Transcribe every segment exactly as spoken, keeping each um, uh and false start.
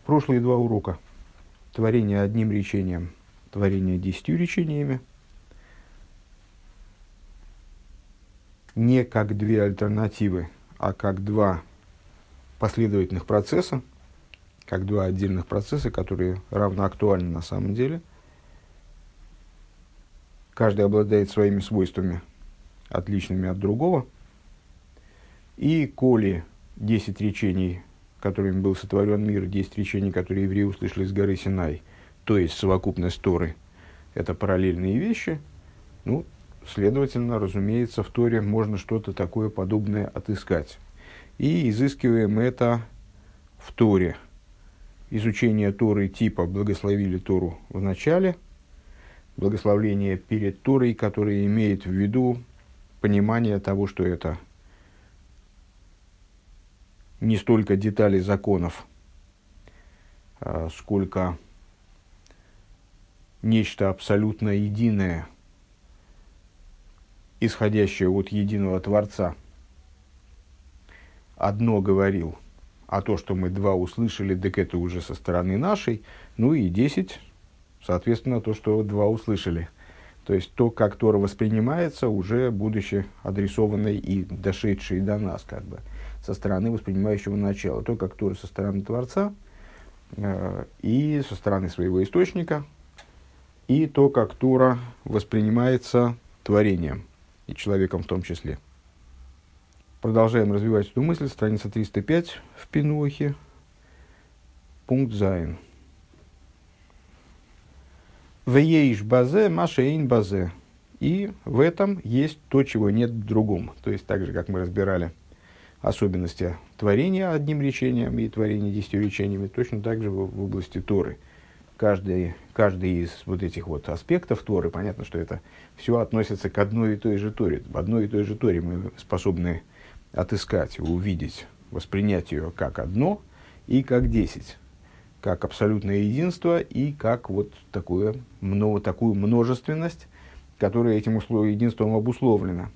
Прошлые два урока. Творение одним речением, творение десятью речениями. Не как две альтернативы, а как два последовательных процесса, как два отдельных процесса, которые равноактуальны на самом деле. Каждый обладает своими свойствами, отличными от другого. И коли десять речений, которыми был сотворен мир, десять речений, которые евреи услышали с горы Синай, то есть совокупность Торы, это параллельные вещи, ну, следовательно, разумеется, в Торе можно что-то такое подобное отыскать. И изыскиваем это в Торе. Изучение Торы типа «благословили Тору» в начале, благословление перед Торой, которое имеет в виду понимание того, что это не столько детали законов, а сколько нечто абсолютно единое, исходящее от единого Творца. Одно говорил, а то, что мы два услышали, так это уже со стороны нашей, ну и десять, соответственно, то, что два услышали. То есть то, как Тора воспринимается, уже будучи адресованной и дошедшей до нас, как бы, со стороны воспринимающего начала. То, как Тора со стороны Творца э, и со стороны своего источника, и то, как Тора воспринимается творением, и человеком в том числе. Продолжаем развивать эту мысль. Страница триста пять в Пинухе. Пункт Зайн. Вееш базе, машейн базе. И в этом есть то, чего нет в другом. То есть, так же, как мы разбирали особенности творения одним речением и творения десятью речениями, точно так же в, в области Торы. Каждый, каждый из вот этих вот аспектов Торы, понятно, что это все относится к одной и той же Торе. В одной и той же Торе мы способны отыскать, увидеть, воспринять ее как одно и как десять. Как абсолютное единство и как вот такое, много, такую множественность, которая этим услов, единством обусловлена.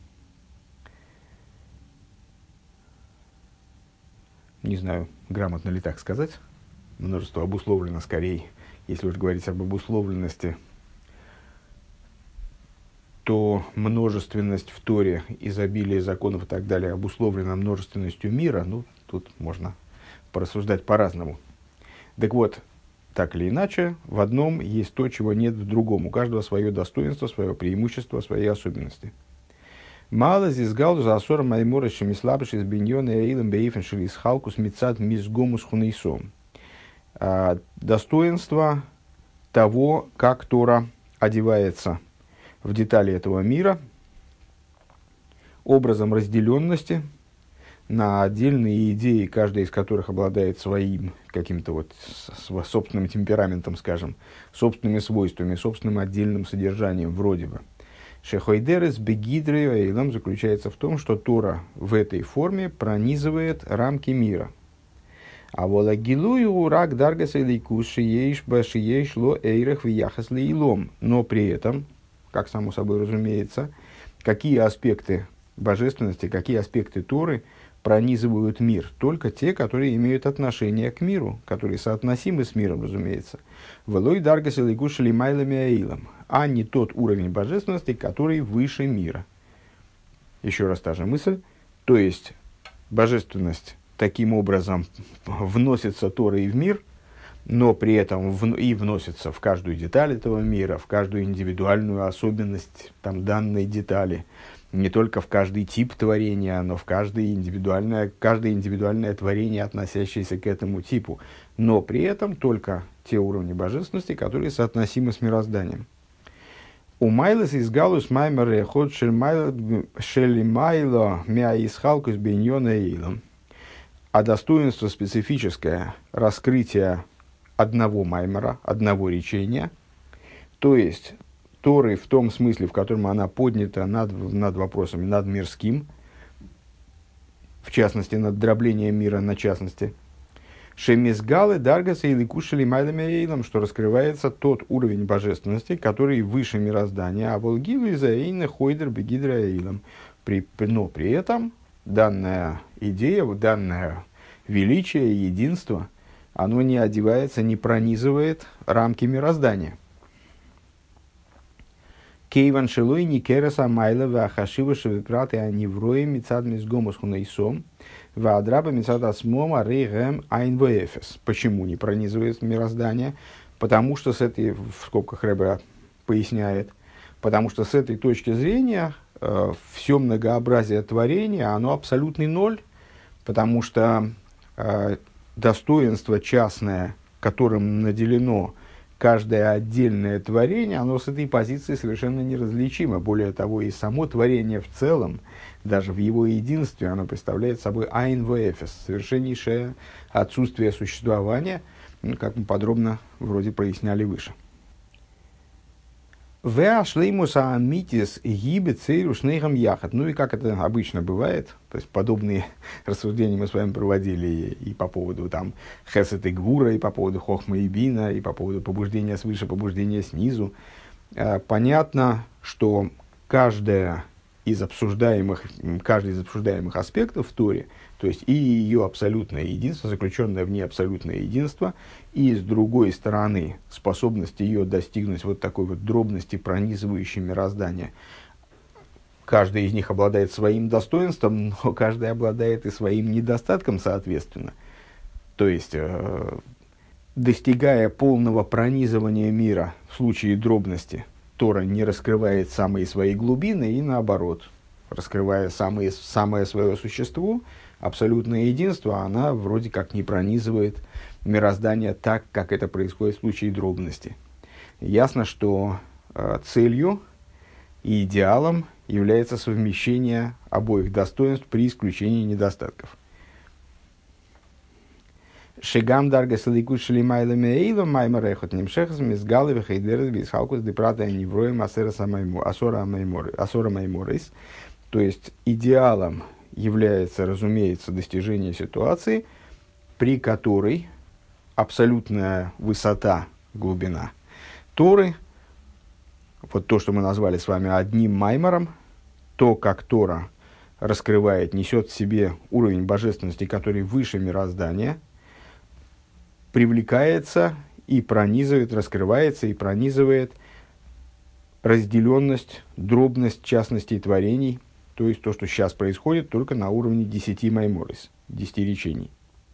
Не знаю, грамотно ли так сказать. Множество обусловлено скорее. Если уж говорить об обусловленности, то множественность в Торе, изобилие законов и так далее обусловлена множественностью мира. Ну, тут можно порассуждать по-разному. Так вот, так или иначе, в одном есть то, чего нет в другом. У каждого свое достоинство, свое преимущество, свои особенности. Мало здесь галу за асора маймора шемислабыш из биньона эйлем бейфен шелис халкус мицат мизгомус хунейсом. Достоинство того, как Тора одевается в детали этого мира, образом разделенности на отдельные идеи, каждая из которых обладает своим каким-то вот собственным темпераментом, скажем, собственными свойствами, собственным отдельным содержанием, вроде бы. Шехойдерес бегидрей эйлам заключается в том, что Тора в этой форме пронизывает рамки мира. А волагилую рак даргаса иликус шиеш башиеш ло эйрах вияхас лейлом. Но при этом, как само собой разумеется, какие аспекты божественности, какие аспекты Торы пронизывают мир? Только те, которые имеют отношение к миру, которые соотносимы с миром, разумеется. Велой даргас иликус шелимайлами аилам, а не тот уровень божественности, который выше мира. Еще раз та же мысль. То есть, божественность таким образом вносится Торой в мир, но при этом в, и вносится в каждую деталь этого мира, в каждую индивидуальную особенность там, данной детали, не только в каждый тип творения, но в каждое индивидуальное, каждое индивидуальное творение, относящееся к этому типу, но при этом только те уровни божественности, которые соотносимы с мирозданием. У Майлес из Галус Маймер Рехот Шелимайло Мяисхалкус Беньона Эйлом. А достоинство специфическое раскрытия одного маймера, одного речения, то есть Торы в том смысле, в котором она поднята над, над вопросами, над мирским, в частности, над дроблением мира на частности, шемизгалы даргаса или кушали майлами эйлом, что раскрывается тот уровень божественности, который выше мироздания, а волгилу из эйна хойдер бегидра эйлом. Но при этом данная идея, данное величие, единство оно не одевается, не пронизывает рамки мироздания. Кейван шилой не кереса майлова хашива шевипраты аниврои мицад мизгомус хунайсом ваадраба мицад асмома рейгэм айнвэфэс. Почему не пронизывает мироздание? Потому что с этой, в скобках Рэбе поясняет, потому что с этой точки зрения э, все многообразие творения, оно абсолютный ноль, потому что э, достоинство частное, которым наделено каждое отдельное творение, оно с этой позиции совершенно неразличимо. Более того, и само творение в целом, даже в его единстве, оно представляет собой айн вэфэс, совершеннейшее отсутствие существования, ну, как мы подробно вроде проясняли выше. Веашлеймуса амитис гибе цейру шнейхам яхат. Ну и как это обычно бывает, то есть подобные рассуждения мы с вами проводили и по поводу там хесед и гвура, и по поводу хохма и бина, и по поводу побуждения свыше, побуждения снизу. Понятно, что каждая из обсуждаемых, каждый из обсуждаемых аспектов в Торе, то есть и ее абсолютное единство, заключенное в ней абсолютное единство, и с другой стороны способность ее достигнуть вот такой вот дробности, пронизывающей мироздание. Каждый из них обладает своим достоинством, но каждый обладает и своим недостатком соответственно. То есть, э, достигая полного пронизывания мира в случае дробности, Тора не раскрывает самые свои глубины, и наоборот, раскрывая самые, самое свое существо, абсолютное единство, она вроде как не пронизывает мироздание так, как это происходит в случае дробности. Ясно, что э, целью и идеалом является совмещение обоих достоинств при исключении недостатков. Шигам дарга саликут шлимайлами эйлом маймарехот немшехас мизгалы вехейдерес бисхалкус депрата невроем асора майморис. То есть идеалом является, разумеется, достижение ситуации, при которой абсолютная высота, глубина Торы, вот то, что мы назвали с вами одним маймором, то, как Тора раскрывает, несет в себе уровень божественности, который выше мироздания, привлекается и пронизывает, раскрывается и пронизывает разделенность, дробность частностей творений, то есть то, что сейчас происходит, только на уровне десяти майморис, десяти речений.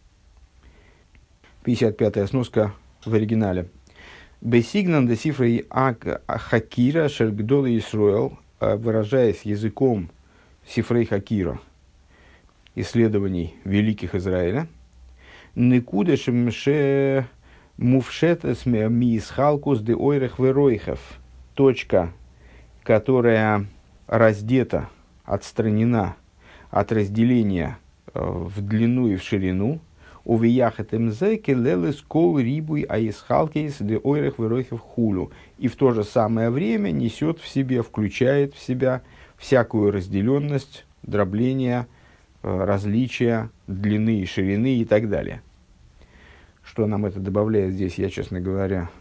пятьдесят пятая сноска в оригинале. Бесигнан де сифрей хакира шельгдолы Исруэл, выражаясь языком сифрей хакира, исследований великих Израиля, некудешем ше мувшетес мисхалкус де ойрех веройхев, точка, которая раздета, отстранена от разделения э, в длину и в ширину, увияхет мзеки лелес кол рибуй аисхалкейс де ойрех веройхев хулю, и в то же самое время несет в себе, включает в себя всякую разделенность, дробление, э, различия длины и ширины и так далее. Что нам это добавляет здесь, я, честно говоря,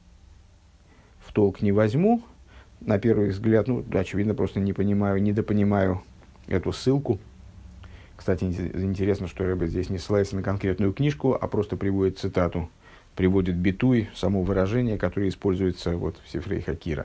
в толк не возьму. На первый взгляд, ну, очевидно, просто не понимаю, недопонимаю эту ссылку. Кстати, интересно, что Рэбе здесь не ссылается на конкретную книжку, а просто приводит цитату, приводит битуй, само выражение, которое используется вот в Сифрей Хакира.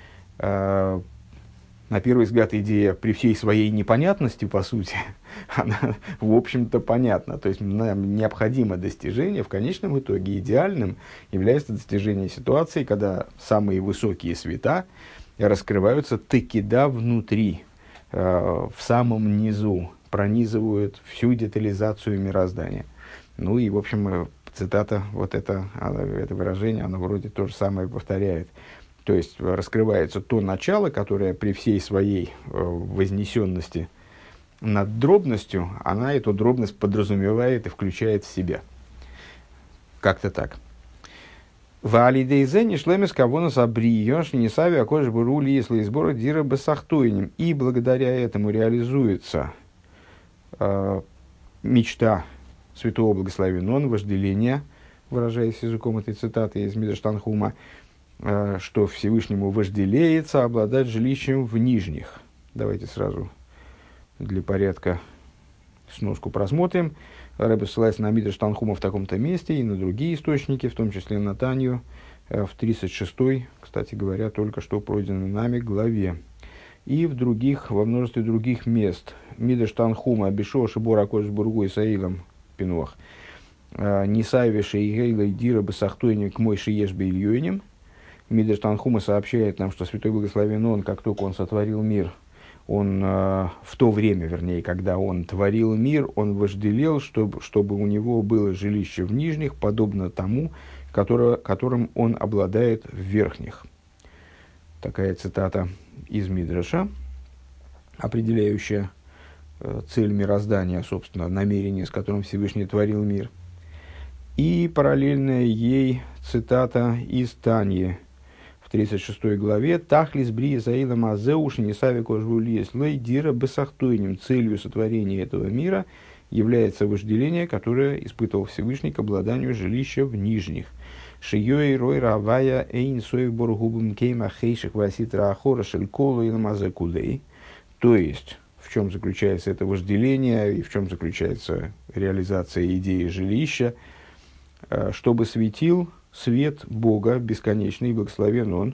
А, на первый взгляд, идея при всей своей непонятности, по сути, она, в общем-то, понятна. То есть, нам необходимо достижение, в конечном итоге идеальным является достижение ситуации, когда самые высокие света раскрываются текида внутри, э, в самом низу, пронизывают всю детализацию мироздания. Ну и, в общем, цитата, вот это, это выражение, оно вроде то же самое повторяет. То есть, раскрывается то начало, которое при всей своей э, вознесенности над дробностью, она эту дробность подразумевает и включает в себя. Как-то так. Валидейзе не шлемес кавонос абриёш не сави акош бурули если сбора дира басахтуинем. И благодаря этому реализуется э, мечта святого благословенного он, вожделение, выражаясь языком этой цитаты из Мидраш Танхума, э, что Всевышнему вожделеется обладать жилищем в нижних. Давайте сразу для порядка сноску просмотрим. Рэбе ссылается на Мидраш Танхума в таком-то месте и на другие источники, в том числе на Танью, в тридцать шестой, кстати говоря, только что пройденной нами главе. И в других, во множестве других мест. Мидраш Танхума, Бишо, Шибора, Кодж, Бургу и Саилом, Пинуах. Нисайвиша и Гейла и Дира Басахтойник мой Шиешбе Ильёним. Мидраш Танхума сообщает нам, что Святой Благословен Он, как только Он сотворил мир, Он э, в то время, вернее, когда Он творил мир, Он вожделел, чтобы, чтобы у Него было жилище в нижних, подобно тому, которое, которым Он обладает в верхних. Такая цитата из Мидраша, определяющая э, цель мироздания, собственно, намерение, с которым Всевышний творил мир. И параллельная ей цитата из Таньи в тридцать шестой главе «Тахлис брия заила мазеуш несави кожвулиес лей дира бесахтойним». Целью сотворения этого мира является вожделение, которое испытывал Всевышний к обладанию жилища в нижних. Шиёй рой равая эйн соев боргубым кейма хейших васитра ахора шельколу и намазекулей. То есть, в чем заключается это вожделение и в чем заключается реализация идеи жилища, чтобы светил свет Бога бесконечный, благословен Он,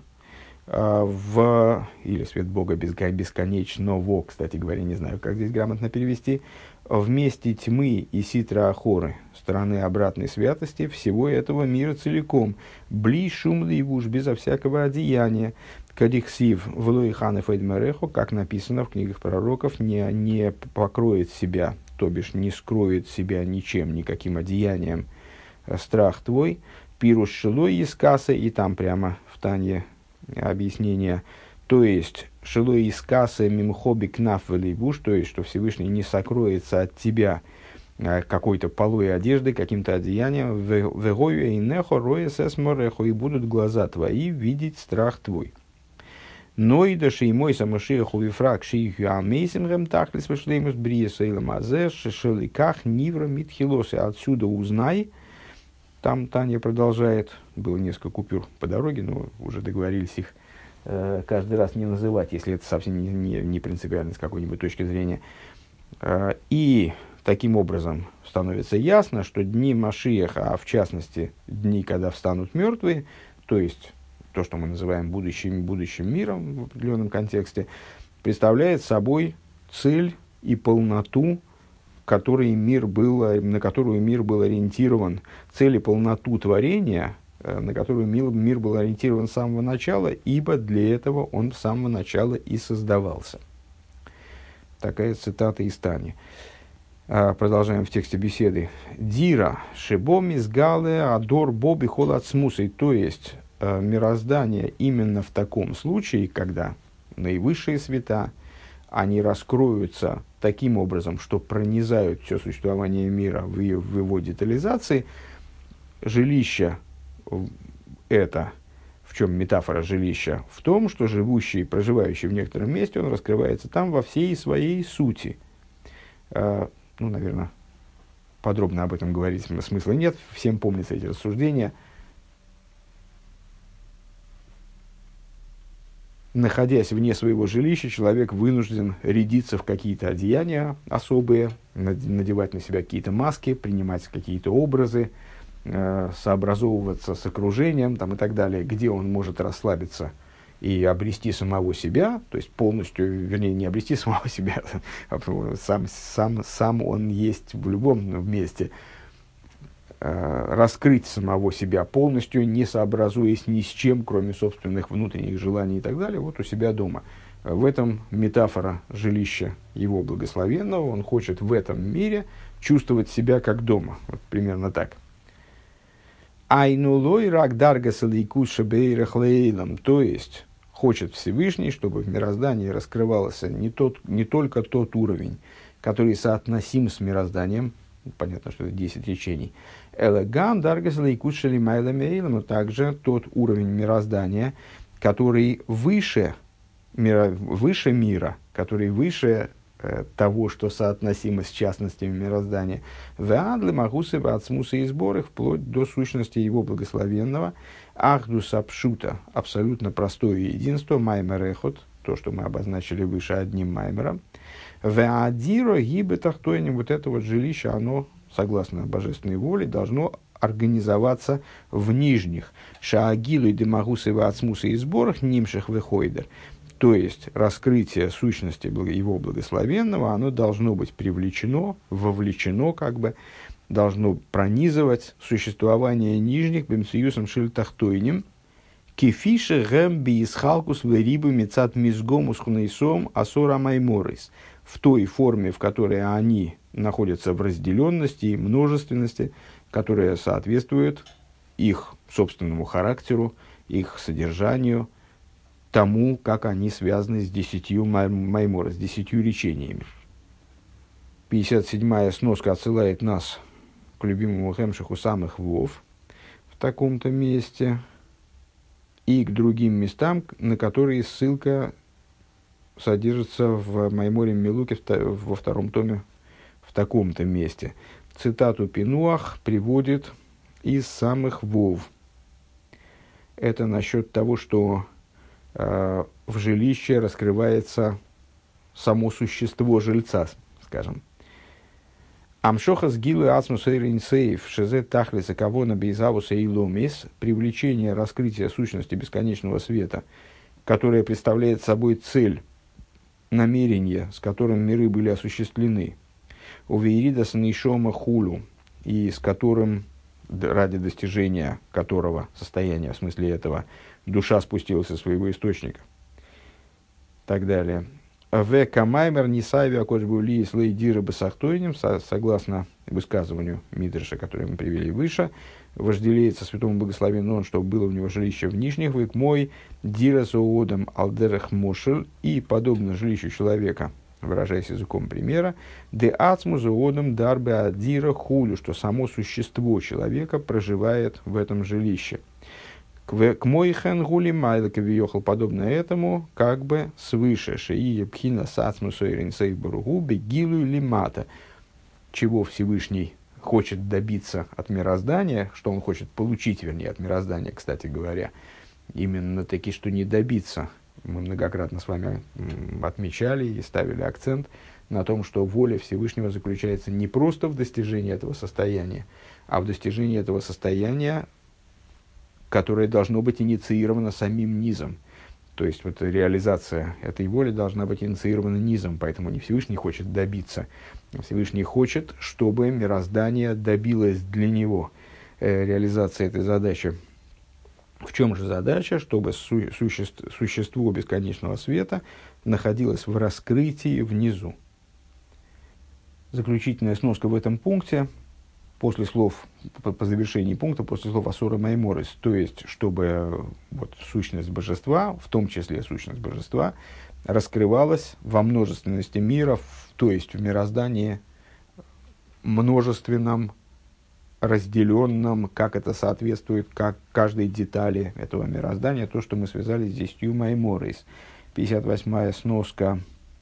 в, или свет Бога бесконечного, кстати говоря, не знаю, как здесь грамотно перевести, в месте тьмы и ситра ахоры, стороны обратной святости, всего этого мира целиком, бли шум ливуш, безо всякого одеяния, кадихсив влоиханы фейдмерехо, как написано в книгах пророков, не, не покроет себя, то бишь не скроет себя ничем, никаким одеянием, страх твой, пируш шилой из кассы, и там прямо в Танье объяснение, то есть шилой из кассы мимхоби кнаф велейбуш, то есть что Всевышний не сокроется от тебя какой-то полой одежды, каким-то одеянием, вегою и нехо роесес морехо, и будут глаза твои видеть страх твой. Но и даши и мой самошиеху вифрак шиихю амейсимрем тахлис вешлеймус бриеса иламазе шишеликах нивра митхилосы. Отсюда узнай. Там Таня продолжает, было несколько купюр по дороге, но уже договорились их э, каждый раз не называть, если это совсем не, не, не принципиально с какой-нибудь точки зрения. Э, и таким образом становится ясно, что дни Машиаха, а в частности дни, когда встанут мертвые, то есть то, что мы называем будущим, будущим миром в определенном контексте, представляет собой цель и полноту, который мир был, на которую мир был ориентирован, цель и полноту творения, на которую мир, мир был ориентирован с самого начала, ибо для этого он с самого начала и создавался. Такая цитата из Тани. Продолжаем в тексте беседы. «Дира шебоми сгале адор боби холацмусой». То есть, мироздание именно в таком случае, когда наивысшие света, они раскроются таким образом, что пронизают все существование мира в, ее, в его детализации. Жилище это, в чем метафора жилища? В том, что живущий, проживающий в некотором месте, он раскрывается там во всей своей сути. Ну, наверное, подробно об этом говорить смысла нет. Всем помнятся эти рассуждения. Находясь вне своего жилища, человек вынужден рядиться в какие-то одеяния особые, надевать на себя какие-то маски, принимать какие-то образы, э, сообразовываться с окружением там, и так далее, где он может расслабиться и обрести самого себя, то есть полностью, вернее, не обрести самого себя, а сам, сам, сам он есть в любом месте, раскрыть самого себя полностью, не сообразуясь ни с чем, кроме собственных внутренних желаний и так далее, вот у себя дома. В этом метафора жилища его благословенного. Он хочет в этом мире чувствовать себя как дома. Вот примерно так. Айнулой рак даргаса лейкуша бейрахлейлам. То есть, хочет Всевышний, чтобы в мироздании раскрывался не, тот, не только тот уровень, который соотносим с мирозданием. Понятно, что это десять речений. Элегам даргас лейкушали майламейлам, но также тот уровень мироздания, который выше мира, выше мира, который выше э, того, что соотносимо с частностями мироздания. Веадлы магусы вацмусы и сборы, вплоть до сущности его благословенного. Ахдуса пшута, абсолютно простое единство, маймерехот, то, что мы обозначили выше одним маймером. Веадиро гибе тахтойним, вот это вот жилище, оно согласно божественной воле, должно организоваться в нижних. Шаагилу и демагусы вацмусы и сборах нимших выхойдер. То есть, раскрытие сущности его благословенного, оно должно быть привлечено, вовлечено, как бы, должно пронизывать существование нижних бемсиюсом шильтахтойним, кефише гэмби исхалкус верибу мецат мизгомус хунейсом асора майморис, в той форме, в которой они находятся в разделенности и множественности, которая соответствует их собственному характеру, их содержанию, тому, как они связаны с десятью маймора, с десятью речениями. пятьдесят седьмая сноска отсылает нас к любимому Хемшиху самых Вов в таком-то месте и к другим местам, на которые ссылка содержится в Майморе Милуке во втором томе в таком-то месте. Цитату Пинуах приводит из самых Вов. Это насчет того, что э, в жилище раскрывается само существо жильца, скажем. Амшоха сгилы ацмус эйринсейф шезе тахлиса кавона бейзавуса и ломис, привлечение раскрытия сущности бесконечного света, которое представляет собой цель, намерение, с которым миры были осуществлены, у вейридас нейшома хулю, и с которым, ради достижения которого состояния, в смысле этого, душа спустилась со своего источника, и так далее. В камаймер нисави акошбули и слейдира басахтойним, согласно высказыванию Мидраша, которое мы привели выше, вожделеется святому благословенному он, чтобы было у него жилище в нижних, век мой дира соодам алдерах мошель, и подобно жилищу человека, выражаясь языком примера, де ацму соодам дарбе адира хулю, что само существо человека проживает в этом жилище. К мойхен гули майлка виехал, подобно этому, как бы свыше шеия пхина сацму сойринсей баругу бегилу лимата, чего Всевышний хочет добиться от мироздания, что он хочет получить, вернее, от мироздания, кстати говоря, именно таки, что не добиться. Мы многократно с вами отмечали и ставили акцент на том, что воля Всевышнего заключается не просто в достижении этого состояния, а в достижении этого состояния, которое должно быть инициировано самим низом. То есть, вот реализация этой воли должна быть инициирована низом, поэтому не Всевышний хочет добиться. Всевышний хочет, чтобы мироздание добилось для него э, реализации этой задачи. В чем же задача? Чтобы су- существ, существо бесконечного света находилось в раскрытии внизу. Заключительная сноска в этом пункте. После слов, по, по завершении пункта, после слов Асура Майморис, то есть, чтобы вот, сущность божества, в том числе сущность божества, раскрывалась во множественности мира, то есть в мироздании множественном, разделенном, как это соответствует как каждой детали этого мироздания, то, что мы связали с десятью Майморис. пятьдесят восьмая сноска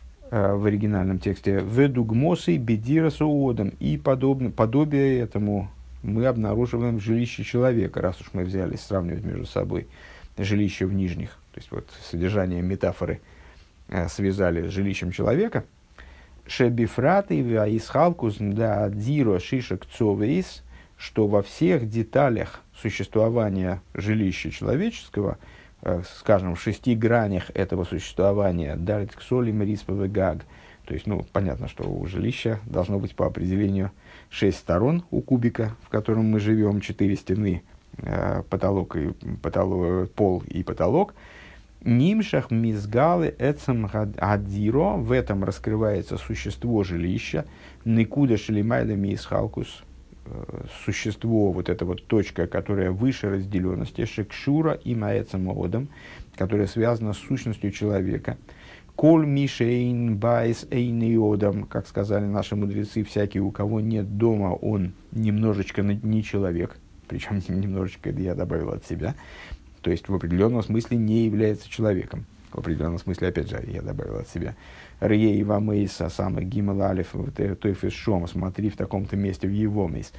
в оригинальном тексте «Ведугмосы бедира соодом», и подобно, подобие этому мы обнаруживаем в жилище человека, раз уж мы взялись сравнивать между собой жилище в нижних, то есть вот содержание метафоры э, связали с жилищем человека. «Шебифраты ваисхалкус да дзиро шишек цовейс», что во всех деталях существования жилища человеческого, скажем, в шести гранях этого существования, дарит к соли мирисповый гаг. То есть, ну, понятно, что у жилища должно быть по определению шесть сторон у кубика, в котором мы живем, четыре стены, потолок и потолок, пол и потолок. Нимшах мизгалы эцам адзиро, в этом раскрывается существо жилища, никуда шелимайда мисхалкус, существо, вот эта вот точка, которая выше разделенности, шекшура и маэцамодом, которая связана с сущностью человека. Коль мишейн байс эйниодом, как сказали наши мудрецы, всякий, у кого нет дома, он немножечко не человек, причем немножечко это я добавил от себя, то есть в определенном смысле не является человеком. В определенном смысле, опять же, я добавил от себя. Рье и вамейса, самых гимал алиф, тойфис шом, смотри в таком-то месте в его мейс.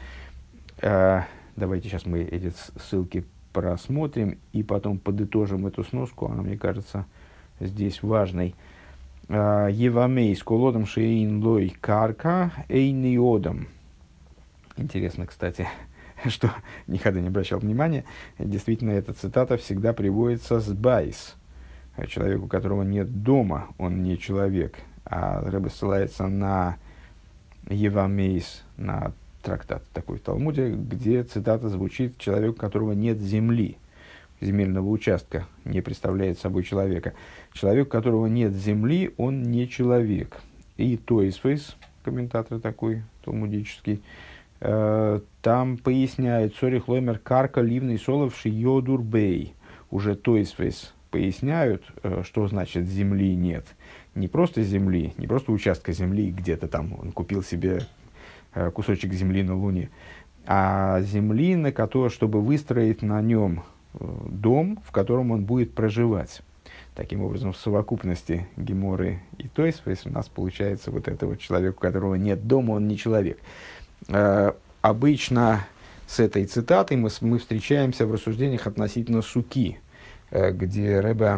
Давайте сейчас мы эти ссылки просмотрим и потом подытожим эту сноску. Она, мне кажется, здесь важной. Евамейс, колодом шеин лой карка, эйниодом. Интересно, кстати, что никогда не обращал внимания, действительно, эта цитата всегда приводится с байс. Человек, у которого нет дома, он не человек. А Ребе ссылается на Евамейс, на трактат такой в Талмуде, где цитата звучит: человек, у которого нет земли, земельного участка, не представляет собой человека. Человек, у которого нет земли, он не человек. И Тойсфейс, комментатор такой талмудический, э, там поясняет: Сорих лоймер карка ливный соловший йодур бей. Уже Тойсфейс поясняют, э, что значит земли нет. Не просто земли, не просто участка земли где-то там, он купил себе э, кусочек земли на Луне, а земли, на которой, чтобы выстроить на нем э, дом, в котором он будет проживать. Таким образом, в совокупности Геморы и Тойсфейс у нас получается вот это вот человек, у которого нет дома, он не человек. Э, обычно с этой цитатой мы, мы встречаемся в рассуждениях относительно суки, э, где Ребе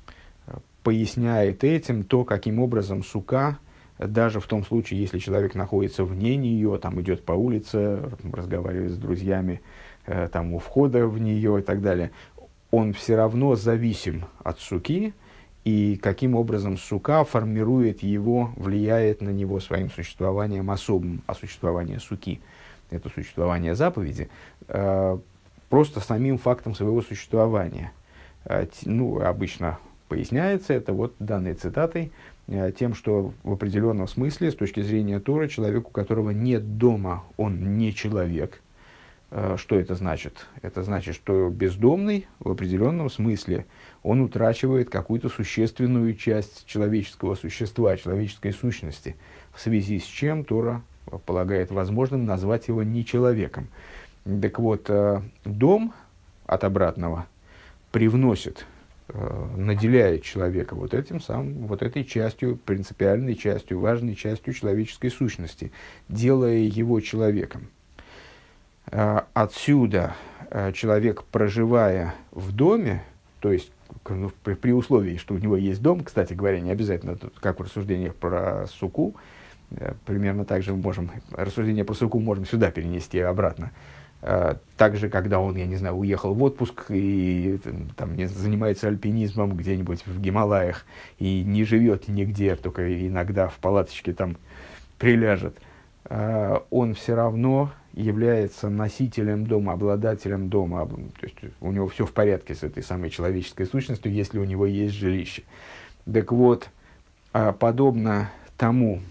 поясняет этим то, каким образом сука, даже в том случае, если человек находится вне нее, там идет по улице, разговаривает с друзьями, э, там у входа в нее и так далее, он все равно зависим от суки, и каким образом сука формирует его, влияет на него своим существованием особым, а существование суки — это существование заповеди, э, просто самим фактом своего существования. Э, ну, обычно поясняется это вот данной цитатой, э, тем, что в определенном смысле, с точки зрения Торы, человек, у которого нет дома, он не человек. Э, что это значит? Это значит, что бездомный в определенном смысле он утрачивает какую-то существенную часть человеческого существа, человеческой сущности, в связи с чем Тора полагает возможным назвать его не человеком. Так вот, э, дом от обратного привносит, наделяет человека вот этим самым, вот этой частью, принципиальной частью, важной частью человеческой сущности, делая его человеком. Отсюда человек, проживая в доме, то есть ну, при, при условии, что у него есть дом, кстати говоря, не обязательно, тут, как в рассуждениях про суку, примерно так же мы можем, рассуждение про суку можем сюда перенести обратно. Также, когда он, я не знаю, уехал в отпуск и там, занимается альпинизмом где-нибудь в Гималаях и не живет нигде, только иногда в палаточке там приляжет, он все равно является носителем дома, обладателем дома. То есть у него все в порядке с этой самой человеческой сущностью, если у него есть жилище. Так вот, подобно тому,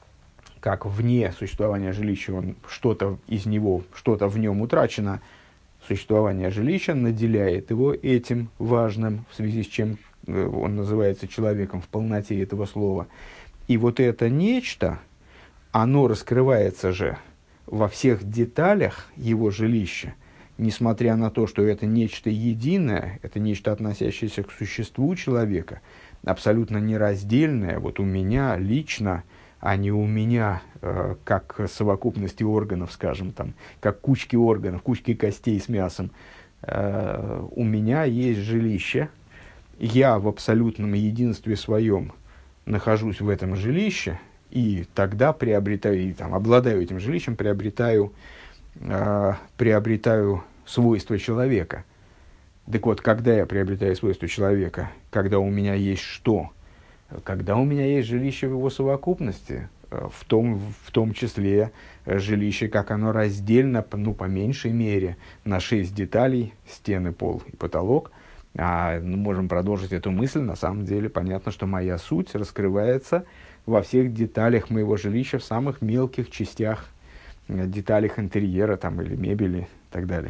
как вне существования жилища он, что-то из него, что-то в нем утрачено, существование жилища наделяет его этим важным, в связи с чем он называется человеком в полноте этого слова. И вот это нечто, оно раскрывается же во всех деталях его жилища, несмотря на то, что это нечто единое, это нечто, относящееся к существу человека, абсолютно нераздельное, вот у меня лично, а не у меня, э, как совокупности органов, скажем, там, как кучки органов, кучки костей с мясом. Э, у меня есть жилище, я в абсолютном единстве своем нахожусь в этом жилище, и тогда приобретаю, и, там, обладаю этим жилищем, приобретаю, э, приобретаю свойства человека. Так вот, когда я приобретаю свойства человека, когда у меня есть что? Когда у меня есть жилище в его совокупности, в том, в том числе жилище, как оно раздельно, ну, по меньшей мере, на шесть деталей: стены, пол и потолок. А мы можем продолжить эту мысль. На самом деле понятно, что моя суть раскрывается во всех деталях моего жилища, в самых мелких частях, деталях интерьера там, или мебели и так далее.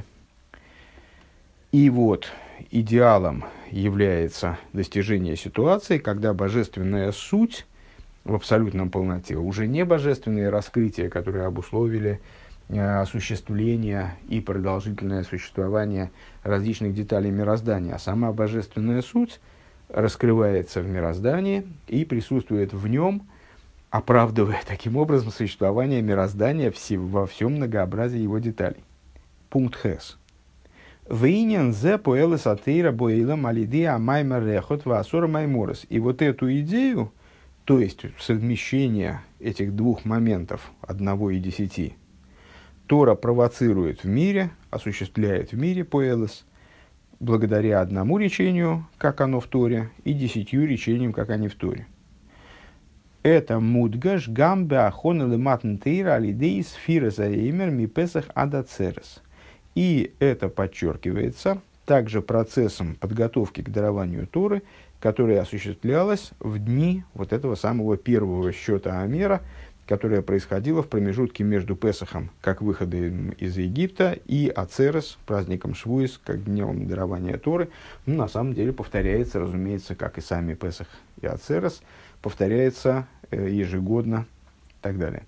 И вот идеалом является достижение ситуации, когда божественная суть в абсолютном полноте, уже не божественные раскрытия, которые обусловили э, осуществление и продолжительное существование различных деталей мироздания, а сама божественная суть раскрывается в мироздании и присутствует в нем, оправдывая таким образом существование мироздания все, во всем многообразии его деталей. Пункт Хэс. Вейнен зе поэлэ сатейра боэла малиды амайма рехот ваасора майморес. И вот эту идею, то есть совмещение этих двух моментов, одного и десяти, Тора провоцирует в мире, осуществляет в мире поэлос, благодаря одному речению, как оно в Торе, и десятью речениям, как они в Торе. Это мудгаш гамбе ахона лематн тейра алидей сфира заеймер ми песах адацерес. И это подчеркивается также процессом подготовки к дарованию Торы, которая осуществлялась в дни вот этого самого первого счета Омера, которое происходило в промежутке между Песахом, как выходом из Египта, и Ацерес, праздником Швуис, как днем дарования Торы. Ну, на самом деле повторяется, разумеется, как и сами Песах и Ацерес, повторяется э, ежегодно и так далее.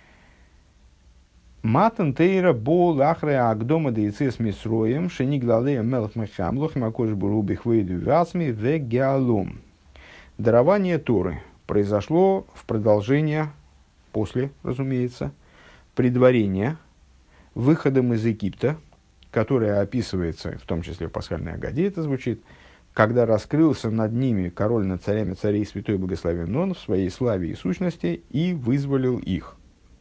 Матан тейра бол ахре агдома дейцес мисроем шенигладея мелх мехам лохим акош бурубих выйду васми вегеалом. Дарование Торы произошло в продолжение, после, разумеется, предварения выходом из Египта, которое описывается, в том числе в пасхальной Агаде это звучит, когда раскрылся над ними король над царями царей святой благословен он в своей славе и сущности и вызволил их.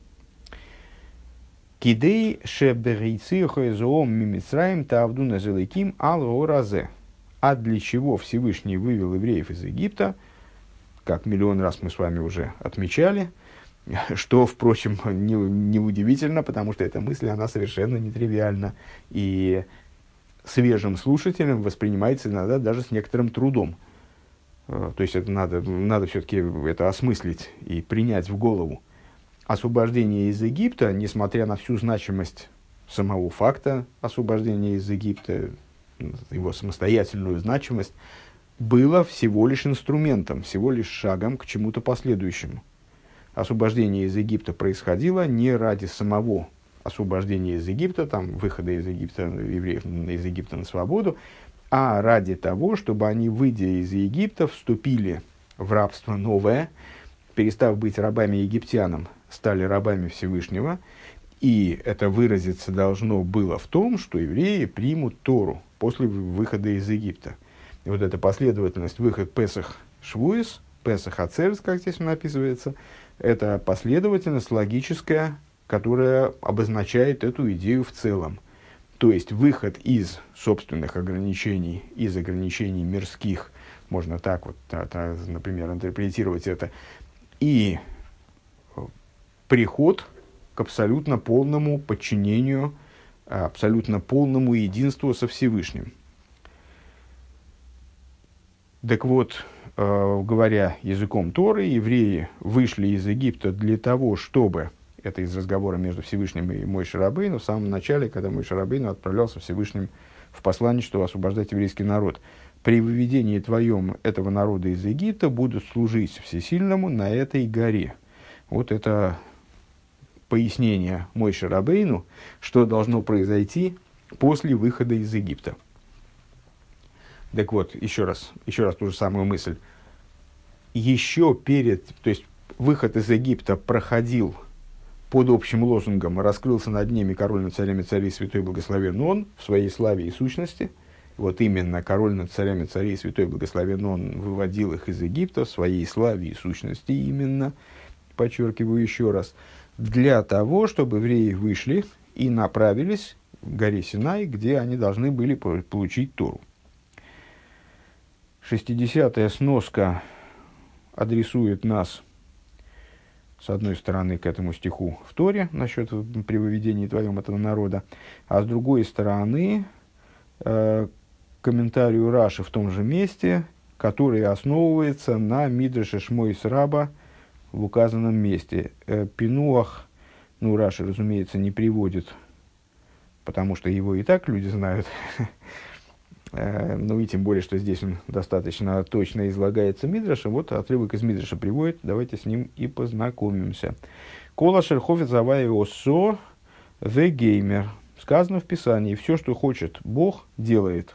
Кидей шеберийцы хоезоом мимицраим тавдуна зеликим ал-оразе. А для чего Всевышний вывел евреев из Египта, как миллион раз мы с вами уже отмечали, что, впрочем, не, не удивительно, потому что эта мысль, она совершенно нетривиальна и свежим слушателям воспринимается иногда даже с некоторым трудом. То есть это надо, надо все-таки это осмыслить и принять в голову. Освобождение из Египта, несмотря на всю значимость самого факта освобождения из Египта, его самостоятельную значимость, было всего лишь инструментом, всего лишь шагом к чему-то последующему. Освобождение из Египта происходило не ради самого освобождения из Египта, там, выхода из Египта, евреев из Египта на свободу, а ради того, чтобы они, выйдя из Египта, вступили в рабство новое, перестав быть рабами египтянам, стали рабами Всевышнего, и это выразиться должно было в том, что евреи примут Тору после выхода из Египта. И вот эта последовательность, выход Песах Швуис, Песах Ацерес, как здесь написывается, это последовательность логическая, которая обозначает эту идею в целом. То есть выход из собственных ограничений, из ограничений мирских, можно так вот, та, та, например, интерпретировать это, и приход к абсолютно полному подчинению, абсолютно полному единству со Всевышним. Так вот, э, говоря языком Торы, евреи вышли из Египта для того, чтобы, это из разговора между Всевышним и Моше Рабейну, в самом начале, когда Моше Рабейну отправлялся Всевышним в посланничество освобождать еврейский народ. При выведении твоем этого народа из Египта будут служить Всесильному на этой горе. Вот это пояснение Моше Рабейну, что должно произойти после выхода из Египта. Так вот, еще раз, еще раз ту же самую мысль. Еще перед, то есть выход из Египта проходил под общим лозунгом «Раскрылся над ними король над царями царей святой благословен он» в своей славе и сущности. Вот именно король над царями царей святой благословен он выводил их из Египта в своей славе и сущности именно, подчеркиваю еще раз, для того, чтобы евреи вышли и направились к горе Синай, где они должны были получить Тору. Шестидесятая сноска адресует нас, с одной стороны, к этому стиху в Торе, насчет при выведении твоем этого народа, а с другой стороны, э, комментарию Раши в том же месте, который основывается на Мидраше Шмойс Раба в указанном месте. Э, Пинуах, ну, Раши, разумеется, не приводит, потому что его и так люди знают. Ну и тем более, что здесь он достаточно точно излагается Мидрашем. Вот отрывок из Мидраша приводит, давайте с ним и познакомимся. Кола шерхофет завай осо the геймер. Сказано в Писании, все, что хочет Бог, делает.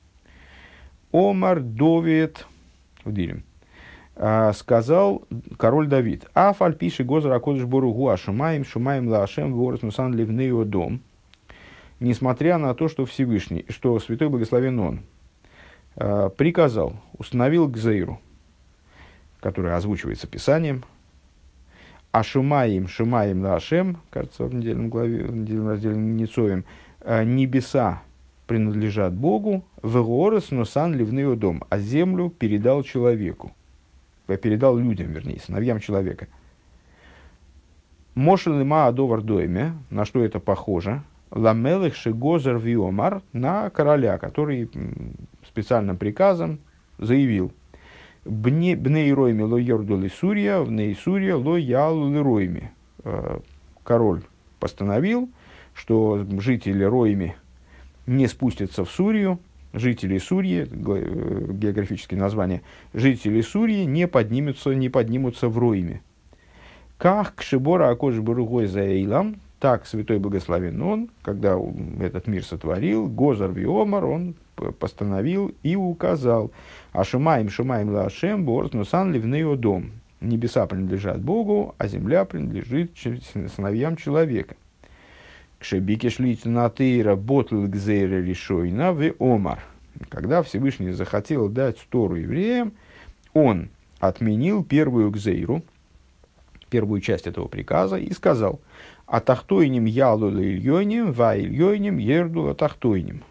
Омар Довид, вдилем, сказал король Давид, афаль пиши гозар акодыш боругу ашумаем, шумаем лашем, ворос нусан ливнео дом. Несмотря на то, что Всевышний, что Святой Благословен Он э, приказал, установил гзейру, которая озвучивается Писанием, А шумаим, шумаим лашем, кажется, в недельном главе, в недельном разделе Ницовим, небеса принадлежат Богу, вегорес носан ливный дом, а землю передал человеку, передал людям, вернее, сыновьям человека. Мошел лима адовар дойме, на что это похоже? Ламелых шигозер виомар, на короля, который специальным приказом заявил: Бней ройми ло йорду ли сурья, в ней сурья ло ялу ли ройми. Король постановил, что жители Ройми не спустятся в Сурию, жители Сурьи, географические названия, жители Сурьи не поднимутся, не поднимутся в Ройме. Как кшибора акош буругой за эйлам, так святой благословен он, когда этот мир сотворил, Гозар виомар, он постановил и указал: а шумаем, шумаем лашем, борс нусан ливный дом. Небеса принадлежат Богу, а земля принадлежит сыновьям человека. Кшебики шли на тейра ботл гзейра решойна в омар. Когда Всевышний захотел дать Тору евреям, он отменил первую гзейру, первую часть этого приказа, и сказал: «Атахтойним ялу ильёним, ва ильёним ерду атахтойним».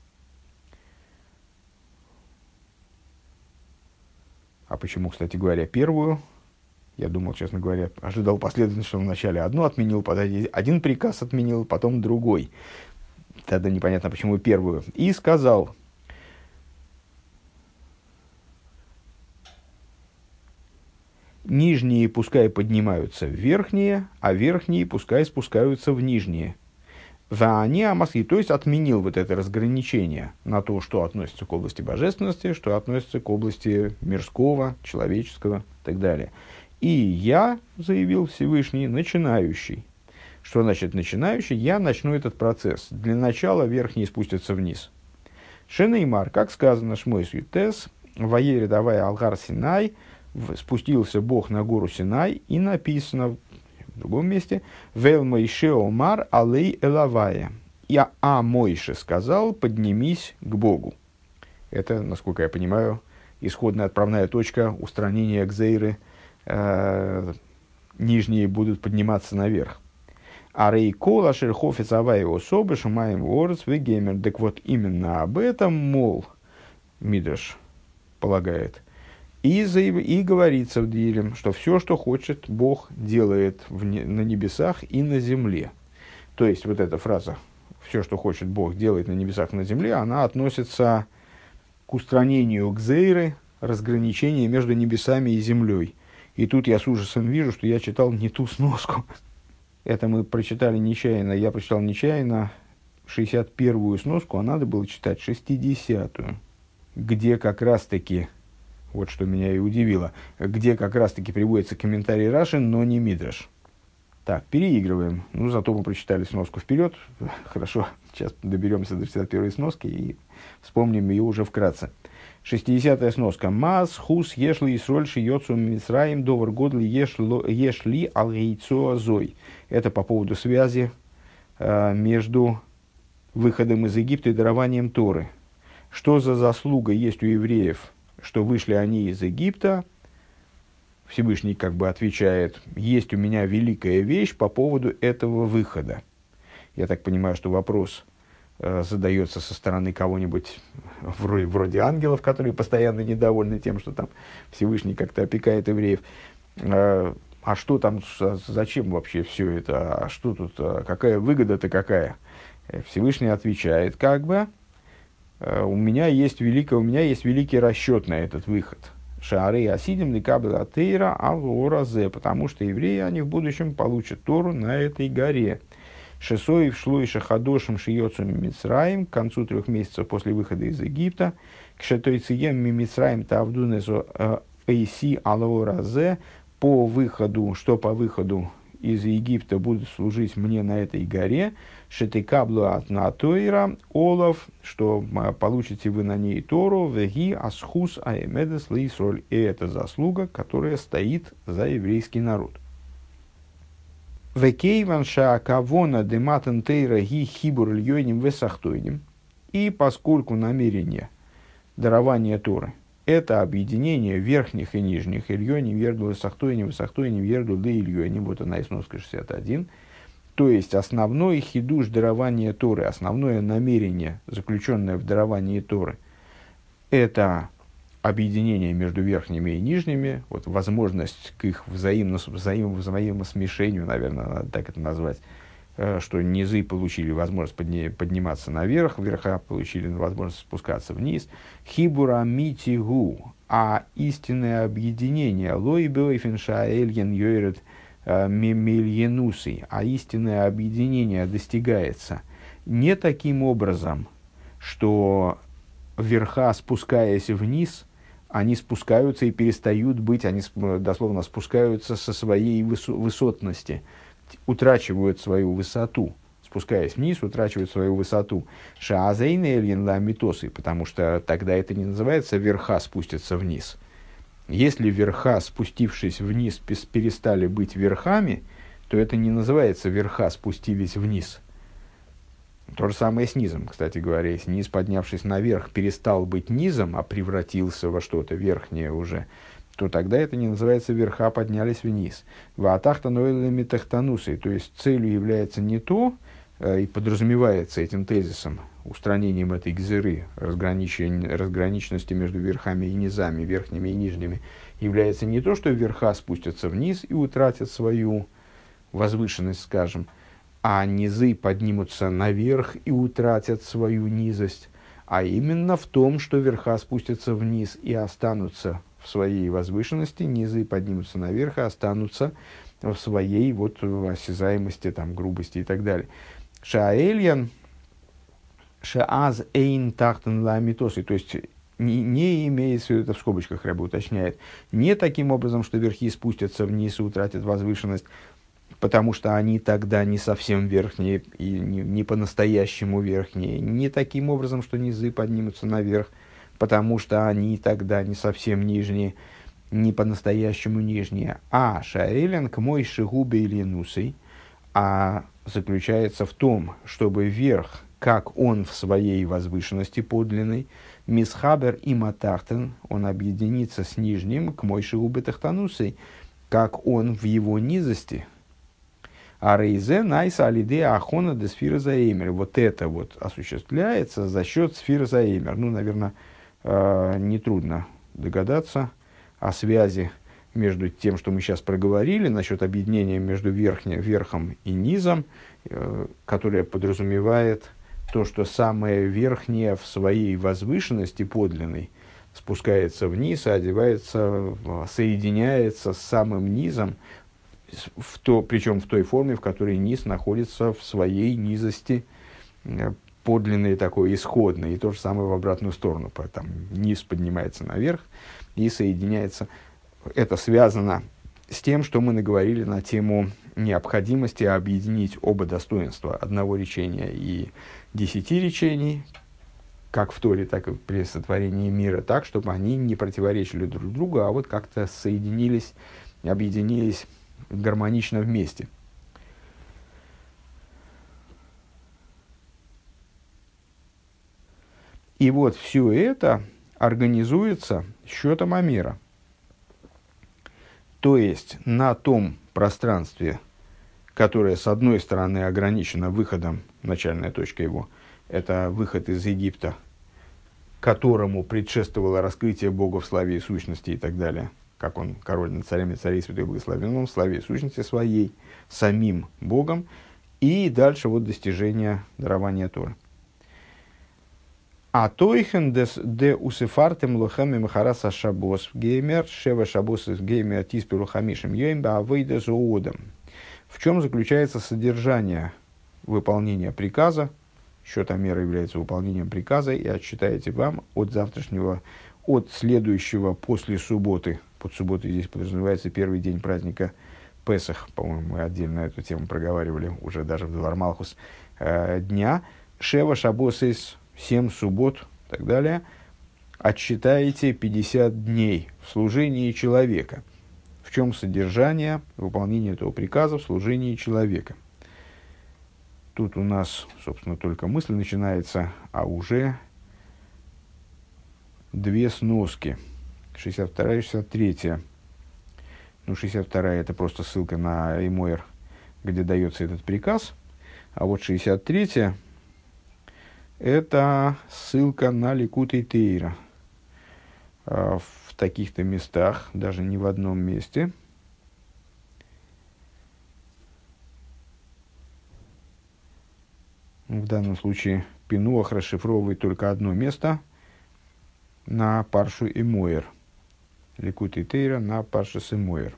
А почему, кстати говоря, первую? Я думал, честно говоря, ожидал последовательно, что вначале одну отменил, потом один приказ отменил, потом другой. Тогда непонятно, почему первую. И сказал: нижние пускай поднимаются в верхние, а верхние пускай спускаются в нижние. Ваани амаски, то есть отменил вот это разграничение на то, что относится к области божественности, что относится к области мирского, человеческого и так далее. И я, заявил Всевышний, начинающий. Что значит начинающий? Я начну этот процесс. Для начала верхние спустятся вниз. Шенеймар, как сказано, Шмойс Ютес, воере давай Алгар Синай, спустился Бог на гору Синай, и написано в другом месте: «Вел Моише Омар алей элавая». Я, а Моише сказал: поднимись к Богу. Это, насколько я понимаю, исходная отправная точка устранения гзейры. Э, нижние будут подниматься наверх. А рейкола шерхофец авай особы шумаем ворс вегемер. Так вот, именно об этом, мол, Мидраш полагает, и, заяв... и говорится в Дилем, что все, что хочет, Бог делает в не... на небесах и на земле. То есть, вот эта фраза «все, что хочет, Бог делает на небесах и на земле», она относится к устранению гзейры, разграничения между небесами и землей. И тут я с ужасом вижу, что я читал не ту сноску. Это мы прочитали нечаянно, я прочитал нечаянно шестьдесят первую сноску, а надо было читать шестидесятую, где как раз-таки, вот что меня и удивило, где как раз-таки приводится комментарий Раши, но не Мидраш. Так, переигрываем. Ну, зато мы прочитали сноску вперед. Хорошо, сейчас доберемся до шестьдесят первой сноски и вспомним ее уже вкратце. шестидесятая сноска. Мас хус ешли исроль шиёцу мисраим довар годли ешли алгейцо зой. Это по поводу связи э, между выходом из Египта и дарованием Торы. Что за заслуга есть у евреев, что вышли они из Египта? Всевышний как бы отвечает: есть у меня великая вещь по поводу этого выхода. Я так понимаю, что вопрос э, задается со стороны кого-нибудь вроде, вроде ангелов, которые постоянно недовольны тем, что там Всевышний как-то опекает евреев. Э, а что там, зачем вообще все это? А что тут, а какая выгода-то какая? Всевышний отвечает, как бы, э, у меня есть великий, у меня есть великий расчет на этот выход. Шаары асидим ликабла тейра алгоразе, потому что евреи, они в будущем получат Тору на этой горе. Шесоев шлой шахадошим шиёцум мимицраим, к концу трех месяцев после выхода из Египта. К шетойцием мимицраим тавдунезо эйси алгоразе, по выходу, что по выходу из Египта будут служить мне на этой горе. Шетикаблу от натойра олов, что получите вы на ней Тору, веги асхус аэмедес лейсроль. И это заслуга, которая стоит за еврейский народ. Векейван шаакавона дематен тейра ги хибур льёним весахтойним. И поскольку намерение дарования Торы это объединение верхних и нижних, Ильёни, Верду, Сахтойни, Высохтойни, Верду, да Ильёни, вот она, сноска шестьдесят один. То есть, основной хидуш дарования Торы, основное намерение, заключенное в даровании Торы, это объединение между верхними и нижними, вот возможность к их взаимно, взаим, взаимосмешению, наверное, надо так это назвать, что низы получили возможность подни, подниматься наверх, верха получили возможность спускаться вниз. Хибура митигу, а истинное объединение, лой бёйфенша эльген йойрет мемельенусой, а истинное объединение достигается не таким образом, что верха, спускаясь вниз, они спускаются и перестают быть, они дословно спускаются со своей высотности, утрачивают свою высоту, спускаясь вниз, утрачивают свою высоту. Шаазейн эльен ламитосы, потому что тогда это не называется верха спустятся вниз. Если верха, спустившись вниз, перестали быть верхами, то это не называется верха спустились вниз. То же самое с низом, кстати говоря. Если низ, поднявшись наверх, перестал быть низом, а превратился во что-то верхнее уже, то тогда это не называется верха поднялись вниз. Ваатахта ноэлами тахтанусой, то есть целью является не то, э, и подразумевается этим тезисом, устранением этой гзыры, разграниченности между верхами и низами, верхними и нижними, является не то, что верха спустятся вниз и утратят свою возвышенность, скажем, а низы поднимутся наверх и утратят свою низость, а именно в том, что верха спустятся вниз и останутся в своей возвышенности, низы поднимутся наверх и останутся в своей вот осязаемости, там, грубости и так далее. Шаэльян, шааз эйн тахтен ламитосы, то есть не, не имеется, это в скобочках Рэбе уточняет, не таким образом, что верхи спустятся вниз и утратят возвышенность, потому что они тогда не совсем верхние и не, не по-настоящему верхние, не таким образом, что низы поднимутся наверх, потому что они тогда не совсем нижние, не по-настоящему нижние, а шаэлен к мой шигубе или нусой, а заключается в том, чтобы верх, как он в своей возвышенности подлинной, мисхабер и матахтен, он объединится с нижним к мой шигубе тахтанусой, как он в его низости. А рейзе найса алиде ахона де сфира заэмер. Вот это вот осуществляется за счет сфира заэмер. Ну, наверное, э, нетрудно догадаться о связи между тем, что мы сейчас проговорили, насчет объединения между верхним, верхом и низом, э, которое подразумевает то, что самое верхнее в своей возвышенности подлинной спускается вниз, и одевается, соединяется с самым низом, в то, причем в той форме, в которой низ находится в своей низости, подлинной такой, исходной, и то же самое в обратную сторону. Там низ поднимается наверх и соединяется. Это связано с тем, что мы наговорили на тему необходимости объединить оба достоинства одного речения и десяти речений, как в Торе, так и при сотворении мира, так, чтобы они не противоречили друг другу, а вот как-то соединились, объединились гармонично вместе. И вот все это организуется счетом Амера. То есть на том пространстве, которое с одной стороны ограничено выходом, начальная точка его, это выход из Египта, которому предшествовало раскрытие Бога в славе и сущности и так далее, как он, король над царями царей, святой благословен, он в славе и сущности своей, самим Богом, и дальше вот достижение дарования Торы. А тойхен де усефартем лохами махараса шабос геймер, шева шабос из геймер тиспиру хамишем йоймба авейда зоодом. В чем заключается содержание выполнения приказа? Счет Амера является выполнением приказа, и отсчитаете вам от завтрашнего, от следующего после субботы. Под субботой здесь подразумевается первый день праздника Песах. По-моему, мы отдельно эту тему проговаривали уже даже в Двар Малхус э, дня. Шева шабосис, семь суббот и так далее. Отсчитаете пятьдесят дней в служении человека. В чем содержание выполнения этого приказа в служении человека? Тут у нас, собственно, только мысль начинается, а уже две сноски. шестьдесят вторая, шестьдесят третья. Ну, шестьдесят вторая это просто ссылка на Эймоэр, где дается этот приказ. А вот шестьдесят третья это ссылка на Ликутей Тейра. В таких-то местах, даже не в одном месте. В данном случае Пинуах расшифровывает только одно место на паршу Эмоэр. Ликутей Тейра на паршас Эмоэр.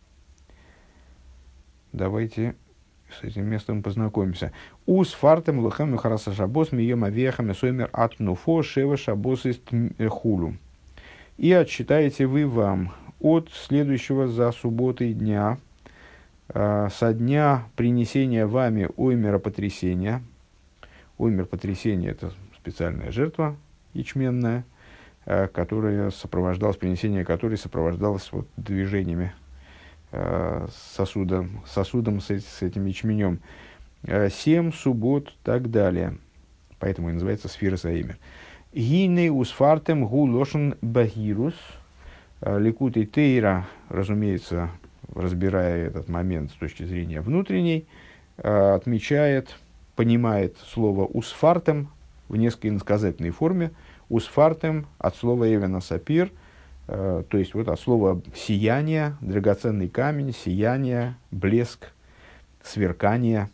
Давайте с этим местом познакомимся. Ус фартем лохем хараса шабос мием авехам соймер атнуфо шева шабос ист хулу. И отсчитаете вы вам от следующего за субботой дня, э, со дня принесения вами оймера потрясения. Оймер потрясения – это специальная жертва ячменная, э, которая сопровождалась, принесение которой сопровождалось вот, движениями э, сосудом, сосудом с, с этим ячменем. Э, семь суббот и так далее. Поэтому и называется сфира Саимер. Гиней усфартем гу лошен багирус. Ликутей Тейра, разумеется, разбирая этот момент с точки зрения внутренней, отмечает, понимает слово усфартем в несколько иносказательной форме. Усфартем от слова эвена сапир, то есть вот от слова сияние, драгоценный камень, сияние, блеск, сверкание.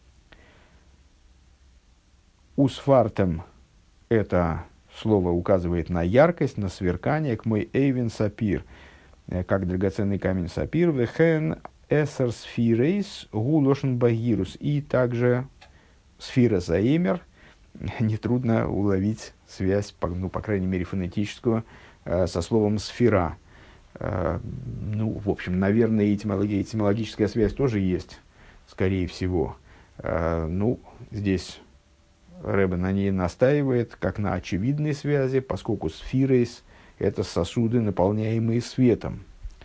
Усфартем – это слово указывает на яркость, на сверкание, к мой эйвен сапир, как драгоценный камень сапир, вехен эсер сфирейс гулошен багирус, и также сфира заэмер, нетрудно уловить связь, ну, по крайней мере, фонетическую, со словом сфера. Ну, в общем, наверное, этимология, этимологическая связь тоже есть, скорее всего. Ну, здесь Ребе на ней настаивает, как на очевидной связи, поскольку сфирейс – это сосуды, наполняемые светом.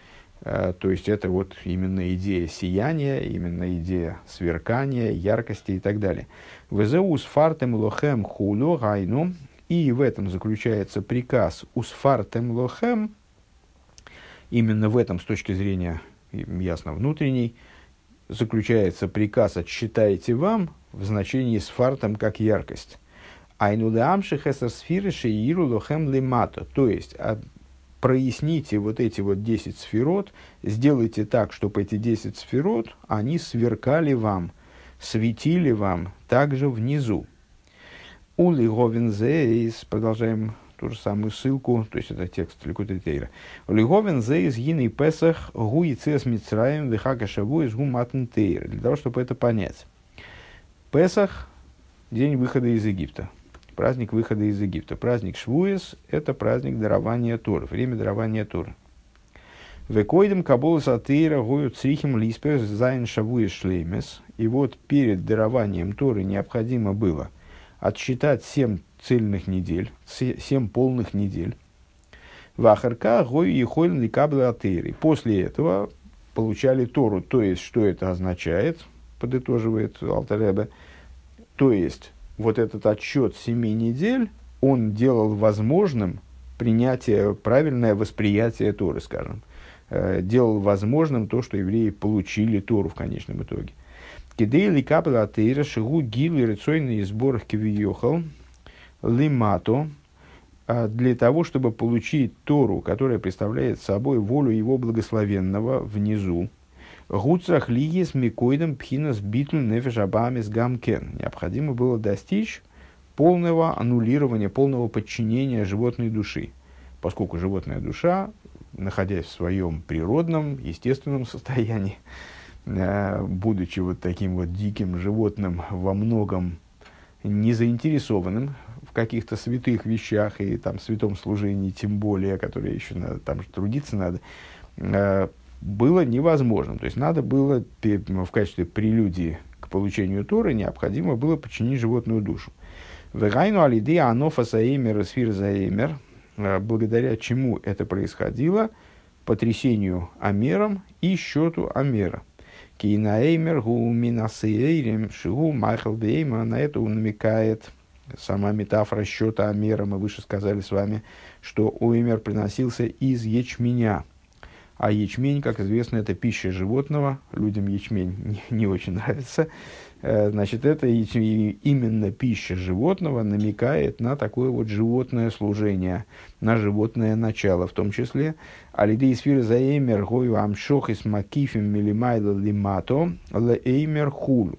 То есть, это вот именно идея сияния, именно идея сверкания, яркости и так далее. «Везеус фартем лохем хуло гайну». И в этом заключается приказ «усфартем лохем». Именно в этом, с точки зрения, ясно, внутренней, заключается приказ «отсчитайте вам» в значении «сфартом» как яркость. «Айнулеамши хесер сфиры шеиру лохем лимато». То есть, проясните вот эти вот десять сферот, сделайте так, чтобы эти десять сферот, они сверкали вам, светили вам также внизу. Ули говензейс, продолжаем ту же самую ссылку, то есть это текст Ликутей Тейра. Ули говензейс гиней песах гу яцес мицраим вихака шаву из гу матн тейра. Для того, чтобы это понять. Песах – день выхода из Египта. Праздник выхода из Египта. Праздник Швуес – это праздник дарования Торы, время дарования Торы. Векойдем каболас атеира гою црихим лиспес зайн шавуес шлеймес. И вот перед дарованием Торы необходимо было отсчитать семь цельных недель, семь полных недель. Вахарка гою ехолен ликабле атеиры. После этого получали Тору. То есть, что это означает, подытоживает Алтер Ребе. То есть, вот этот отсчет семи недель, он делал возможным принятие, правильное восприятие Торы, скажем. Э, делал возможным то, что евреи получили Тору в конечном итоге. Кидейли капла атеира шигу гилы рецойные сборах кивиохал лимато, для того, чтобы получить Тору, которая представляет собой волю его благословенного внизу. Гуцах лигис микоидом пхинас битл нефешабамис гамкен. Необходимо было достичь полного аннулирования, полного подчинения животной души. Поскольку животная душа, находясь в своем природном, естественном состоянии, будучи вот таким вот диким животным, во многом не заинтересованным в каких-то святых вещах и там святом служении, тем более, которое еще надо, там же трудиться надо, было невозможным. То есть, надо было в качестве прелюдии к получению Торы необходимо было подчинить животную душу. Вегайну алидея анофа саэмер сфир заэмер, благодаря чему это происходило, потрясению Амером и счету Амера. Кейнаэмер гу минасеэрим шигу майхал бейма, на это он намекает Сама метафора счета амера, мы выше сказали с вами, что оймер приносился из ячменя. А ячмень, как известно, это пища животного. Людям ячмень не, не очень нравится. Значит, это именно пища животного намекает на такое вот животное служение, на животное начало, в том числе. Алидей сфир заэмер гою амшох из макифим милимайла лимато лэймер хулу.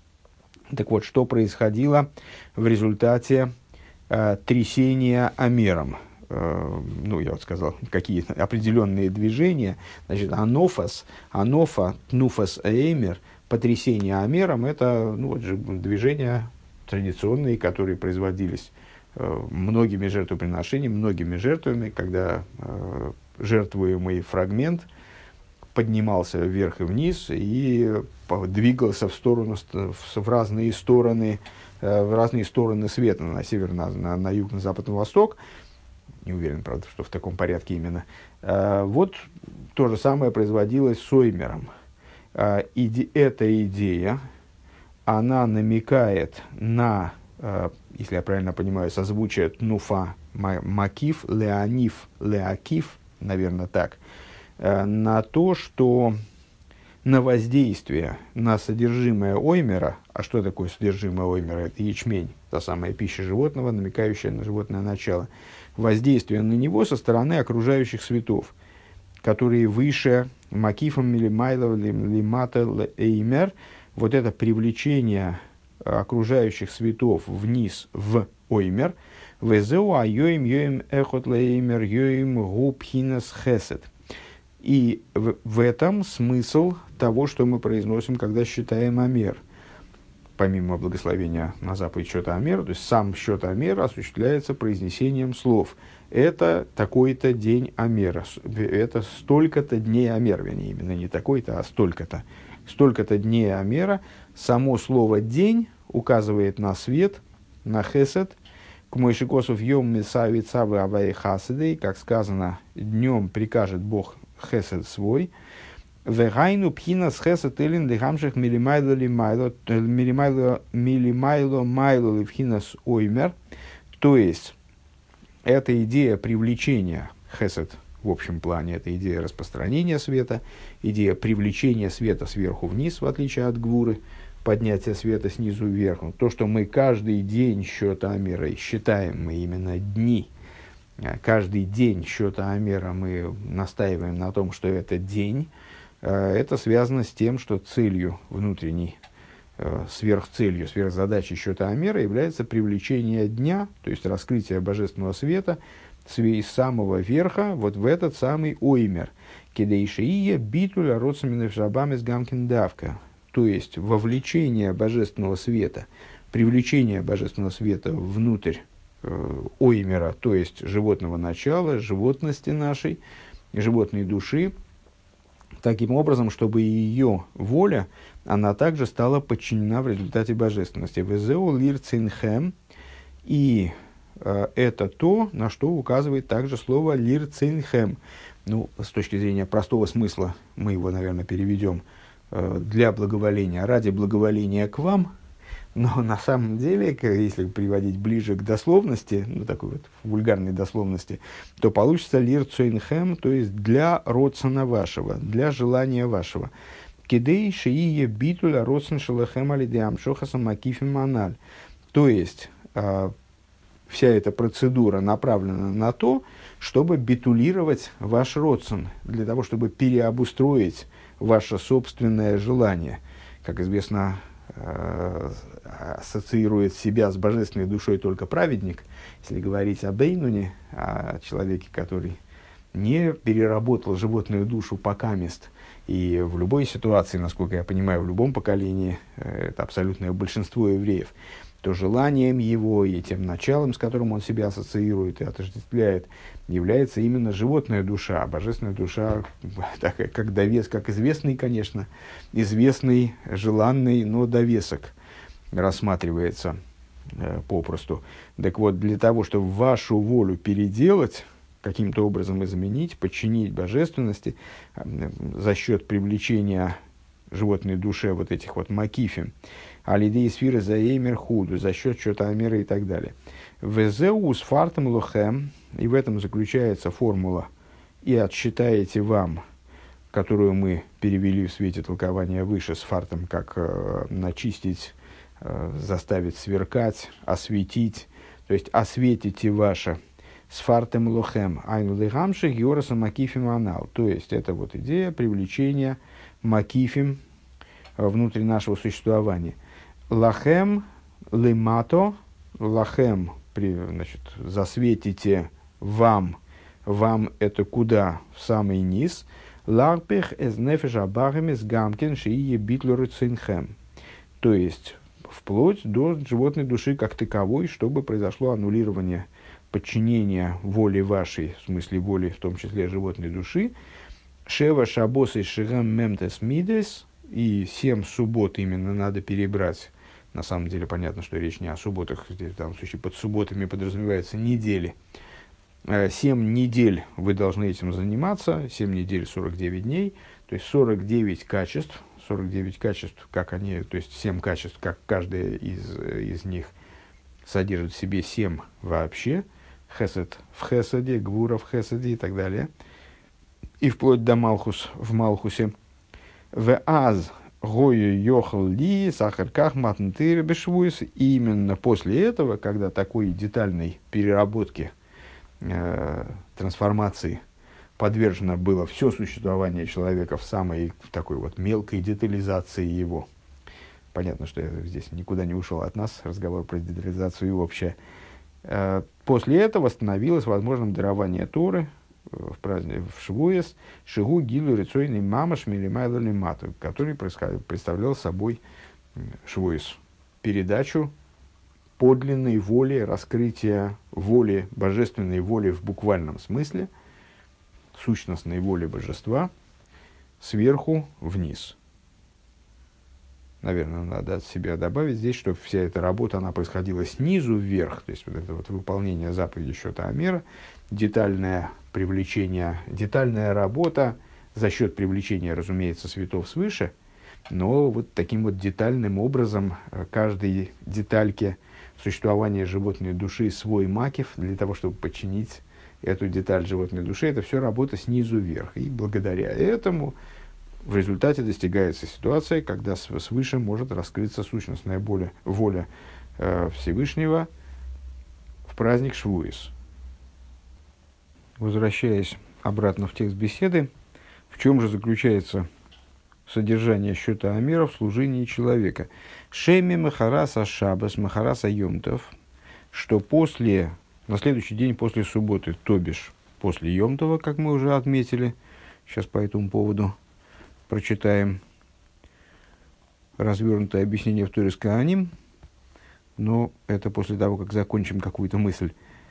Так вот, что происходило в результате э, трясения амером? Э, ну, я вот сказал, какие определенные движения. Значит, анофас, анофа, тнуфас, эймер, потрясение амером, это ну, вот же движения традиционные, которые производились э, многими жертвоприношениями, многими жертвами, когда э, жертвуемый фрагмент поднимался вверх и вниз и двигался в, сторону, в разные стороны, в разные стороны света, на север, на, на, на юг, на запад, на восток. Не уверен, правда, что в таком порядке именно. Вот то же самое производилось с оймером. Иде, эта идея, она намекает на, если я правильно понимаю, созвучие тнуфа макиф, леониф, леакиф, наверное, так, на то, что на воздействие на содержимое оймера, а что такое содержимое оймера? Это ячмень, та самая пища животного, намекающая на животное начало. Воздействие на него со стороны окружающих светов, которые выше макифом милимайлов лимата эймер, вот это привлечение окружающих светов вниз в оймер, везеу а йоим йоим эхот леймер йоим губхинас хесед. И в, в этом смысл того, что мы произносим, когда считаем амер. Помимо благословения на заповедь счета амера, то есть сам счет амера осуществляется произнесением слов. Это такой-то день амера, это столько-то дней амера, вернее, именно не такой-то, а столько-то. Столько-то дней амера. Само слово «день» указывает на свет, на хесед. К Мойшикосов йом мисави цавы авай хасидей, как сказано, днем прикажет Бог хесед свой. Вегайну пхинас хесед элин дехамших милимайло лимайло милимайло майло левхинас оймер. То есть, эта идея привлечения хесед в общем плане, это идея распространения света, идея привлечения света сверху вниз, в отличие от гвуры, поднятия света снизу вверх. То, что мы каждый день счета амера считаем, мы именно дни, каждый день счета амера мы настаиваем на том, что это день, это связано с тем, что целью внутренней, сверхцелью, сверхзадачей счета амера является привлечение дня, то есть раскрытие божественного света из самого верха, вот в этот самый оймер. Кедейшие битуля родсаминов шабам из гамкиндавка. То есть вовлечение божественного света, привлечение божественного света внутрь э, оймера, то есть животного начала, животности нашей, животной души, таким образом, чтобы ее воля, она также стала подчинена в результате божественности. Везеу лир цинхэм, и э, это то, на что указывает также слово лир цинхэм. Ну, с точки зрения простого смысла, мы его, наверное, переведем для благоволения, ради благоволения к вам, но на самом деле, если приводить ближе к дословности, ну такой вот вульгарной дословности, то получится лир цойнхэм, то есть для родсона вашего, для желания вашего. Кидей шиие битуля родсон шелэхэм алидеам шохасам макифим аналь. То есть э, вся эта процедура направлена на то, чтобы битулировать ваш родсон, для того, чтобы переобустроить ваше собственное желание. Как известно, э, ассоциирует себя с божественной душой только праведник. Если говорить об Эйнуне, о человеке, который не переработал животную душу покамест, и в любой ситуации, насколько я понимаю, в любом поколении, э, это абсолютное большинство евреев, то желанием его и тем началом, с которым он себя ассоциирует и отождествляет, является именно животная душа. А божественная душа, так, как довес, как известный, конечно, известный, желанный, но довесок рассматривается э, попросту. Так вот, для того, чтобы вашу волю переделать, каким-то образом изменить, подчинить божественности э, за счет привлечения животной душе вот этих вот макифим, алидей сфиры за эймер худу, за счет что-то амера и так далее. Везеус фартом лохем, и в этом заключается формула, и отсчитаете вам, которую мы перевели в свете толкования выше с фартом, как э, начистить, э, заставить сверкать, осветить, то есть осветите ваше с фартом лохем, айну лихамши геораса макифим анал, то есть это вот идея привлечения макифим внутри нашего существования. Лахем лимато, лахем, значит, засветите вам, вам это куда? В самый низ. Ларпех эз нефеш абахемес гамкин шиие битлоры цинхем. То есть, вплоть до животной души как таковой, чтобы произошло аннулирование подчинения воле вашей, в смысле воли, в том числе животной души. Шева шабос и шигам мемтес мидес. И семь суббот именно надо перебрать. На самом деле понятно, что речь не о субботах. Здесь в данном случае под субботами подразумеваются недели. Семь недель вы должны этим заниматься. Семь недель, сорок девять дней. То есть сорок девять качеств. сорок девять качеств, как они, то есть семь качеств, как каждая из, из них содержит в себе семь вообще. Хесед в хеседе, гвура в хеседе и так далее. И вплоть до Малхус в Малхусе. В аз гою йохал ли сахарках матнтыр бешвуис. Именно после этого, когда такой детальной переработки, э, трансформации подвержено было все существование человека в самой в такой вот мелкой детализации его. Понятно, что я здесь никуда не ушел от нас, разговор про детализацию и общее. Э, после этого становилось возможным дарование Торы в праздник в Швуес, Шигу Гилу Рицойный Мамаш Милимайла Лимату, который представлял собой Швуес, передачу подлинной воли, раскрытия воли, божественной воли в буквальном смысле, сущностной воли божества сверху вниз. Наверное, надо от себя добавить здесь, что вся эта работа, она происходила снизу вверх, то есть вот это вот выполнение заповеди счета Амера, детальное привлечение, детальная работа за счет привлечения, разумеется, светов свыше, но вот таким вот детальным образом каждой детальке существования животной души свой макиф для того, чтобы подчинить эту деталь животной души, это все работа снизу вверх. И благодаря этому в результате достигается ситуация, когда свыше может раскрыться сущностная воля, воля э, Всевышнего в праздник Швуис. Возвращаясь обратно в текст беседы, в чем же заключается содержание счета Амера в служении человека? Шеми махараса шабас махараса йомтов, что после, на следующий день после субботы, то бишь после йомтова, как мы уже отметили, сейчас по этому поводу прочитаем развернутое объяснение в Торе с Кааним, но это после того, как закончим какую-то мысль.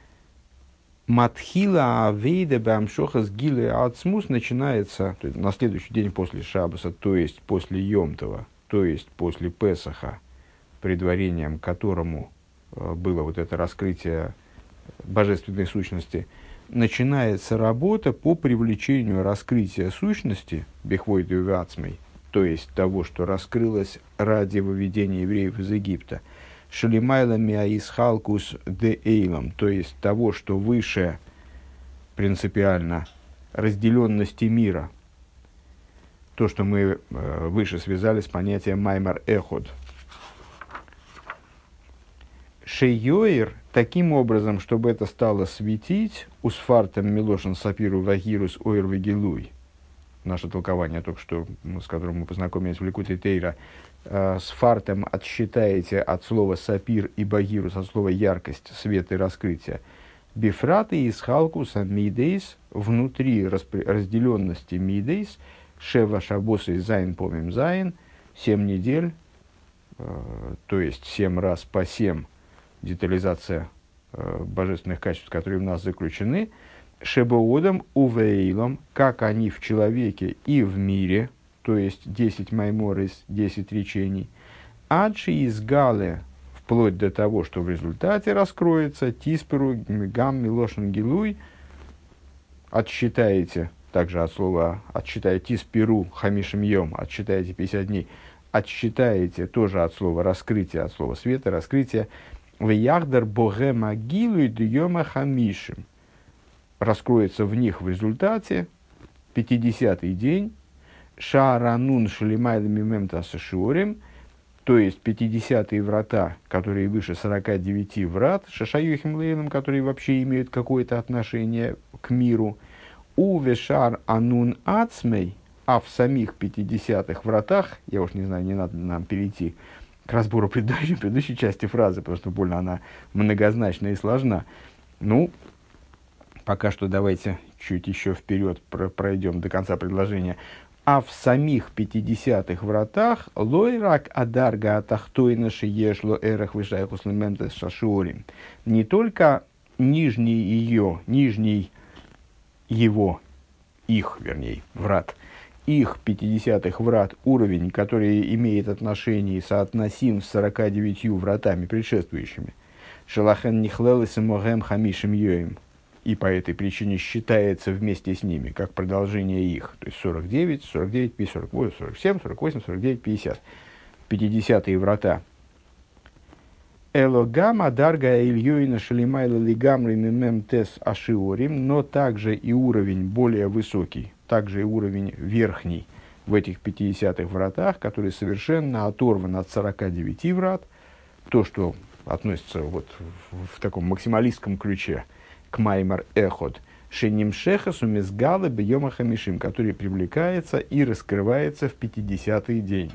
Матхила авейда бамшохас гиле ацмус начинается, то есть на следующий день после Шаббаса, то есть после Йомтова, то есть после Песаха, предварением которому э, было вот это раскрытие божественной сущности, начинается работа по привлечению раскрытия сущности бехвойду вацмой, то есть того, что раскрылось ради выведения евреев из Египта, шалимайла миаисхалкус де эйлам, то есть того, что выше принципиально разделенности мира, то, что мы э, выше связали с понятием маймар эход. Шейоир таким образом, чтобы это стало светить, усфартем милошин сапиру вагирус ойр вагилуй. Наше толкование, только что, с которым мы познакомились в Ликутей Тейра, э, с фартом отсчитаете от слова сапир и багирус, от слова яркость, свет и раскрытие. Бифраты из халкуса мидейс, внутри распри- разделенности мидейс, шева шабоса и зайн помим зайн, семь недель, э, то есть семь раз по семь, детализация э, божественных качеств, которые в нас заключены, шебоодом увейлом, как они в человеке и в мире, то есть десять майморис, десять речений, адши из галы, вплоть до того, что в результате раскроется тисперу гам милошин гилуй, отсчитаете, также от слова отсчитаете тисперу хамишем йом, отсчитаете пятьдесят дней, отсчитаете, тоже от слова раскрытие, от слова света, раскрытие, в яхдер боге могилу дьема хамишим, раскроется в них в результате пятидесятый день, шааранун шалимайда мимемта сашиорим, то есть пятидесятые врата, которые выше сорока девяти врат, шашаюхим лейлом, которые вообще имеют какое-то отношение к миру, увешар анун ацмей, а в самих пятидесятых вратах, я уж не знаю, не надо нам перейти к разбору предыдущей, предыдущей части фразы, потому что больно она многозначна и сложна. Ну, пока что давайте чуть еще вперед пройдем до конца предложения. А в самих пятидесятых вратах лойрак адарга атахтойна шиешло эрах вишайхус лемемтес шашуорим. Не только нижний ее, нижний его, их, вернее, врат, их пятидесятых врат уровень, который имеет отношение и соотносим с сорока девятью вратами предшествующими. Шелахен нихлел и самогем хамишем йоим. И по этой причине считается вместе с ними, как продолжение их. То есть сорок девять, сорок девять, пятьдесят, сорок восемь, сорок семь, сорок восемь, сорок девять, пятьдесят. пятидесятые врата. Элогама дарга ильёйна шалимайла лигамри мимем тес ашиорим, но также и уровень более высокий, также и уровень верхний в этих пятидесятых вратах, который совершенно оторван от сорока девяти врат, то, что относится вот в, в таком максималистском ключе к Маймар Эхот, Шенимшеха Сумизгала Бьема Хамишим, который привлекается и раскрывается в пятидесятый день.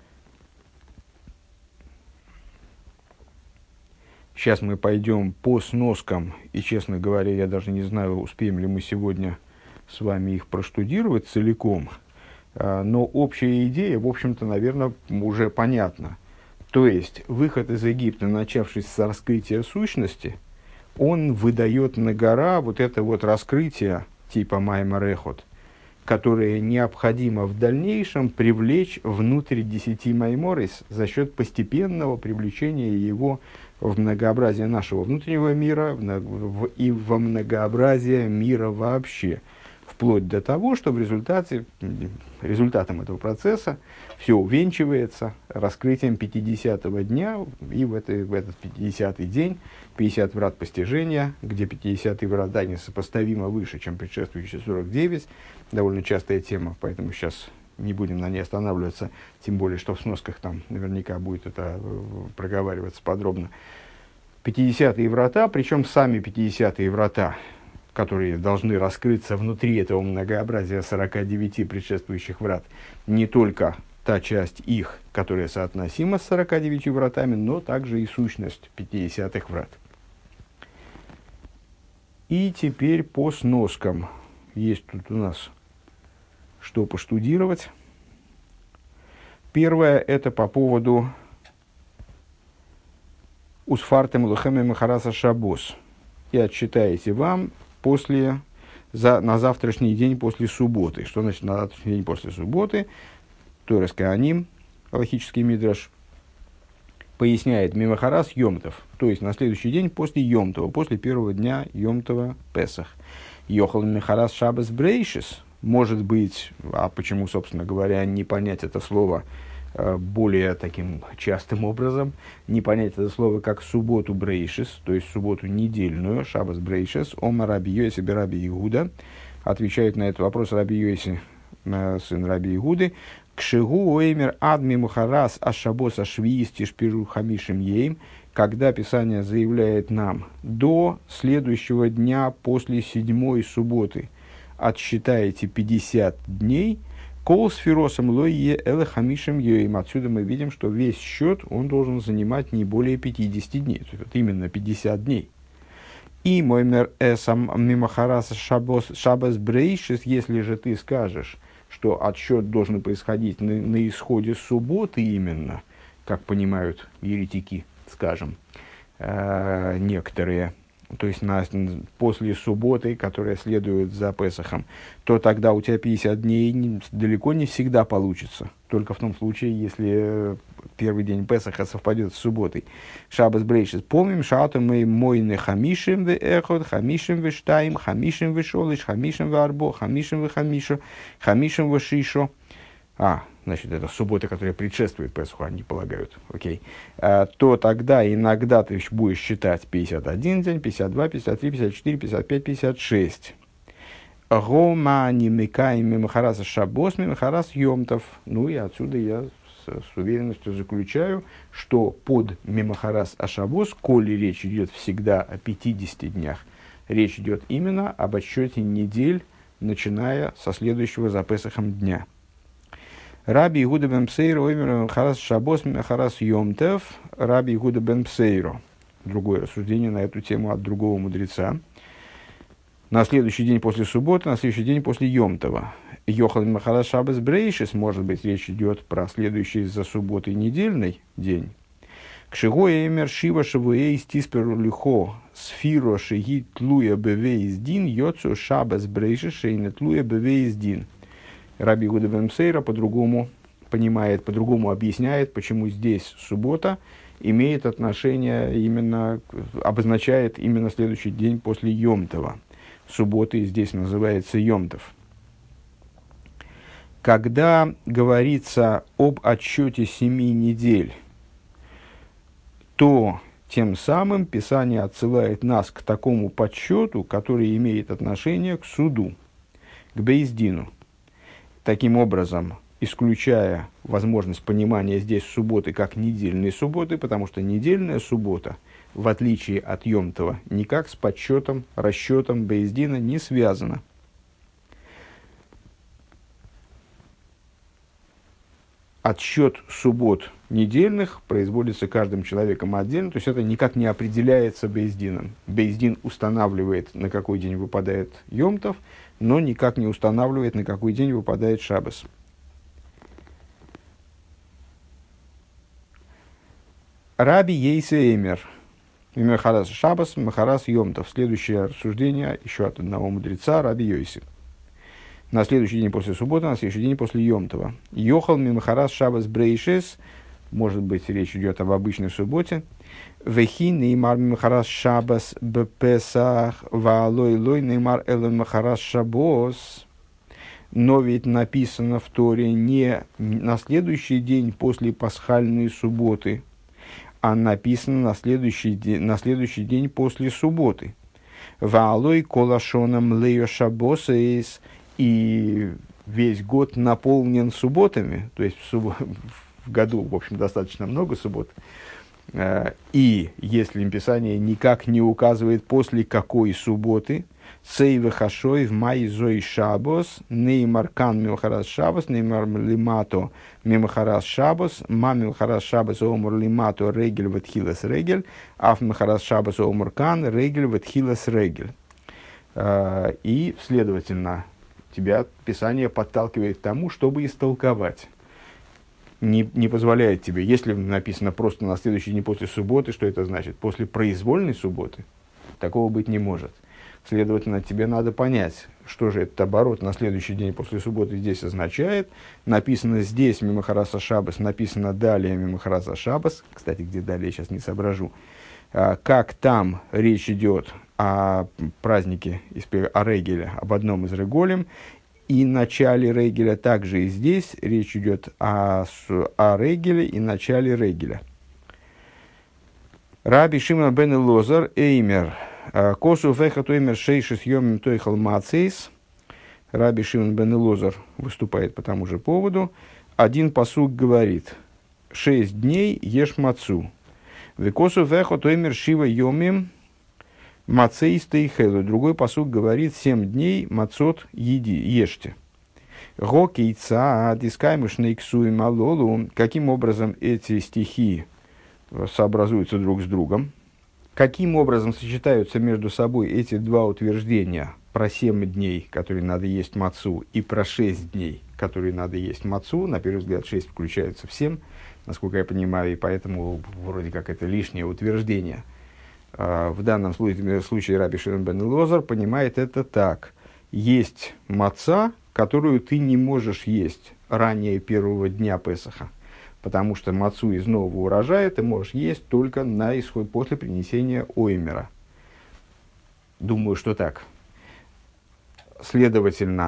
Сейчас мы пойдем по сноскам, и, честно говоря, я даже не знаю, успеем ли мы сегодня с вами их проштудировать целиком, но общая идея, в общем-то, наверное, уже понятна. То есть, выход из Египта, начавшись с раскрытия сущности, он выдает на гора вот это вот раскрытие типа Маймар Эхот, которое необходимо в дальнейшем привлечь внутрь десяти Майморис за счет постепенного привлечения его в многообразие нашего внутреннего мира в, в, и во многообразие мира вообще. Вплоть до того, что в результате, результатом этого процесса все увенчивается раскрытием пятидесятого дня, и в, это, в этот пятидесятый день, пятьдесят врат постижения, где пятидесятый врат да, несопоставимо выше, чем предшествующие сорок девять, довольно частая тема, поэтому сейчас не будем на ней останавливаться, тем более, что в сносках там наверняка будет это проговариваться подробно. пятидесятые врата, причем сами пятидесятые врата, которые должны раскрыться внутри этого многообразия сорока девяти предшествующих врат, не только та часть их, которая соотносима с сорока девятью вратами, но также и сущность пятидесятых врат. И теперь по сноскам. Есть тут у нас что поштудировать. Первое, это по поводу «Усфартем лухеме махараса шабос». И отчитаете вам после, за, на завтрашний день после субботы. Что значит на завтрашний день после субботы? Торес Кааним, алахический мидраш, поясняет мимахарас Йомтов, то есть на следующий день после Йомтова, после первого дня Йомтова Песах. Йохал мимахарас шабас брейшис, может быть, а почему, собственно говоря, не понять это слово более таким частым образом, не понять это слово как субботу брейшис, то есть субботу недельную, шабас брейшис, ома раби Йоси бе раби Игуда, отвечает на этот вопрос раби Йоси, сын раби Игуды, кшигу оймер адми мухарас ашабос ашвиис тишпиру хамишим ейм, когда Писание заявляет нам до следующего дня после седьмой субботы отсчитаете пятьдесят дней, кол с фиросом лойе эле хамишем йоим. Отсюда мы видим, что весь счет он должен занимать не более пятидесяти дней, то есть вот именно пятьдесят дней. И мой мер эсам мимахарас шабас брейшис, если же ты скажешь, что отсчет должен происходить на, на исходе субботы именно, как понимают еретики, скажем, э, некоторые, то есть на, после субботы, которая следует за Песахом, то тогда у тебя пятьдесят дней не, далеко не всегда получится. Только в том случае, если первый день Песаха совпадет с субботой. Шабас брейшис. Помним, шату мы мойны хамишим ве эхот, хамишим ве штайм, хамишим ве шолиш, хамишим ве арбо, хамишим ве хамишо, хамишим ве шишо. А, значит, это суббота, которая предшествует Песху, они полагают, окей, а, то тогда иногда ты будешь считать пятьдесят один день, пятьдесят два, пятьдесят три, пятьдесят четыре, пятьдесят пять, пятьдесят шесть. Гома немекай мимахарас шабос мимахарас йомтов. Ну и отсюда я с, с уверенностью заключаю, что под мимахарас ашабос, коли речь идет всегда о пятидесяти днях, речь идет именно об отсчете недель, начиная со следующего за Песахом дня. Раби Игуда бен Псейро, мимахарас шабос мимахарас йомтов. Раби Игуда бен Псейро. Другое рассуждение на эту тему от другого мудреца. На следующий день после субботы, на следующий день после Йомтова. Йохал мимахарас шабас брейшис, может быть, речь идет про следующий за субботой недельный день. Кшигоя эмер шива шавуэй стисперу лихо сфиро шеги тлуя бевейс дин йоцу шабас брейшис шейна тлуя бевейс дин. Раби Игуда бен Псейро по-другому понимает, по-другому объясняет, почему здесь суббота имеет отношение именно, обозначает именно следующий день после Йомтова. Субботы здесь называется Йомтов. Когда говорится об отсчете семи недель, то тем самым Писание отсылает нас к такому подсчету, который имеет отношение к суду, к бейздину. Таким образом, исключая возможность понимания здесь субботы как недельной субботы, потому что недельная суббота, в отличие от Йомтова, никак с подсчетом, расчетом бейздина не связана. Отсчет суббот недельных производится каждым человеком отдельно, то есть это никак не определяется бейздином. Бейздин устанавливает, на какой день выпадает Йомтов, но никак не устанавливает, на какой день выпадает Шаббос. Раби Йейсе Эмер. Мимахарас Шаббос, Махарас Йомтов. Следующее рассуждение еще от одного мудреца, Раби Йойси. На следующий день после субботы, на следующий день после Йомтова. Йохал Мимахарас Шаббос Брейшес. Может быть, речь идет об обычной субботе. Вехи неймар Мимахарас Шаббос Бепесах. Ваалой лой неймар элен Махарас Шаббос. Но ведь написано в Торе не на следующий день после пасхальной субботы, а написано на следующий день, на следующий день после субботы. Ваалой колашоном лео шабосейс, и весь год наполнен субботами, то есть в, суб... в году, в общем, достаточно много суббот. И если Писание никак не указывает, после какой субботы, Сейве хашой в май зой шабос, неймар кан мимахарас шабос, неймар лимато мимахарас шабос, ма мимахарас шабос омур лимато регель ватхилас регель, аф мимахарас шабос омур кан регель ватхилас регель. И, следовательно, тебя Писание подталкивает к тому, чтобы истолковать. Не, не позволяет тебе, если написано просто на следующий день после субботы, что это значит? После произвольной субботы такого быть не может. Следовательно, тебе надо понять, что же этот оборот на следующий день после субботы здесь означает. Написано здесь мимахараса шаббос, написано далее мимахараса шаббос. Кстати, где далее, я сейчас не соображу. Как там речь идет о празднике, о регеле, об одном из реголем, и начале регеля, также и здесь речь идет о, о регеле и начале регеля. Раби Шимон бен Элозар Эймер. Косу фехату эмер шейшис йомим тойхал мацейс. Раби Шимон бен Элозар выступает по тому же поводу. Один пасук говорит: шесть дней ешь мацу. Векосу фехату эмер шива йомим мацейс тейхелу. Другой пасук говорит: семь дней мацот еди, ешьте. Го кейца дискаймыш нейксуй малолу. Каким образом эти стихи сообразуются друг с другом? Каким образом сочетаются между собой эти два утверждения про семь дней, которые надо есть мацу, и про шесть дней, которые надо есть мацу? На первый взгляд, шесть включается в семь, насколько я понимаю, и поэтому вроде как это лишнее утверждение. В данном случае, случае Раби Шимон бен Элозар понимает это так. Есть маца, которую ты не можешь есть ранее первого дня Песаха, потому что мацу из нового урожая ты можешь есть только на исход после принесения оймера. Думаю, что так. Следовательно,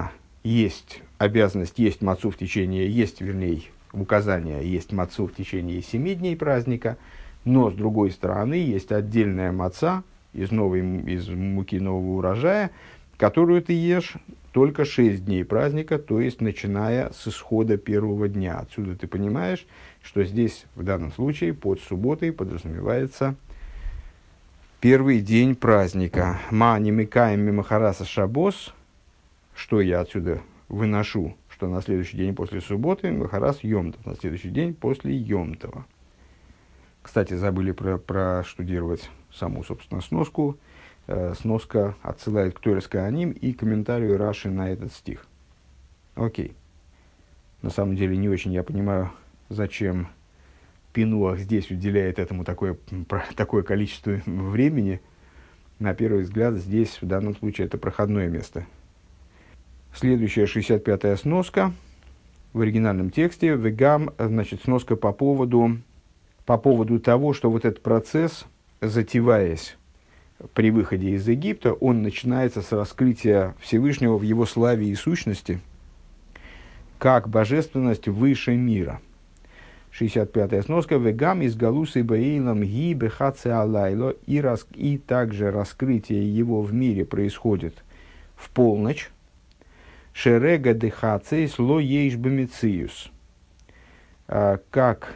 есть обязанность есть мацу в течение, есть, вернее, указание есть мацу в течение семи дней праздника, но, с другой стороны, есть отдельная маца из, новой, из муки нового урожая, которую ты ешь только шесть дней праздника, то есть начиная с исхода первого дня. Отсюда ты понимаешь, что здесь, в данном случае, под субботой подразумевается первый день праздника. Ма немикаем мимахараса шабос, что я отсюда выношу, что на следующий день после субботы мимахарас йомтов, на следующий день после йомтова. Кстати, забыли про, проштудировать саму, собственно, сноску. Э, сноска отсылает к Торес Кааним и комментарию Раши на этот стих. Окей. На самом деле, не очень я понимаю, зачем Пинуах здесь уделяет этому такое, такое количество времени. На первый взгляд, здесь, в данном случае, это проходное место. Следующая, шестьдесят пятая сноска в оригинальном тексте. Вегам, значит, сноска по поводу... по поводу того, что вот этот процесс, затеваясь при выходе из Египта, он начинается с раскрытия Всевышнего в его славе и сущности, как божественность выше мира. шестьдесят пятая сноска. «Вегам из галусы баилам ги бехаце алайло». И, рас, и также раскрытие его в мире происходит в полночь. «Шерега дехацей сло ейш бемециюс». Как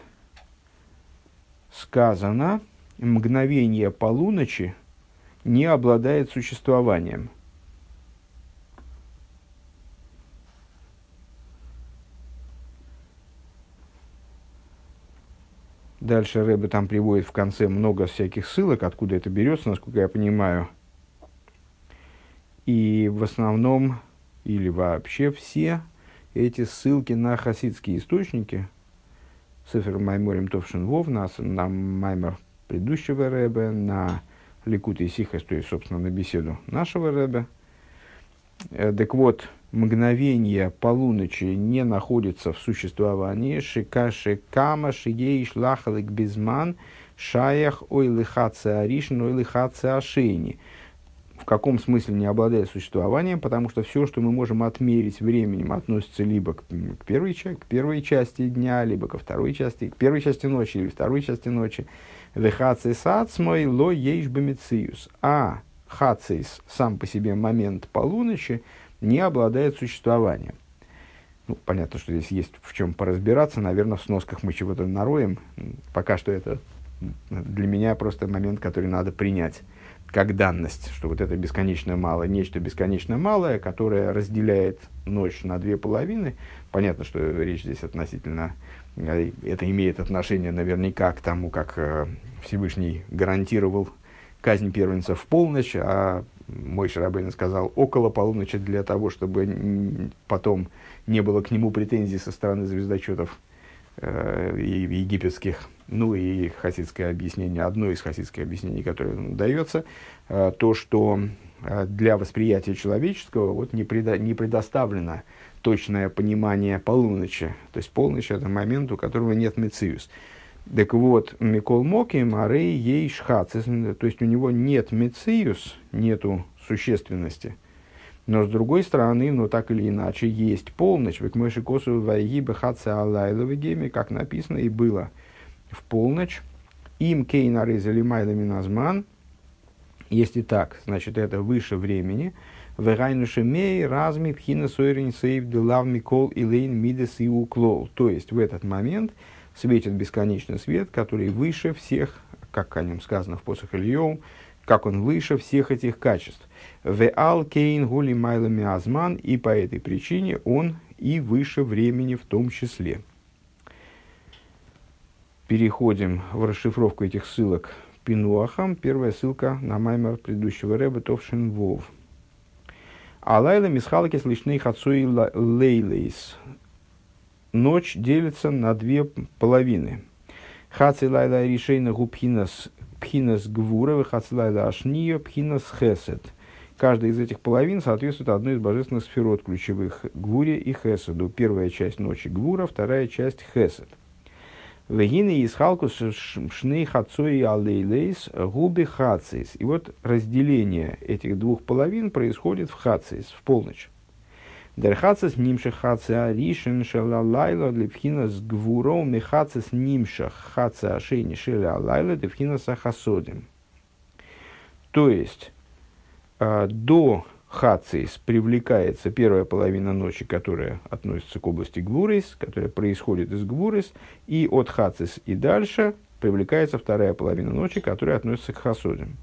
сказано, мгновение полуночи не обладает существованием. Дальше Ребе там приводит в конце много всяких ссылок, откуда это берется, насколько я понимаю. И в основном, или вообще все эти ссылки на хасидские источники, Сефер Майморим Товшин Вов, на, на Маймор предыдущего Ребе, на Ликут и Сихас, то есть, собственно, на беседу нашего Ребе. Э, так вот, мгновение полуночи не находится в существовании. Шикаши кама шиеиш лахалик безман шаях ойлыхаце аришн ойлыхаце ашейни. В каком смысле не обладает существованием? Потому что все, что мы можем отмерить временем, относится либо к, к, первой, к первой части дня, либо ко второй части, к первой части ночи, или второй части ночи. Вехацис ацмой ло ейш бемециюс. А хацис, сам по себе момент полуночи, не обладает существованием. Ну, понятно, что здесь есть в чем поразбираться. Наверное, в сносках мы чего-то нароем. Пока что это для меня просто момент, который надо принять как данность, что вот это бесконечно мало, нечто бесконечно малое, которое разделяет ночь на две половины. Понятно, что речь здесь относительно, это имеет отношение наверняка к тому, как Всевышний гарантировал казнь первенца в полночь, а Мойше Рабейну сказал около полуночи для того, чтобы потом не было к нему претензий со стороны звездочетов э, и египетских. Ну и хасидское объяснение, одно из хасидских объяснений, которое дается, э, то, что э, для восприятия человеческого вот, не, предо, не предоставлено точное понимание полуночи. То есть полночь – это момент, у которого нет мециус. Так вот, Микол Моким, Арей ей шхацис, то есть у него нет мециус, нету существенности. Но с другой стороны, ну так или иначе, есть полночь. Векмойши косу вайги бехаце алайловы геми, как написано, и было в полночь. Им кейна резали майлами назман. Если так, значит это выше времени. Вегайнуши мей разми пхина сойрин сейв делав микол илейн мидес и уклол. То есть в этот момент светит бесконечный свет, который выше всех, как о нем сказано в посох Ильёв, как он выше всех этих качеств. Веал кейн гули майлами азман, и по этой причине он и выше времени в том числе. Переходим в расшифровку этих ссылок Пинуахам. Первая ссылка на маймер предыдущего Ребе Товшин Вов. Алайла мисхалки слышны хацуи лейлейс. Ночь делится на две половины. Хаци лайла решейна губхинас пхинас гвура, хаци лайла ашния пхинас хесед. Каждая из этих половин соответствует одной из божественных сферот ключевых – гвуре и хеседу. Первая часть ночи – гвура, вторая часть – хесед. Вегины из халкус шны хацуи алейлейс губи хацис. И вот разделение этих двух половин происходит в хацис, в полночь. Дерхацис нимших хаца ришен шелалайла лепхина с гвуром мехацис нимших хаца ашейни шелалайла лепхина сахасодим. То есть, э, до хацис привлекается первая половина ночи, которая относится к области гвурис, которая происходит из гвурис, и от хацис и дальше привлекается вторая половина ночи, которая относится к хасодим.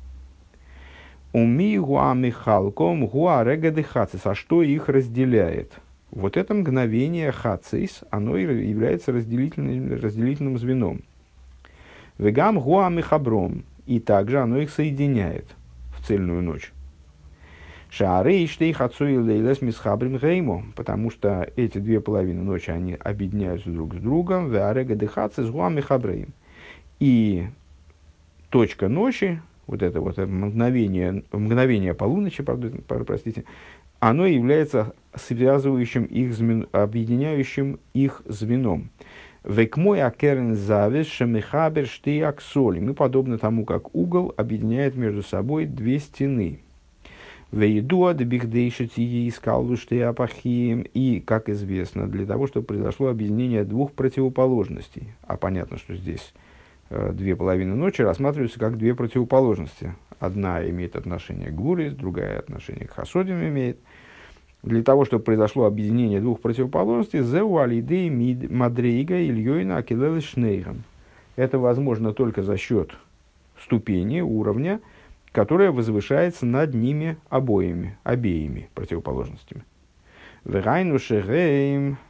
Уми гуа михалком гуа регады хацис. А что их разделяет? Вот это мгновение хацис, оно является разделительным, разделительным звеном. Вегам гуа михабром. И также оно их соединяет в цельную ночь. Шаары иштей хацуи лейлес мисхабрим геймо. Потому что эти две половины ночи, они объединяются друг с другом. Веа регады хацис гуа михабрим. И точка ночи, вот это вот мгновение, мгновение полуночи, простите, оно является связывающим их, звен, объединяющим их звеном. Векмой акерн завис шемихабер штиак соли. Мы подобно тому, как угол объединяет между собой две стены. Вейдуа дебихдейшити искал штиапахием. И, как известно, для того, чтобы произошло объединение двух противоположностей. А понятно, что здесь две половины ночи рассматриваются как две противоположности. Одна имеет отношение к гвурис, другая отношение к хасодим имеет. Для того, чтобы произошло объединение двух противоположностей, зеу алидей мадрейга ильёйна акилелы шнейган. Это возможно только за счет ступени, уровня, которая возвышается над ними обоими, обеими противоположностями. Вегайну шегейм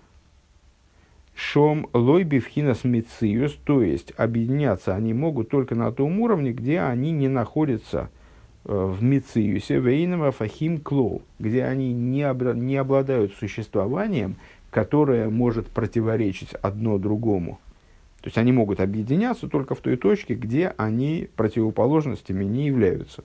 шом лойби вхинас мициюс, то есть объединяться они могут только на том уровне, где они не находятся э, в мициюсе, вейнова фахим клоу, где они не, обра- не обладают существованием, которое может противоречить одно другому. То есть они могут объединяться только в той точке, где они противоположностями не являются.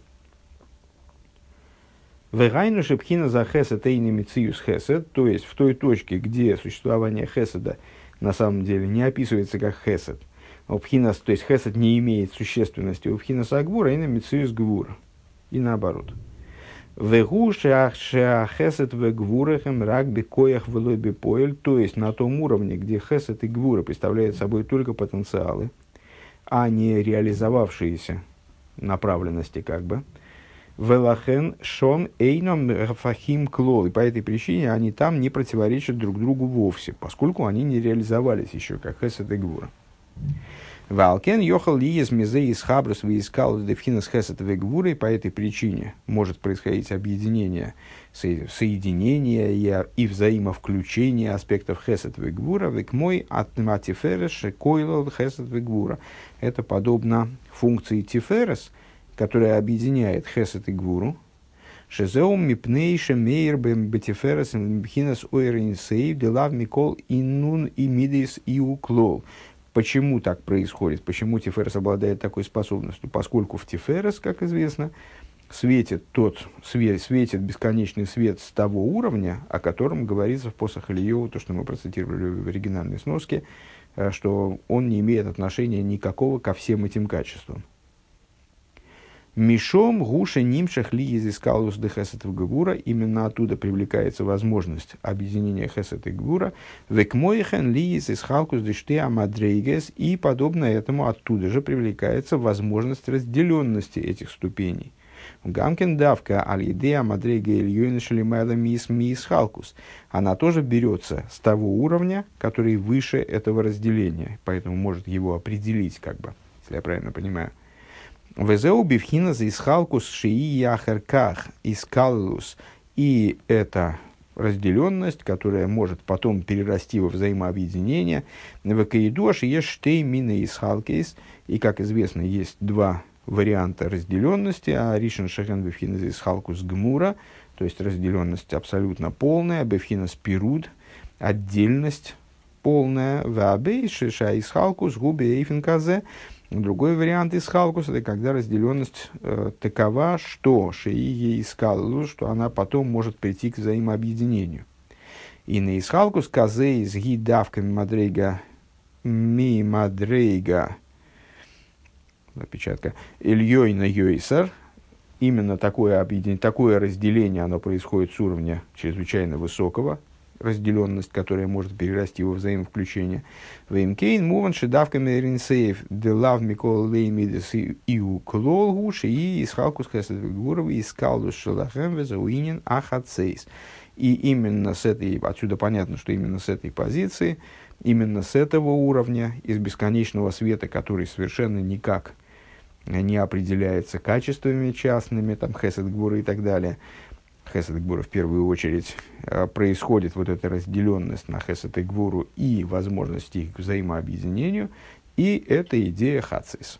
Вегайну шепхина за хесед эйни мициюс хесед, то есть в той точке, где существование хеседа на самом деле не описывается как хесед. Пхинас, то есть хесед не имеет существенности у пхинас агвура и на мициюс гвура. И наоборот. Вегу шеахесед вегвурахем рак бекоях велой бепоэль, то есть на том уровне, где хесед и гвура представляют собой только потенциалы, а не реализовавшиеся направленности как бы. Велахен шон эйном фахим клол. И по этой причине они там не противоречат друг другу вовсе, поскольку они не реализовались еще как хесед и гвура. Валкен йохал лиез мизе из хабрус выискал девхинас хесед и гвура, и по этой причине может происходить объединение, соединение и взаимовключение аспектов хесед и гвура. Век мой атма тиферес шекойлал хесед и гвура. Это подобно функции тиферес, которая объединяет хесед и гвуру. Шезеум мипнейше мейр бетиферес мбхинас ойринсей делав микол иннун и мидис и уклол. Почему так происходит? Почему тиферес обладает такой способностью? Поскольку в тиферес, как известно, светит тот свет, светит бесконечный свет с того уровня, о котором говорится в посох Ильёву, то, что мы процитировали в оригинальной сноске, что он не имеет отношения никакого ко всем этим качествам. Мишом гуша нимшах ли изыскалус де хесед в гвура. Именно оттуда привлекается возможность объединения хесед и гвура. Векмоихен ли изыскалкус де штеа мадрейгес. И подобно этому оттуда же привлекается возможность разделенности этих ступеней. Гамкен давка алидеа мадрейга ильёйна шалимайла мис мис халкус. Она тоже берется с того уровня, который выше этого разделения. Поэтому может его определить, как бы, если я правильно понимаю. Везеу бифхина за исхалкус шии яхерках искаллус. И это разделенность, которая может потом перерасти во взаимообъединение. Векаидуаш есть штей мины исхалкейс. И, как известно, есть два варианта разделенности. А ришен шехен бифхина за исхалкус гмура, то есть разделенность абсолютно полная, бифхина спируд, отдельность полная, вабей шиша исхалкус губи эйфенказе. Другой вариант из халкус — это когда разделенность э, такова, что шеи искал, что она потом может прийти к взаимообъединению. И на исхалкус казе из гидавками мадрейга ми мадрейга, опечатка, ильёй на йойсар, именно такое, объединение, такое разделение, оно происходит с уровня чрезвычайно высокого, разделенность, которая может перерасти во взаимовключение. Веймкейн муван шедавка меринсеев делав микол леймидес иу клолгуш и исхалкус хэсэдвигуров и скалдус шелахем везауинин ахацейс. И именно с этой, отсюда понятно, что именно с этой позиции, именно с этого уровня, из бесконечного света, который совершенно никак не определяется качествами частными, там хесед гвура и так далее, хесед и гвура в первую очередь, происходит вот эта разделенность на хесед и гвуру и возможность их к взаимообъединению, и это идея хацис.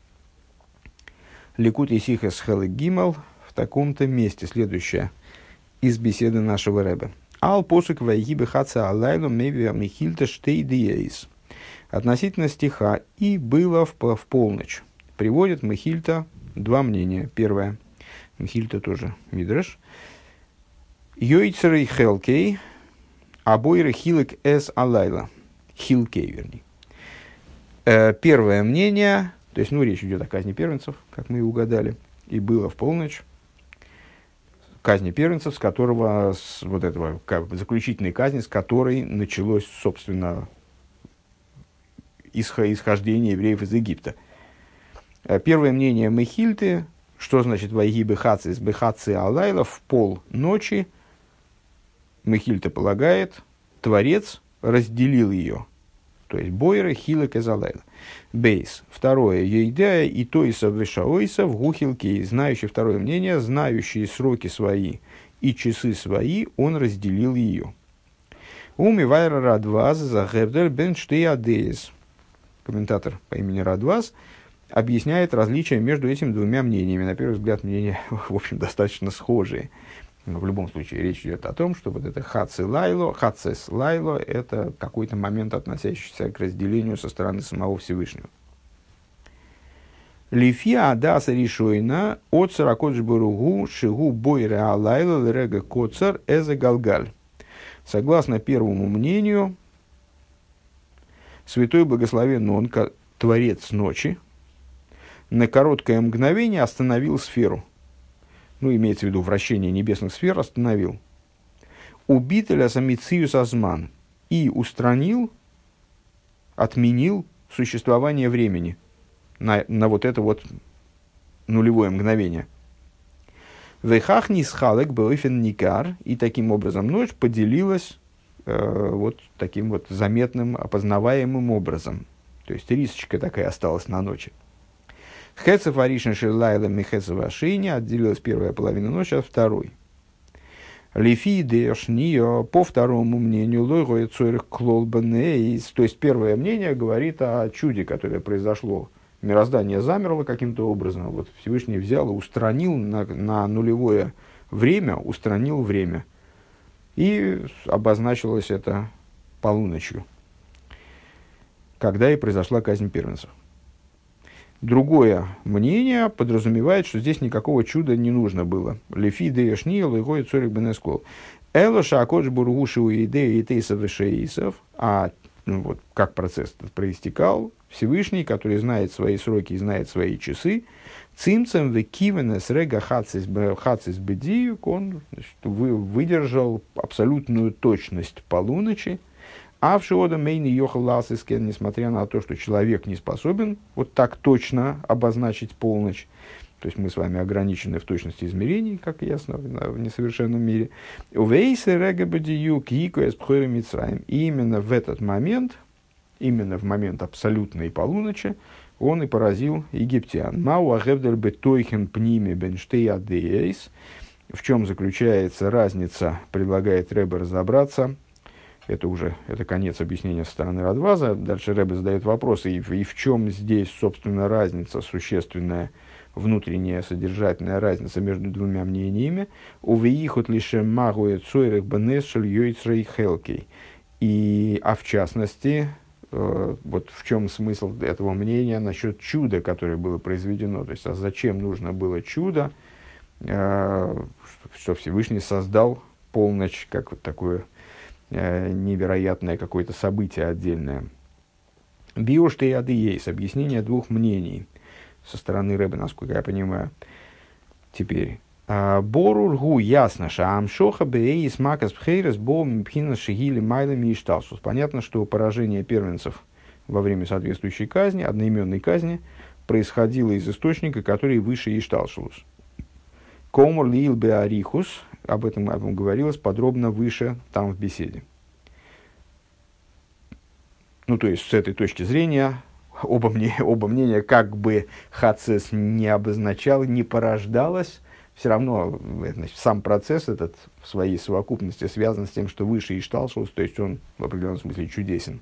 Ликут и сихес хелек гимал в таком-то месте. Следующее из беседы нашего Ребе. Ал посук вайгибе хаца алайлу меви михильта штейдиейс. Относительно стиха «и было в, в полночь» приводит Мехильта два мнения. Первое. Мехильта тоже мидраш. Йойцерей хелкей, обойры хилек эс алайла. Хилкей, вернее. Э, первое мнение, то есть, ну, речь идет о казни первенцев, как мы и угадали, и было в полночь. Казни первенцев, с которого, с вот этого, как, заключительной казни, с которой началось, собственно, исхо, исхождение евреев из Египта. Э, первое мнение Мехильты, что значит «вайги бехаци с бехаци алайла» в пол ночи, Мехильта полагает, Творец разделил ее. То есть, бойра хилек из алайла. Бейс. Второе. Ейдая и тойса вешаойса в гухилке. Знающий, второе мнение, знающие сроки свои и часы свои, он разделил ее. Уми вайра радваз загердер бен штеядеис. Комментатор по имени Радваз объясняет различия между этими двумя мнениями. На первый взгляд, мнения, в общем, достаточно схожие. Но в любом случае, речь идет о том, что вот это хаци лайло, хацес лайло, это какой-то момент, относящийся к разделению со стороны самого Всевышнего. Лифия адаса ришойна от саракодж баругу шигу бойре алайло лрега коцар эзе галгаль. Согласно первому мнению, святой благословен он, Творец ночи, на короткое мгновение остановил сферу. Ну, имеется в виду вращение небесных сфер, остановил. Убителя самициус азман. И устранил, отменил существование времени на, на вот это вот нулевое мгновение. Вехах нисхалек бэйфен никар. И таким образом ночь поделилась э, вот таким вот заметным, опознаваемым образом. То есть рисочка такая осталась на ночи. Хецев аришн шерлайла михецев ашини, отделилась первая половина ночи от второй. Лифи дешнио, по второму мнению, лойгоет цойрых клолбанейс. То есть первое мнение говорит о чуде, которое произошло. Мироздание замерло каким-то образом. Вот Всевышний взял и устранил на, на нулевое время, устранил время. И обозначилось это полуночью, когда и произошла казнь первенцев. Другое мнение подразумевает, что здесь никакого чуда не нужно было. Лефи деешни лыгой цорик бенескол. Элоша акодж бургуши у идеи и тейсов и шеисов. А ну, вот, как процесс этот проистекал, Всевышний, который знает свои сроки и знает свои часы, цимцем векивенес рега хацис бедиюк, он значит, вы, выдержал абсолютную точность полуночи. А в Шиода Мейни Йохал Ласискен, несмотря на то, что человек не способен вот так точно обозначить полночь, то есть мы с вами ограничены в точности измерений, как ясно, в несовершенном мире. И именно в этот момент, именно в момент абсолютной полуночи, он и поразил египтян. В чем заключается разница, предлагает Ребе разобраться. Это уже это конец объяснения со стороны Радваза. Дальше Ребе задает вопросы, и, и в чем здесь, собственно, разница, существенная, внутренняя, содержательная разница между двумя мнениями. Увеихот лише магуэ цойрых бенешель йойцрей хелкей. И, а в частности, э, вот в чем смысл этого мнения насчет чуда, которое было произведено. То есть, а зачем нужно было чудо, э, что Всевышний создал полночь, как вот такое невероятное какое-то событие отдельное. Биош теяды есть объяснение двух мнений со стороны Ребе, насколько я понимаю. Теперь. Борургу ясно, что амшоха беис макас пхейрес бом пхина шигили майлами и шталсус. Понятно, что поражение первенцев во время соответствующей казни, одноименной казни, происходило из источника, который выше Ишталшулус. Комур лил беарихус, об этом, об этом говорилось подробно выше, там в беседе. Ну, то есть, с этой точки зрения, оба, мне, оба мнения, как бы хацес не обозначал, не порождалось, все равно, значит, сам процесс этот в своей совокупности связан с тем, что выше Ишталшулус, то есть он в определенном смысле чудесен.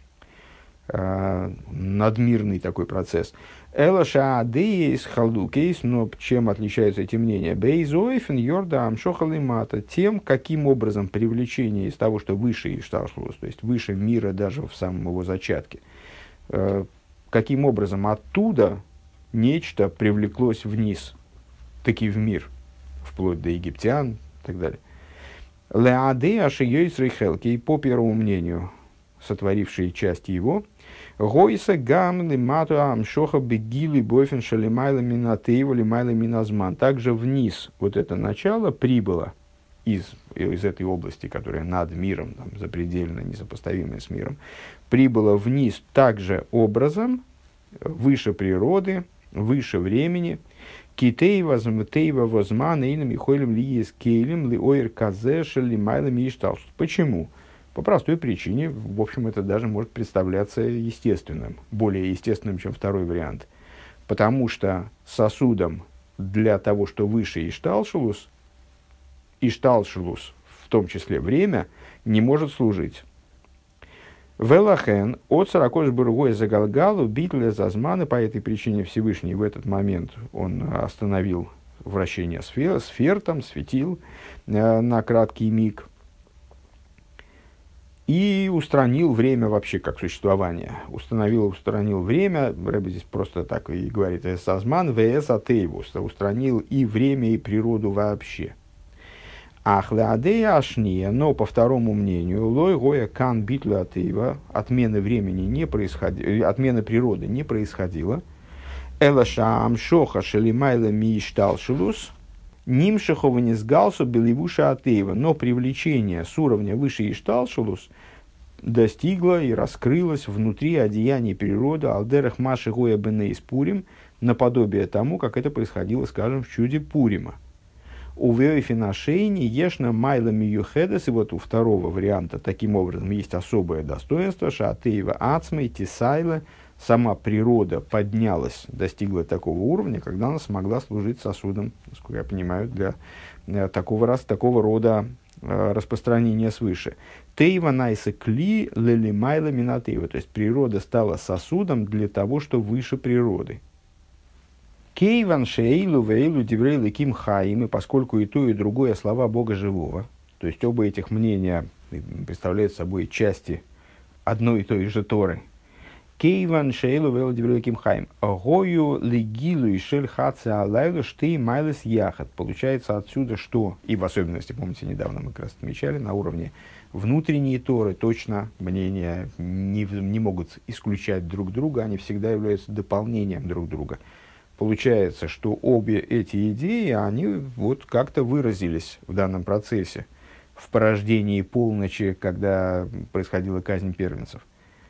Надмирный такой процесс. Элаша адеис халдукейс, но чем отличаются эти мнения? Бейзоифен йорда амшохалимата, тем, каким образом привлечение из того, что выше Ишталшулус, то есть выше мира даже в самом его зачатке, каким образом оттуда нечто привлеклось вниз, таки в мир, вплоть до египтян и так далее. Леаде ашиёйсрей хелки, по первому мнению, сотворившие часть его, Гойса гам лимату амшоха бегили бойфен шалимайла минатеева лимайла миназман. Также вниз вот это начало прибыло из, из этой области, которая над миром, там, запредельно несопоставимая с миром, прибыло вниз также образом, выше природы, выше времени. Китеева змтеева возман эйнам ихойлем лиес кейлем лиоир казеша лимайла мишталш. Почему? По простой причине, в общем, это даже может представляться естественным, более естественным, чем второй вариант. Потому что сосудом для того, что выше Ишталшулус, Ишталшулус, в том числе время, не может служить. Велахен от сорокош бургой загалгалу битля зазманы, по этой причине Всевышний в этот момент он остановил вращение сфер, сфер там, светил э, на краткий миг. И устранил время вообще как существование. Установил, устранил время, Рэбе здесь просто так и говорит, «Эсазман вэс атеевус», устранил и время, и природу вообще. Ахлеадея ашния, но по второму мнению, лой гоя кан битлю атеева, отмены времени не происходило, отмены природы не происходило. Элаша амшоха шелимайла мишталшулус, нимшахова не сгалсу беливуша атеева, но привлечение с уровня выше Ишталшулус достигло и раскрылось внутри одеяний природы алдерах маши гоя бенейс Пурим, наподобие тому, как это происходило, скажем, в чуде Пурима. У веофинашейни ешна майла миюхедес, и вот у второго варианта таким образом есть особое достоинство, шатеева ацмей тисайла, сама природа поднялась, достигла такого уровня, когда она смогла служить сосудом, насколько я понимаю, для э, такого, раз, такого рода э, распространения свыше. Тейва найса кли лели майла минатеева, то есть природа стала сосудом для того, что выше природы. Кейван шейлу вейлу диврейлы ким хаим, и поскольку и то, и другое слова Бога живого, то есть оба этих мнения представляют собой части одной и той же Торы. Кейван шейлу вейлу диврейлы ким хаим. Гою легилу и шель хаце алайлу штей майлес яхат. Получается отсюда, что, и в особенности, помните, недавно мы как раз отмечали, на уровне внутренние Торы точно мнения не, не могут исключать друг друга, они всегда являются дополнением друг друга. Получается, что обе эти идеи, они вот как-то выразились в данном процессе, в порождении полночи, когда происходила казнь первенцев.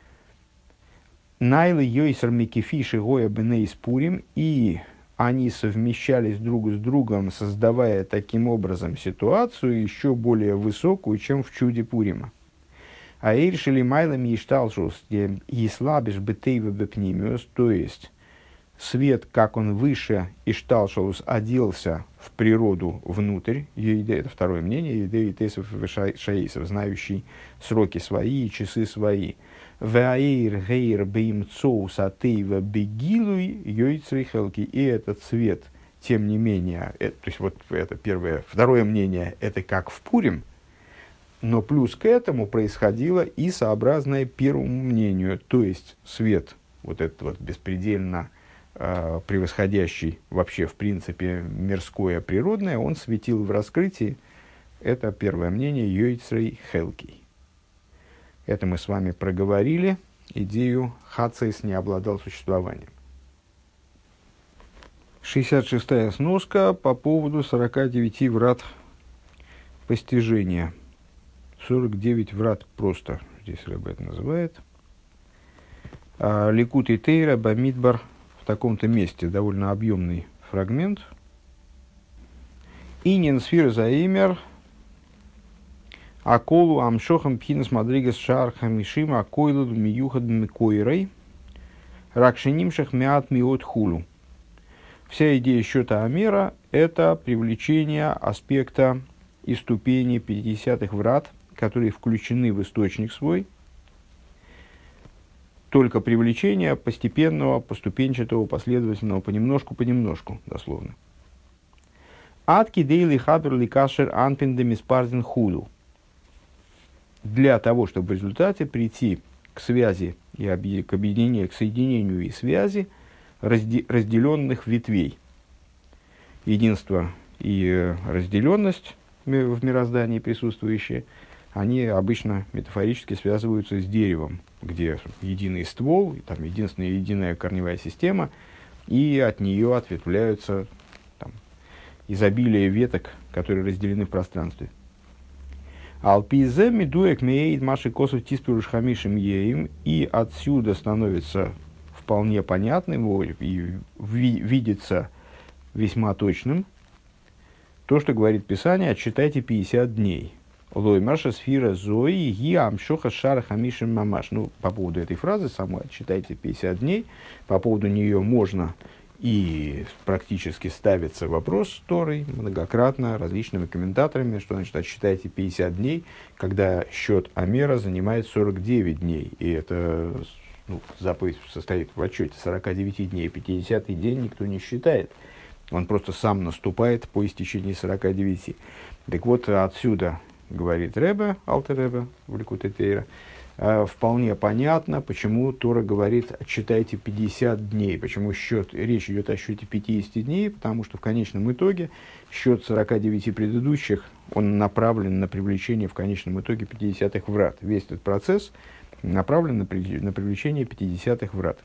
Найлы йойсер микефиши гоя бенейс Пурим, и они совмещались друг с другом, создавая таким образом ситуацию еще более высокую, чем в чуде Пурима. А эйршили майлами и шталшус, и слабишь бетейва бепнимиус, то есть свет, как он выше Ишталшулус, оделся в природу внутрь. Это второе мнение. Едеи Тесов Шаисов, знающий сроки свои и часы свои. Ваэйр гейр беймцоус атеева бегилуй йойцрей хелки. И этот свет, тем не менее, это, то есть вот это первое, второе мнение, это как в Пурим, но плюс к этому происходило и сообразное первому мнению, то есть свет, вот этот вот беспредельно превосходящий вообще, в принципе, мирское, природное, он светил в раскрытии. Это первое мнение Йойцрей Хелкий. Это мы с вами проговорили. Идею Хацейс не обладал существованием. шестьдесят шестая сноска по поводу сорока девяти врат постижения. сорок девять врат просто, здесь Рэбе это называет. Ликут и Тейра Бамидбар в таком-то месте, довольно объемный фрагмент. Инин сфир заимер аколу амшохам пхинас мадригас шар хамишим акойлу миюхад микойрой ракшинимшах мят миот хулу. Вся идея счета Амера – это привлечение аспекта и ступени пятидесятых врат, которые включены в источник свой, только привлечение постепенного, поступенчатого, последовательного, понемножку-понемножку, дословно. Атки дейли хаберли кашер анпендем испарзен худу. Для того, чтобы в результате прийти к связи и объ... к объединению, к соединению и связи разде... разделенных ветвей. Единство и разделенность в мироздании присутствующие, они обычно метафорически связываются с деревом, где единый ствол, там единственная единая корневая система, и от нее ответвляются там, изобилие веток, которые разделены в пространстве. Алпизе медуек меид маши косов тиспируш хамишем еим, и отсюда становится вполне понятным и видится весьма точным то, что говорит Писание: отсчитайте пятьдесят дней. Лой маша сфира зои ги амшоха шара хамишем мамаш. Ну, по поводу этой фразы самой отсчитайте пятьдесят дней, по поводу нее можно и практически ставится вопрос Торой многократно различными комментаторами, что значит отсчитайте пятьдесят дней, когда счет Амера занимает сорок девять дней. И это ну, заповедь состоит в отчете сорока девяти дней. пятидесятый день никто не считает. Он просто сам наступает по истечении сорока девяти. Так вот, отсюда, говорит Ребе, Алтер Ребе, в Ликутей Тейра, вполне понятно, почему Тора говорит: отсчитайте пятьдесят дней. Почему счет, речь идет о счете пятидесяти дней, потому что в конечном итоге счет сорока девяти предыдущих, он направлен на привлечение в конечном итоге пятидесятых врат. Весь этот процесс направлен на, при, на привлечение пятидесятых врат.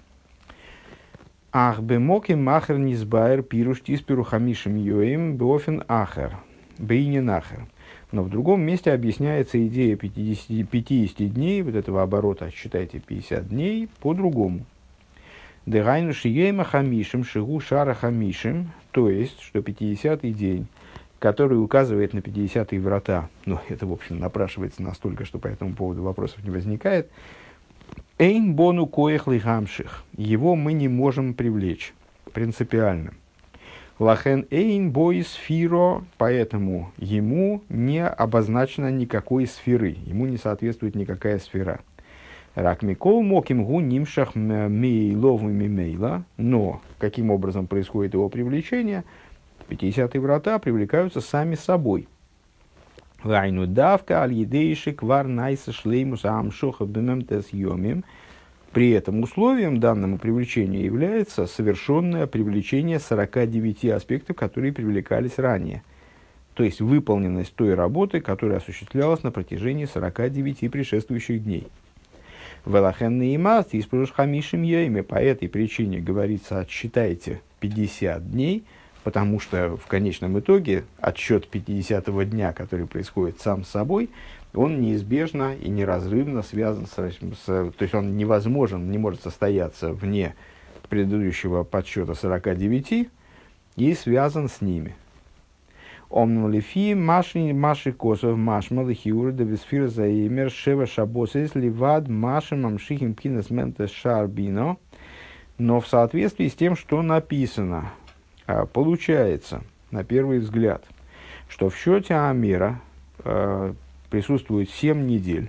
Ах бемоки махер низбайр пируш тиспиру хамишем йоим беофен ахер бейнин ахер. Но в другом месте объясняется идея пятидесяти, пятидесяти дней, вот этого оборота, считайте пятьдесят дней, по-другому. Дегайну шиейма хамишем шигу шара хамишем, то есть, что пятидесятый день, который указывает на пятидесятые врата, ну, это, в общем, напрашивается настолько, что по этому поводу вопросов не возникает, эйн бону коэх лихамших, его мы не можем привлечь принципиально. Лахен эйн бой сфиро, поэтому ему не обозначено никакой сферы, ему не соответствует никакая сфера. Рак микол моким гу нимшах мейлов мимейла, но каким образом происходит его привлечение? пятидесятые врата привлекаются сами собой. Лайну давка аль едейши квар найса шлеймуса амшоха бемемтес йомим. При этом условием данному привлечению является совершенное привлечение сорока девяти аспектов, которые привлекались ранее. То есть выполненность той работы, которая осуществлялась на протяжении сорока девяти предшествующих дней. Велахенный имас из хамишим йоими. По этой причине говорится: отсчитайте пятьдесят дней, потому что в конечном итоге отсчет пятидесятого дня, который происходит сам собой, он неизбежно и неразрывно связан с, с... То есть он невозможен, не может состояться вне предыдущего подсчета сорока девяти и связан с ними. Омнум лифи маши маши косов маш малахиур девисфир заимер шева шабосис ливад маши мамшихим пхинас ментес шарбино. Но в соответствии с тем, что написано, получается, на первый взгляд, что в счете Амера присутствует семь недель,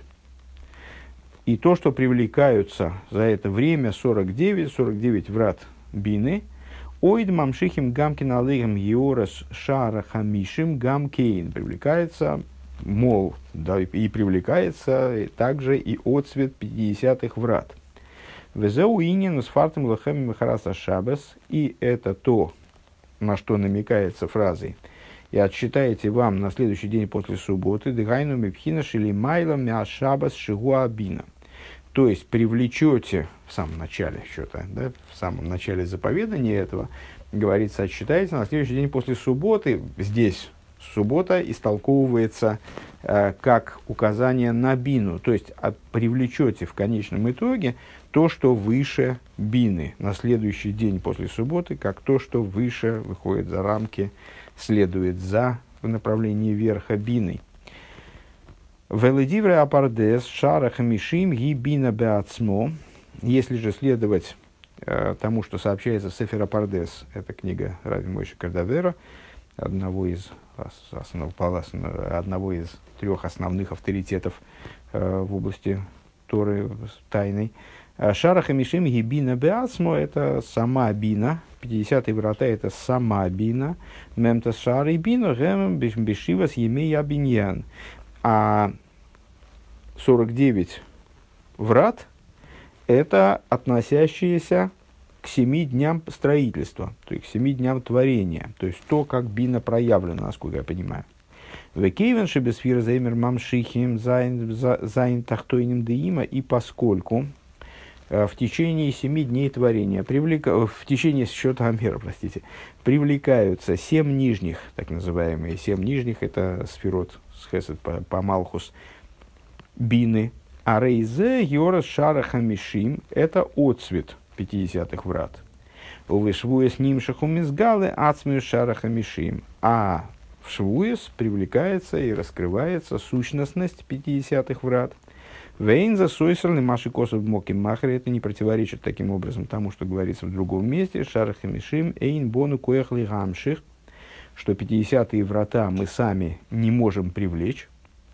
и то, что привлекаются за это время сорок девять, сорок девять врат бины, ойд мамшихим гамкин алейхам еорас шара хамишим гамкейн, привлекается, мол, да, и привлекается также и отцвет пятидесятых врат. Везеу инин с фартом лахем махараса шабас, и это то, на что намекается фразой: и отсчитаете вам на следующий день после субботы, дыгайну мипхина шили майла мяшабас шигуабина. То есть привлечете в самом начале счета, да, в самом начале заповедания этого, говорится, отсчитайте на следующий день после субботы. Здесь суббота истолковывается э, как указание на бину, то есть от, привлечете в конечном итоге то, что выше бины на следующий день после субботы, как то, что выше выходит за рамки, следует за в направлении верха бины. Веледивре апардес шарах мишим ги бина беацмо. Если же следовать э, тому, что сообщается в Сефер Апардес, это книга Рави Мойши Кардавера, одного из, основ, одного из трех основных авторитетов э, в области Торы тайной. Шарах мишим ги бина беацмо – это сама бина. пятидесятые врата – это сама бина. Мемтас шар и бина гэм бешивас емей абиньян. А сорок девять врат – это относящиеся к семи дням строительства, то есть к семи дням творения, то есть то, как бина проявлена, насколько я понимаю. Векейвен шебесфир зеймер мамшихим зайн тахтойним деима, и поскольку в течение семи дней творения, привлека... в течение счета Амера, простите, привлекаются семь нижних, так называемые семь нижних, это сферот, схесед по, по Малхус, бины, а рейзе йорас шара хамишим, это отцвет пятидесятых врат. Увешвуя с ним шахумизгалы ацмию шара хамишим, а в швуес привлекается и раскрывается сущностность пятидесятых врат. Вейнза сойсерли маши косов моки махри, это не противоречит таким образом тому, что говорится в другом месте, шара хамишим эйн бону коехли гамших, что пятидесятые врата мы сами не можем привлечь.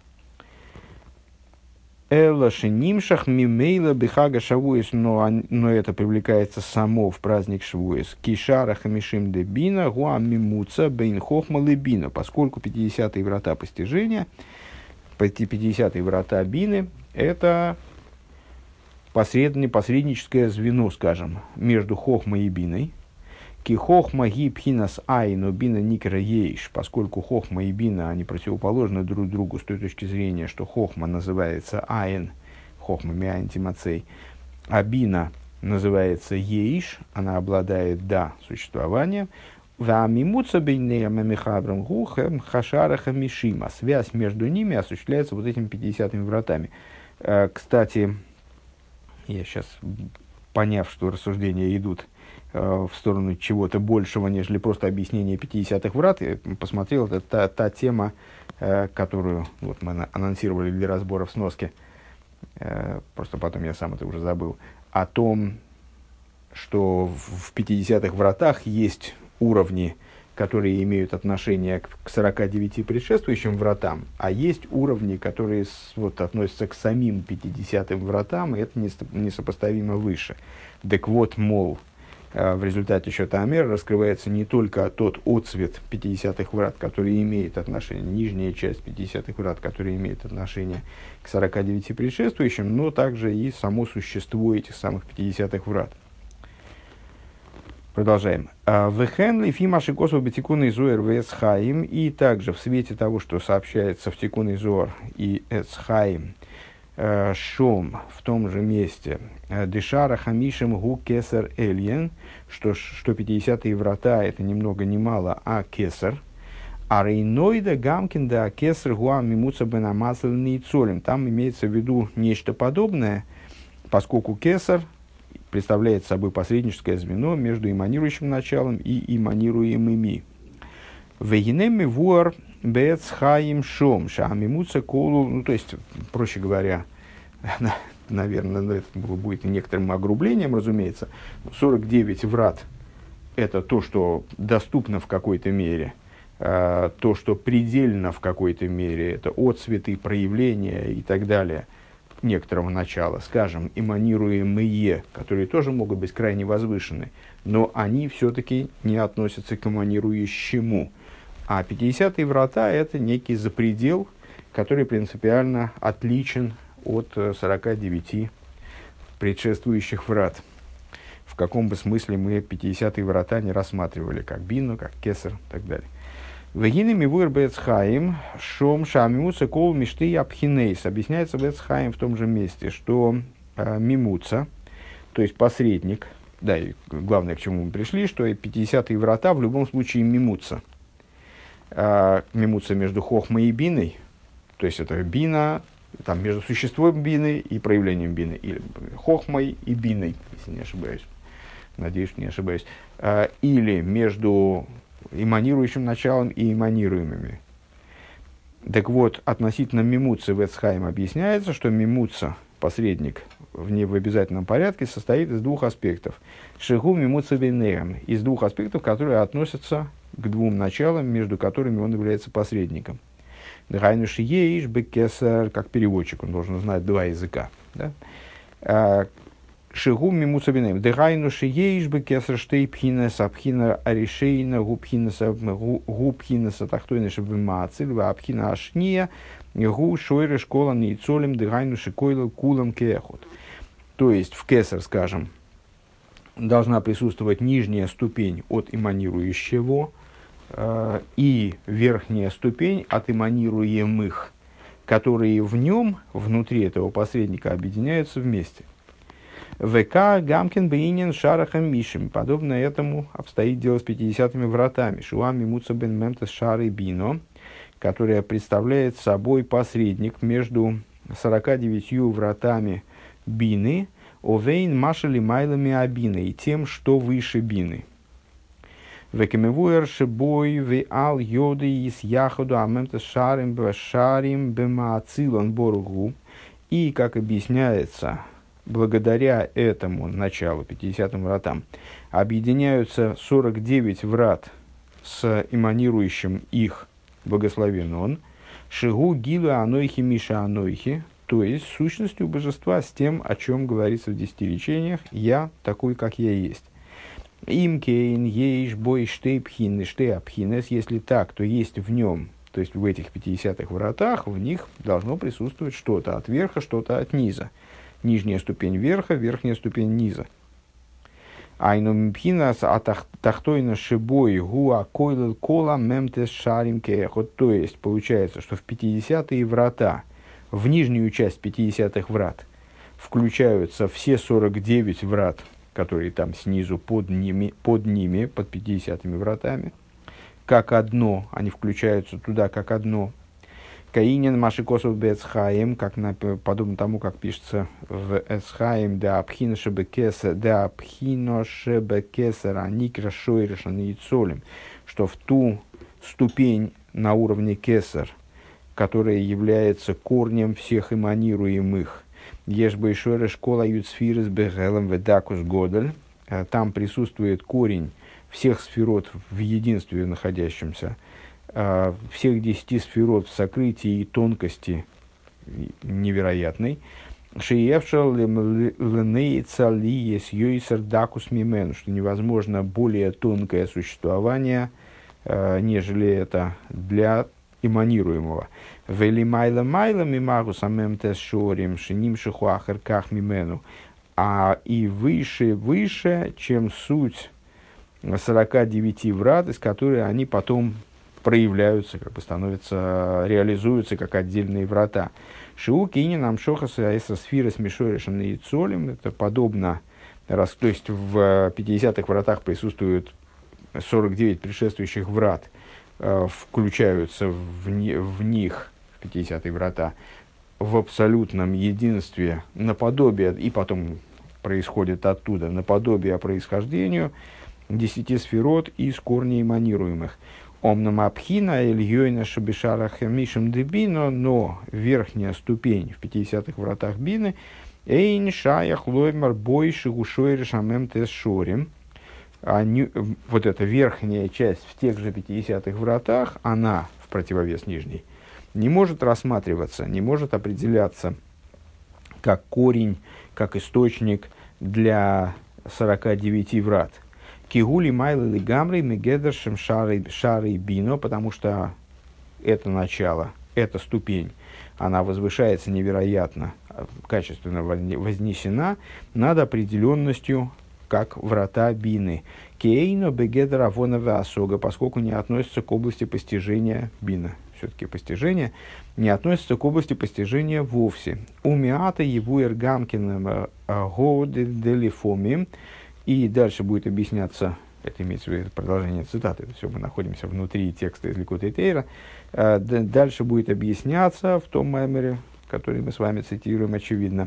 Элла шенимшах мимейла бихага шавуэс, но это привлекается само в праздник шавуэс. Кишара хамишим де бина гуа мимуца бейн хохма лебина, поскольку пятидесятые врата постижения, пятидесятые врата бины, это посредне, посредническое звено, скажем, между хохмой и биной. Ки хохма ги пхинас айну бина никра ейш, поскольку хохма и бина, они противоположны друг другу с той точки зрения, что хохма называется айн, хохма миайн тимацей, а бина называется ейш, она обладает да существованием. Вамимуца бейнеям мехабрам гухем хашараха мишима, связь между ними осуществляется вот этими пятидесятыми вратами. Кстати, я сейчас, поняв, что рассуждения идут в сторону чего-то большего, нежели просто объяснение пятидесятых врат, я посмотрел, это та, та тема, которую вот мы анонсировали для разбора в сноске, просто потом я сам это уже забыл, о том, что в пятидесятых вратах есть уровни, которые имеют отношение к сорока девяти предшествующим вратам, а есть уровни, которые с, вот, относятся к самим пятидесятым вратам, и это несопоставимо выше. Так вот, мол, в результате счета Амера раскрывается не только тот отцвет пятидесятых врат, который имеет отношение, нижняя часть пятидесятых врат, который имеет отношение к сорока девяти предшествующим, но также и само существо этих самых пятидесятых врат. Продолжаем. Вехенли фимаши косов бетикун изуэр вэсхаим, и также в свете того, что сообщается в тикун изуэр и эсхаим, шом в том же месте дешара хамишем гу кесар эльен, что, что пятидесятые врата это ни много ни мало, а кесар. А рейнойда гамкин да кесар гуа мимуца бенамасльный цолем. Там имеется в виду нечто подобное, поскольку кесар представляет собой посредническое звено между эманирующим началом и эманируемыми. Вегинеми вуар бецхаим шом шамимуца колу, ну то есть, проще говоря, наверное, это будет некоторым огрублением, разумеется, сорок девять врат – это то, что доступно в какой-то мере, то, что предельно в какой-то мере, это отцветы, проявления и так далее некоторого начала, скажем, эманируемые, которые тоже могут быть крайне возвышены, но они все-таки не относятся к эманирующему. А пятидесятые врата – это некий запредел, который принципиально отличен от сорока девяти предшествующих врат. В каком бы смысле мы пятидесятые врата не рассматривали, как бину, как кесар и так далее. Вегины мивуэр бэцхаим шом шамимуца кол мишты абхинейс. Объясняется бэцхаим в том же месте, что э, мимуца, то есть посредник, да, и главное, к чему мы пришли, что пятидесятые врата в любом случае мимутся. А, мимутся между хохмой и биной, то есть это бина, там между существом бины и проявлением бины, или хохмой и биной, если не ошибаюсь. Надеюсь, что не ошибаюсь. А, или между эманирующим началом и эманируемыми. Так вот, относительно мимуцы в Эцхайм объясняется, что мимуца, посредник в, не, в обязательном порядке, состоит из двух аспектов. Шигу мимуца бинеем, из двух аспектов, которые относятся к двум началам, между которыми он является посредником. Дгайнуш еиш бекесар, как переводчик, он должен знать два языка. Да? Шигу мимуца бинеем. Дгайнуш еиш бекесар штей пхинес абхина аришейна губхинеса губхинеса тахтойнеша бимациль вабхина ашния гу шойры школа нейцолем дгайнуш койло кулам кехот. То есть в кесар, скажем, должна присутствовать нижняя ступень от эманирующего э, и верхняя ступень от эманируемых, которые в нем, внутри этого посредника, объединяются вместе. ВК Гамкин Бейнин Шарахам Мишем. Подобно этому обстоит дело с пятидесятыми вратами. Шуами Муца Бен Мемтес Шары Бино, которая представляет собой посредник между сорока девятью вратами Бины, Овейн Машали Майлами Абины, и тем, что выше Бины. Векемевуэр Шебой Веал Йоды из Яходу Амемтес Шарим Башарим Бемаацилон Боругу. И, как объясняется, благодаря этому началу, пятидесятым вратам, объединяются сорок девять врат с эманирующим их благословен он, шигу гила анойхи миша анойхи, то есть сущностью божества с тем, о чем говорится в десяти речениях, я такой, как я есть. Им кейн ейш бой штей пхин штей апхинес, если так, то есть в нем, то есть в этих пятидесятых вратах, в них должно присутствовать что-то от верха, что-то от низа. Нижняя ступень верха, верхняя ступень низа. Айну мпхинас атахтойна шибой гуа койлел кола мемтес шарим кеехот. То есть, получается, что в пятидесятые врата, в нижнюю часть пятидесятых врат, включаются все сорок девять врат, которые там снизу под ними, под ними, под пятидесятыми вратами, как одно, они включаются туда как одно. Каинин Машикосов Бецхаим, как на, подобно тому, как пишется в Эцхаим, да абхино шебекесер, да абхино шебекесер, аникра шойрешан и цолем, что в ту ступень на уровне кесар, которая является корнем всех эманируемых, ешбой шойре школа юцфирес бегелем ведакус годель, там присутствует корень всех сферот в единстве находящемся, всех десяти сферот в сокрытии и тонкости невероятной. Шиевшал ленейца ли есть йойсер дакус мимен, что невозможно более тонкое существование, нежели это для эманируемого. Вели майла майла мимагу самем тес шорим шиним шихуахер ках мимену. А и выше, выше, чем суть сорока девяти врат, из которых они потом проявляются, как бы становятся, реализуются как отдельные врата. Шиу кини нам шохаса эса сфира с мишорешем и цолем. Это подобно, раз, то есть в пятидесятых вратах присутствуют сорок девять предшествующих врат, э, включаются в, не, в них, в пятидесятые врата, в абсолютном единстве, наподобие, и потом происходит оттуда, наподобие происхождению десяти сферот из корней эманируемых. Омнам абхина эльёйна шабишарах мишем дебино, но верхняя ступень в пятидесятых вратах бины эйн шаях лоймар бой шигушойры шамем тес шорим. Вот эта верхняя часть в тех же пятидесятых вратах, она, в противовес нижней, не может рассматриваться, не может определяться как корень, как источник для сорока девяти врат. Кигули майлы гамрей мегедершем шары бино, потому что это начало, эта ступень, она возвышается невероятно, качественно вознесена над определенностью, как врата бины. Кейно бегедер авонова осога, поскольку не относится к области постижения бина. Все-таки постижение не относится к области постижения вовсе. Умиата его эргамкиным годы делифоми. И дальше будет объясняться, это имеется в виду продолжение цитаты, это все мы находимся внутри текста из Ликутей Тейра. Дальше будет объясняться в том маймере, который мы с вами цитируем, очевидно,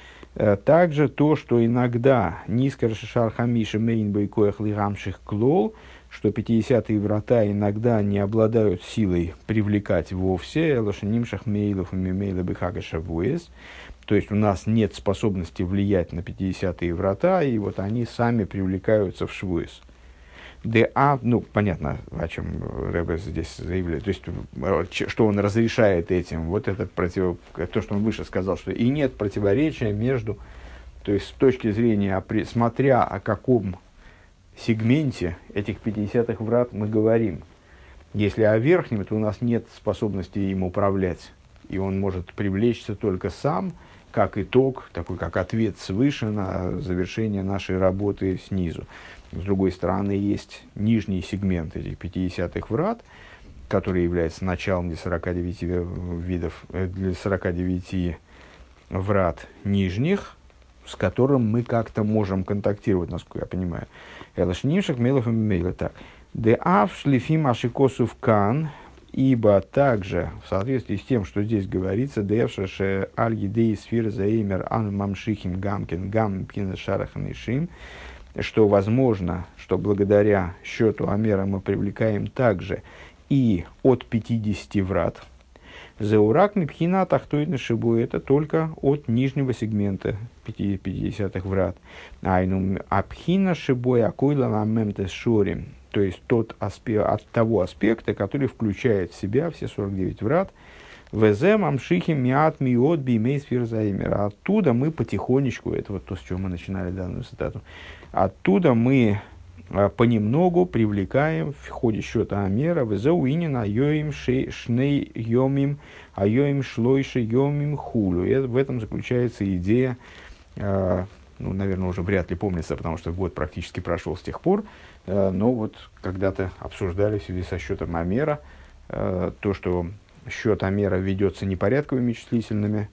также то, что иногда низко Шар Хамиша Мейн Байкоях Лигамших Клол, что пятидесятые врата иногда не обладают силой привлекать вовсе, Лошанимшах Мейлов и Мемейла Бехага Шавуэс, то есть у нас нет способности влиять на пятидесятые врата, и вот они сами привлекаются в Швуэс. Де а, ну, понятно, о чем Ребе здесь заявляет, то есть, что он разрешает этим, вот этот против, то, что он выше сказал, что и нет противоречия между, то есть, с точки зрения, смотря о каком сегменте этих пятидесятых врат мы говорим. Если о верхнем, то у нас нет способности им управлять, и он может привлечься только сам, как итог, такой как ответ свыше на завершение нашей работы снизу. С другой стороны, есть нижний сегмент этих пятидесятых врат, который является началом для сорока девяти видов, для сорока девяти врат нижних, с которым мы как-то можем контактировать, насколько я понимаю. Элашнимших мейлов и мейлы так. Де ав шлифим ашикосув кан, ибо также, в соответствии с тем, что здесь говорится, девшаше аль-гидей сфир заимер ан мамшихим гамкин гам пхина шараханишим, что возможно, что благодаря счету Амера мы привлекаем также и от пятидесяти врат. Зеурак мипхина тахтойна шибу, это только от нижнего сегмента пятидесятых врат. Айну апхина шибой акойла ламемтес шорим, то есть тот аспект, от того аспекта, который включает в себя все сорок девять врат. Везем амшихи миат миот бимей сфир заимера. Оттуда мы потихонечку, это вот то, с чего мы начинали данную цитату, оттуда мы а, понемногу привлекаем в ходе счета Амера везеуинин айоим шней йомим айоим шлойши йомим хулю. И в этом заключается идея, а, ну, наверное, уже вряд ли помнится, потому что год практически прошел с тех пор, а, но вот когда-то обсуждали в связи со счетом Амера а, то, что счет Амера ведется не порядковыми числительными,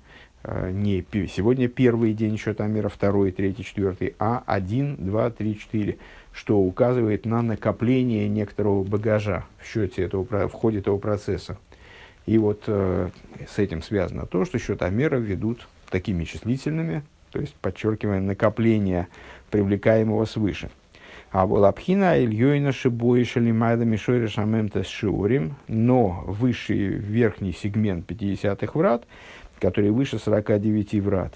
не сегодня первый день счета Амера, второй, третий, четвертый, а один, два, три, четыре, что указывает на накопление некоторого багажа в счете этого, в ходе этого процесса. И вот э, с этим связано то, что счет Амера ведут такими числительными, то есть подчеркивая накопление привлекаемого свыше. А волапхина ильёйна шибой шалимайда мишойра шамемта шиорим, но высший верхний сегмент пятидесятых врат, который выше сорока девяти врат,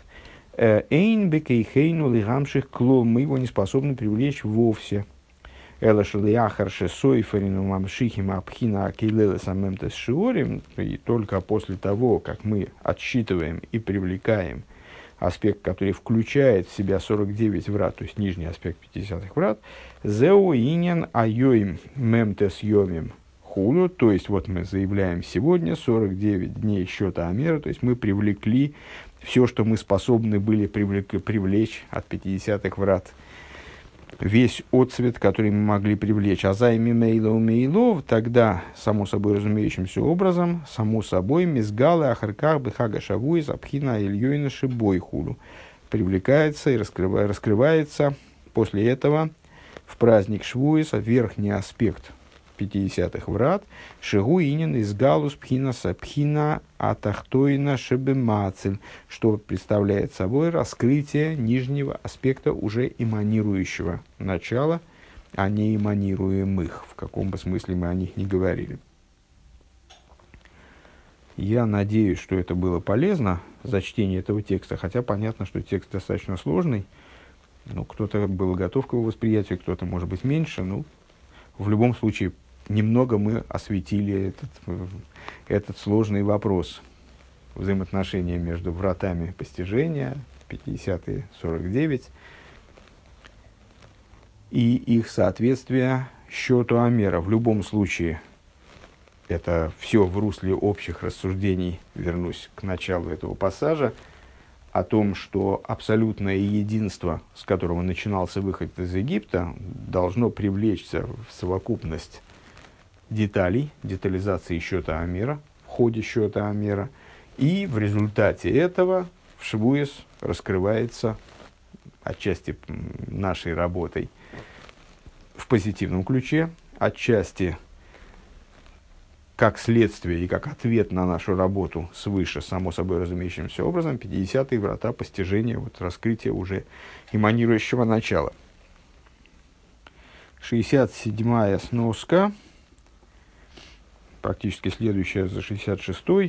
эйн бекейхейну лигамших клол, мы его не способны привлечь вовсе. Эла шалиахар шесойфарину мамшихим апхина акейлела самемта шиорим, и только после того, как мы отсчитываем и привлекаем аспект, который включает в себя сорок девять врат, то есть нижний аспект пятидесятых врат, зеу иньян айоим мемтес йомим хулю, то есть вот мы заявляем сегодня сорок девять дней счета Амера, то есть мы привлекли все, что мы способны были привлек, привлечь от пятидесятых врат, весь отцвет, который мы могли привлечь. А займи мейлов мейлов, тогда, само собой разумеющимся образом, само собой, мизгалы ахарках бехага шавуис абхина ильёйна шибой хулю, привлекается и раскрыва, раскрывается после этого в праздник Швуиса верхний аспект пятидесятых врат, шигу инин из галус пхина сапхина атахтойна шебемацель, что представляет собой раскрытие нижнего аспекта уже эманирующего начала, а не эманируемых, в каком бы смысле мы о них не говорили. Я надеюсь, что это было полезно за чтение этого текста, хотя понятно, что текст достаточно сложный, но кто-то был готов к его восприятию, кто-то, может быть, меньше, ну, в любом случае, немного мы осветили этот, этот сложный вопрос взаимоотношения между вратами постижения, пятидесятые, сорок девять, и их соответствие счету Амера. В любом случае, это все в русле общих рассуждений, вернусь к началу этого пассажа, о том, что абсолютное единство, с которого начинался выход из Египта, должно привлечься в совокупность деталей, детализации счета Амера, в ходе счета Амера, и в результате этого в Швуис раскрывается отчасти нашей работой в позитивном ключе, отчасти как следствие и как ответ на нашу работу свыше, само собой разумеющимся образом, пятидесятые врата постижения, вот, раскрытия уже эманирующего начала. шестьдесят седьмая сноска, практически следующая за шестьдесят шестой,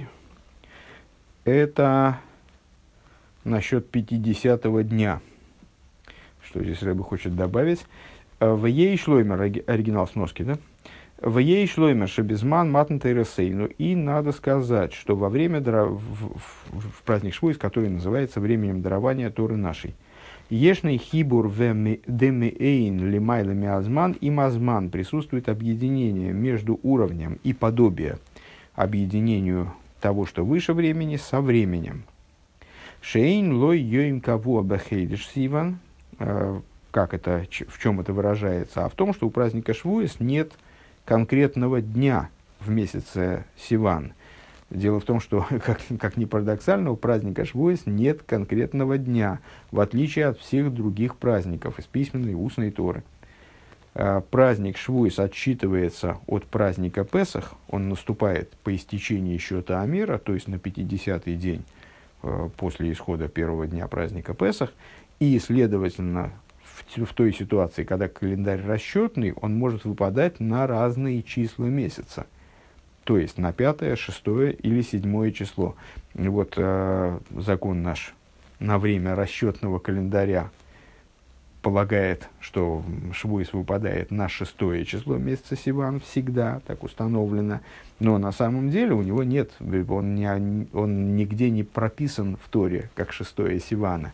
это насчет пятидесятого дня. Что здесь Рэбе хочет добавить? В ей шлоймер, оригинал сноски, да? В ей шлоймер шебезман матн тейресейну. И надо сказать, что во время даров... в, в, в праздник Швуис, который называется временем дарования Торы нашей, ешный хибур демеэйн лимайлами азман и мазман, присутствует объединение между уровнем и подобие объединению того, что выше времени, со временем. Шейн лой йоим каву абахейдиш сиван. Как это, в чем это выражается? А в том, что у праздника Швуис нет конкретного дня в месяце Сиван. Дело в том, что, как, как ни парадоксально, у праздника Швуис нет конкретного дня, в отличие от всех других праздников из письменной и устной Торы. А, праздник Швуис отсчитывается от праздника Песах, он наступает по истечении счета Амера, то есть на пятидесятый день э, после исхода первого дня праздника Песах, и, следовательно, В, в той ситуации, когда календарь расчетный, он может выпадать на разные числа месяца. То есть на пятое, шестое или седьмое число. И вот э, закон наш на время расчетного календаря полагает, что Швуис выпадает на шестое число месяца Сиван, всегда так установлено. Но на самом деле у него нет, он, не, он нигде не прописан в Торе, как шестое Сивана.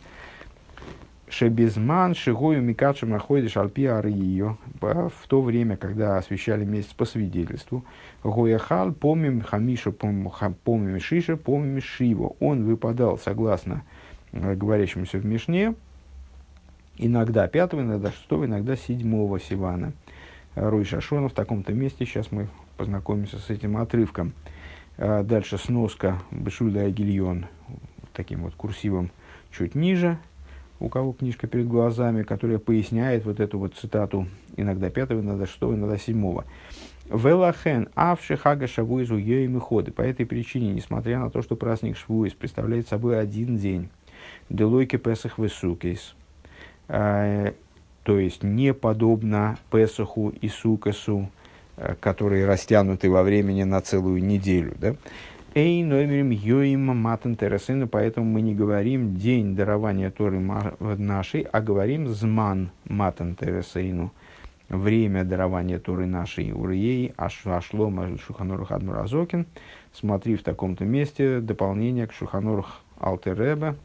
Шебезман шигою микачем находишь альпиар ее в то время, когда освещали месяц по свидетельству. Гояхал помим хамиша помим шиша помим шиво. Он выпадал согласно говорящемуся в Мишне иногда пятого, иногда шестого, иногда седьмого Сивана. Рой Шашона в таком-то месте. Сейчас мы познакомимся с этим отрывком. Дальше сноска Бешульда Агильон таким вот курсивом чуть ниже. У кого книжка перед глазами, которая поясняет вот эту вот цитату иногда пятого, иногда шестого, иногда седьмого. Велахен авши хага шавуизу йоим и ходы. По этой причине, несмотря на то, что праздник Швуис представляет собой один день, делойки песах весукейс, то есть не подобно Песаху и Сукасу, которые растянуты во времени на целую неделю, да? Эй, номерем йоим матан тересейну, поэтому мы не говорим день дарования Торы нашей, а говорим зман матан тересейну, время дарования Торы нашей. Урьей ашлом Шулхан Арух Адмуразокин. Смотри в таком-то месте дополнение к Шулхан Арух Алтер Ребе.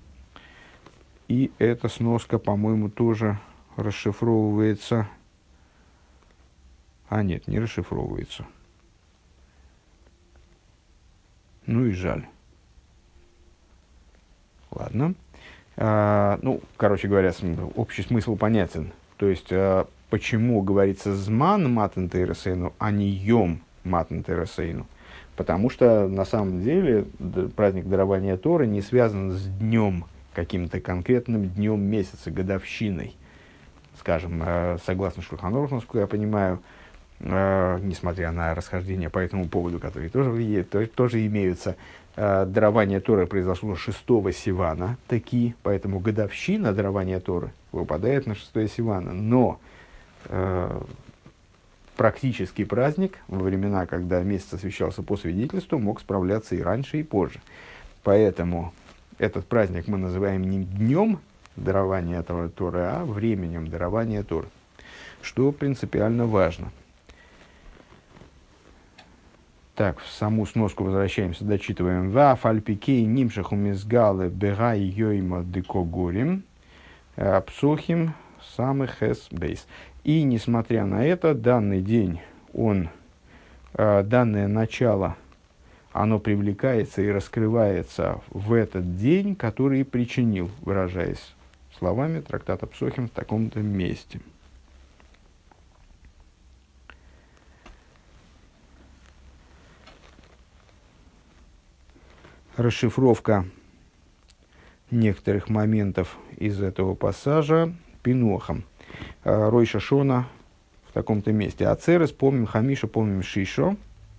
И эта сноска, по-моему, тоже расшифровывается. А нет, не расшифровывается. Ну и жаль. Ладно. А, ну, короче говоря, общий смысл понятен. То есть, а, почему говорится «зман матен тересейну», а не «йом матен тересейну»? Потому что, на самом деле, праздник дарования Торы не связан с днем, каким-то конкретным днем месяца, годовщиной. Скажем, а, согласно Шулхан Аруху, насколько я понимаю, Uh, несмотря на расхождения по этому поводу, которые тоже, то, тоже имеются, uh, дарование Торы произошло шестого Сивана, таки, поэтому годовщина дарования Торы выпадает на шестое Сивана. Но uh, практический праздник во времена, когда месяц освещался по свидетельству, мог справляться и раньше, и позже. Поэтому этот праздник мы называем не днем дарования Торы, а временем дарования Торы, что принципиально важно. Так, в саму сноску возвращаемся, дочитываем. «Ва фальпикей нимшаху мизгалы бегай йойма декогорим псохим самых эс бейс». И, несмотря на это, данный день, он, данное начало, оно привлекается и раскрывается в этот день, который причинил, выражаясь словами трактата Псохим в таком-то месте. Расшифровка некоторых моментов из этого пассажа пинохом. Рой Шашона в таком-то месте. Ацерес, помним Хамиша, помним Шишо.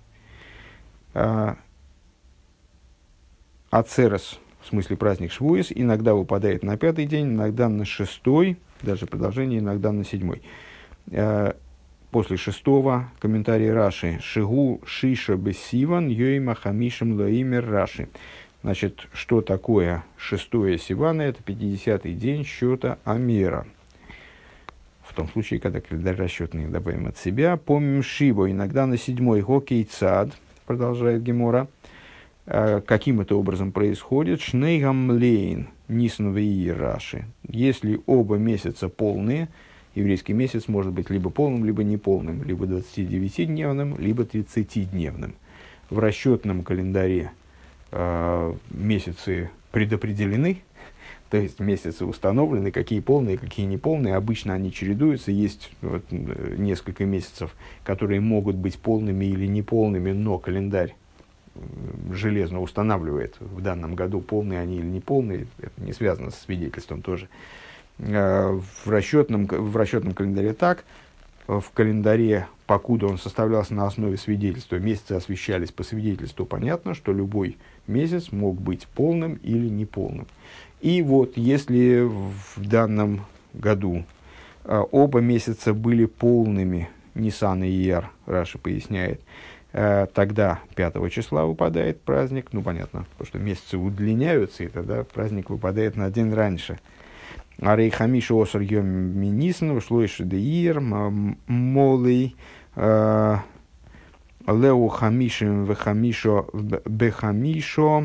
Ацерес, в смысле праздник Швуис, иногда выпадает на пятый день, иногда на шестой, даже продолжение, иногда на седьмой. После шестого комментарий Раши. Шигу Шиша Бесиван Йойма Хамишем Лоимер Раши. Значит, что такое шестое Сивана? Это пятидесятый день счета Амера. В том случае, когда календарь расчетный добавим от себя. Помним Шибо, иногда на седьмой Хокей Цад, продолжает Гемора. Каким это образом происходит? Шнейгам Лейн Нисан Веи Раши. Если оба месяца полные, еврейский месяц может быть либо полным, либо неполным, либо двадцатидевятидневным, либо тридцатидневным. В расчетном календаре э, месяцы предопределены, то есть месяцы установлены, какие полные, какие неполные. Обычно они чередуются. Есть вот, несколько месяцев, которые могут быть полными или неполными, но календарь железно устанавливает в данном году, полные они или неполные. Это не связано со свидетельством тоже. В расчетном, в расчетном календаре так. В календаре, покуда он составлялся на основе свидетельства, месяцы освещались по свидетельству, понятно, что любой месяц мог быть полным или неполным. И вот, если в данном году оба месяца были полными, Нисан и Ияр, Раши поясняет, тогда пятого числа выпадает праздник, ну понятно, потому что месяцы удлиняются, и тогда праздник выпадает на день раньше. Арей Хамиша Осар Йом Минисан, Ушлойши Деир, Молей, Леу Хамишим Вехамишо Бехамишо,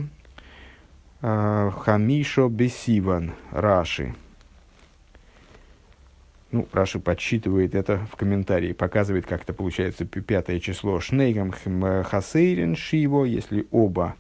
Хамишо Бесиван, Раши. Ну, Раши подсчитывает это в комментарии, показывает, как это получается пятое число. Шнейгам Хасейрин Шиво, если оба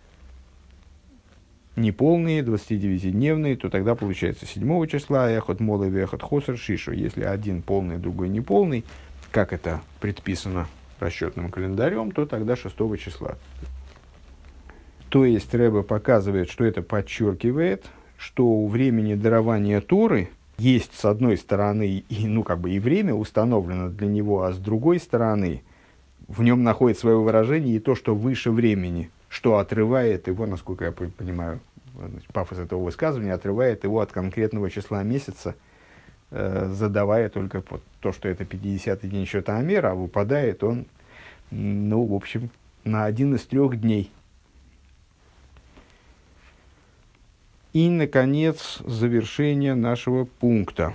неполные, двадцатидевятидневные, то тогда получается седьмого числа, эхот молы вехот хосер шишу. Если один полный, другой неполный, как это предписано расчетным календарем, то тогда шестого числа. То есть Ребе показывает, что это подчеркивает, что у времени дарования Торы есть с одной стороны и, ну, как бы и время установлено для него, а с другой стороны в нем находит свое выражение и то, что выше времени, что отрывает его, насколько я понимаю, пафос этого высказывания, отрывает его от конкретного числа месяца, э, задавая только вот то, что это пятидесятый день счета Амера, а выпадает он, ну, в общем, на один из трех дней. И, наконец, завершение нашего пункта.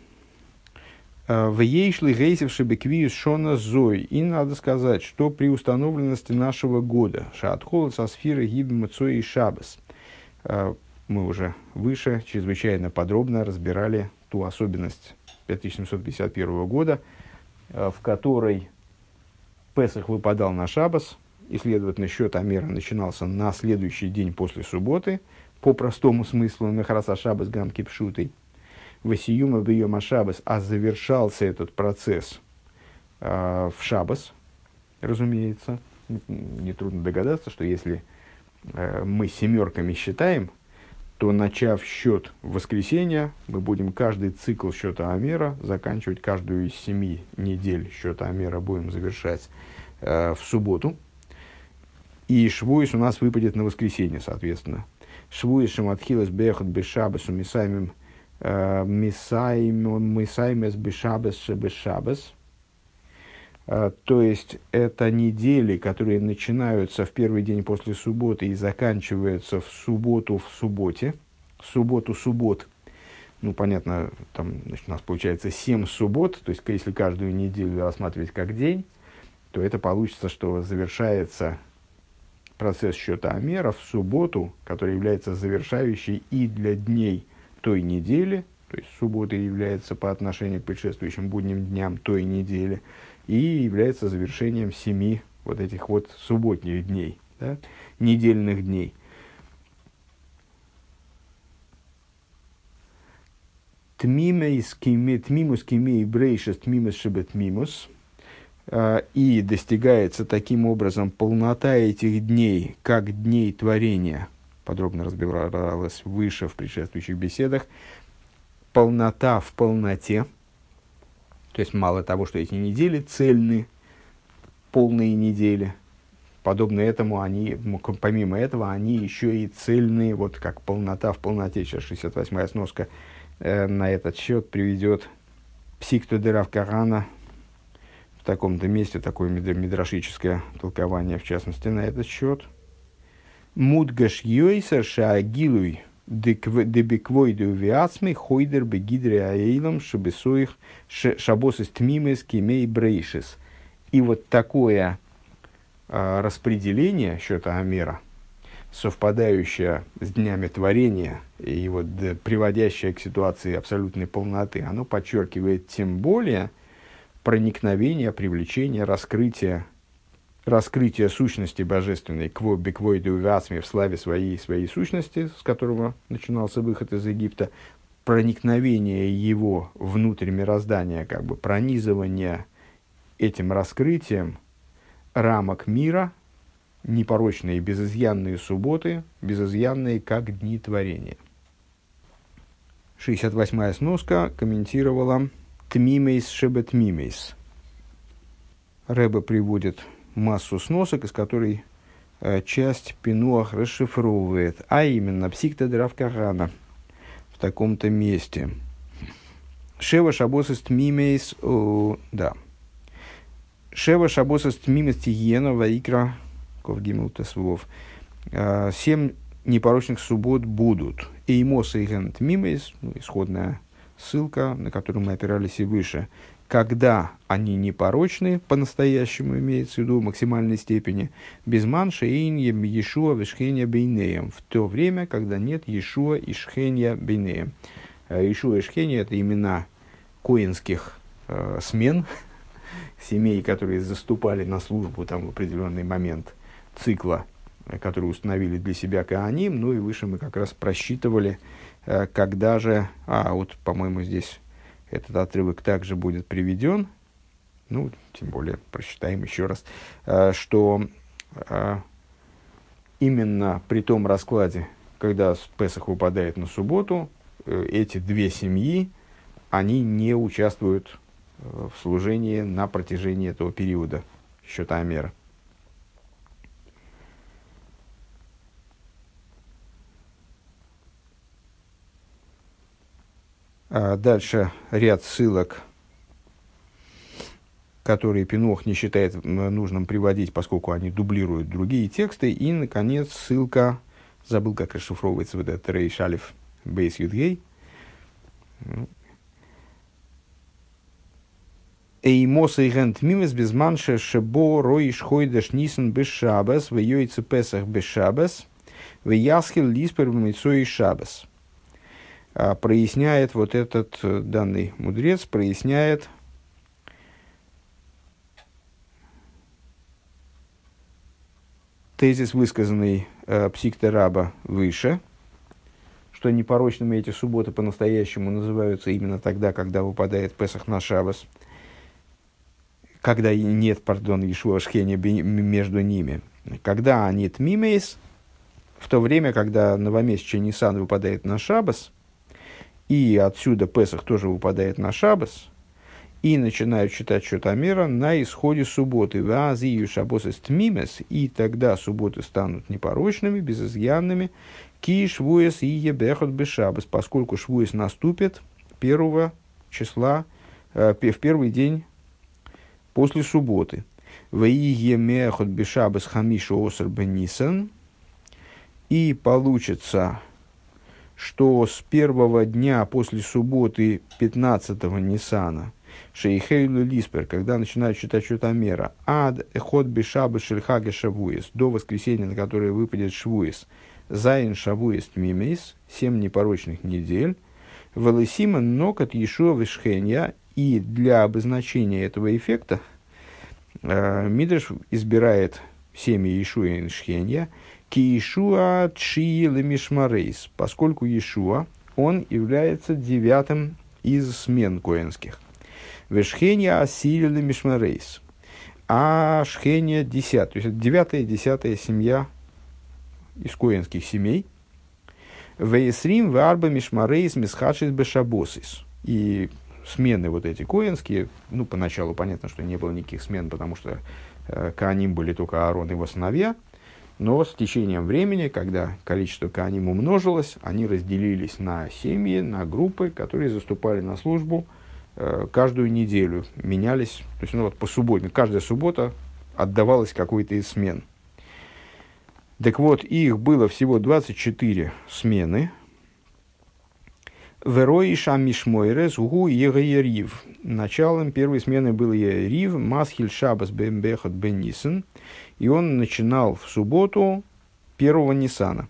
В ейшли гейсевши беквиюс шона зой. И надо сказать, что при установленности нашего года шаатхолот со сферы гиб мацой и шабас. Мы уже выше чрезвычайно подробно разбирали ту особенность тысяча семьсот пятьдесят первого года, в которой Песах выпадал на шабас, и, следовательно, счет Амера начинался на следующий день после субботы, по простому смыслу мехараса шабас гамки пшутой. Васиюма бьема шабас, а завершался этот процесс э, в шабас, разумеется. Нетрудно догадаться, что если э, мы семерками считаем, то, начав счет в воскресенье, мы будем каждый цикл счета Амера заканчивать, каждую из семи недель счета Амера будем завершать э, в субботу. И Швуис у нас выпадет на воскресенье, соответственно. Швуис шаматхилас бехот бешабасу мисаймим мисаймес бешабас шебешабас. То есть, это недели, которые начинаются в первый день после субботы и заканчиваются в субботу в субботе. Субботу суббот. Ну, понятно, там, значит, у нас получается семь суббот. То есть, если каждую неделю рассматривать как день, то это получится, что завершается процесс счета Амера в субботу, который является завершающей и для дней той недели, то есть суббота является по отношению к предшествующим будним дням той недели, и является завершением семи вот этих вот субботних дней, да, недельных дней. Тмимус кимей брейшес тмимус шебет мимус. И достигается таким образом полнота этих дней, как дней творения, подробно разбиралось выше в предшествующих беседах, полнота в полноте, то есть мало того, что эти недели цельны, полные недели, подобно этому, они, помимо этого, они еще и цельные, вот как полнота в полноте. Сейчас шестьдесят восьмая сноска э, на этот счет приведет Псикту де Рав Кахана в таком-то месте, такое мидрашическое толкование, в частности, на этот счет. Мудгаш йойсер шаагилуй дебеквойду виацми хойдер бегидре аэйлом шабесоих шабосис тмимес кимей брейшис. И вот такое э, распределение счета Амера, совпадающее с днями творения и вот, да, приводящее к ситуации абсолютной полноты, оно подчеркивает тем более проникновение, привлечение, раскрытие, раскрытие сущности божественной кво беквойду виацми в славе своей, своей сущности, с которого начинался выход из Египта, проникновение его внутрь мироздания, как бы пронизывание этим раскрытием рамок мира, непорочные, безызъянные субботы, безызъянные, как дни творения. шестьдесят восьмая сноска комментировала «Тмимейс шебетмимейс». Рэбе приводит массу сносок, из которой э, часть Пинуах расшифровывает, а именно «Псикта де Рав Кахана» в таком-то месте. «Шева шабосис тмимейс», да, Шева шабосас тмимес тиена ваикра ковгимл тесвов. Семь непорочных суббот будут. Эймоса и ген тмимес, исходная ссылка, на которую мы опирались и выше. Когда они непорочны, по-настоящему имеется в виду в максимальной степени, безман шеиньем Иешуа вешхенья бейнеем. В то время, когда нет Иешуа и Шхенья бейнеем. Иешуа и Шхенья — это имена коинских э, смен, семей, которые заступали на службу там, в определенный момент цикла, который установили для себя коаним. Ну и выше мы как раз просчитывали, когда же, а вот, по-моему, здесь этот отрывок также будет приведен, ну, тем более просчитаем еще раз, что именно при том раскладе, когда Песах выпадает на субботу, эти две семьи, они не участвуют в служении на протяжении этого периода счета Амера. А дальше ряд ссылок, которые Пинуах не считает нужным приводить, поскольку они дублируют другие тексты. И, наконец, ссылка, забыл, как расшифровывается вот этот Рейш Алеф Бейс Юдгей. Эймоса и гент мимес безманше шебо роиш хойдеш нисен без шабас, в йойце песах без шабас, в ясхил лиспер в митсой шабас. Проясняет вот этот данный мудрец, проясняет тезис, высказанный э, Псикта Раба выше, что непорочными эти субботы по-настоящему называются именно тогда, когда выпадает Песах на Шабас, когда нет, пардон, Иешуа Шхеня между ними. Когда они тмимейс, в то время, когда новомесячный Нисан выпадает на Шабас, и отсюда Песах тоже выпадает на Шабас, и начинают считать счет Амера на исходе субботы. Вазию шабосес тмимес, и тогда субботы станут непорочными, безызъянными. Ки швуес и ебехот бешабас, поскольку швуес наступит первого числа, э, в первый день после субботы. Ваиемехот бешабас хамишу осер бенисан, и получится, что с первого дня после субботы пятнадцатого Нисана Шейхейлу Лиспер, когда начинают считать счет Амера, ад эхот бешабы шельхага шавуис, до воскресенья, на которое выпадет швуис, зайн шавуис тмимейс, семь непорочных недель, велесима нокот Иешуа вешхенья, и для обозначения этого эффекта э, Мидраш избирает семя Иешуа и Шхенья, ки Иешуа тши лемишмарейс, поскольку Иешуа, он является девятым из смен коэнских. Вешхенья асилили мишмарейс, а Шхенья десятая, то есть это девятая, десятая семья из коэнских семей, Вейсрим варба мишмарейс мисхадшис бешабосис. И смены вот эти коэнские, ну, поначалу понятно, что не было никаких смен, потому что э, коаним были только Аарон и его сыновья, но с течением времени, когда количество коаним умножилось, они разделились на семьи, на группы, которые заступали на службу э, каждую неделю, менялись, то есть, ну, вот по субботе, каждая суббота отдавалась какой-то из смен. Так вот, их было всего двадцать четыре смены. Вероиша мишмойрес угу егаерив. Началом первой смены был егаерив, масхиль шабас бембехот бен Нисан, и он начинал в субботу первого Нисана.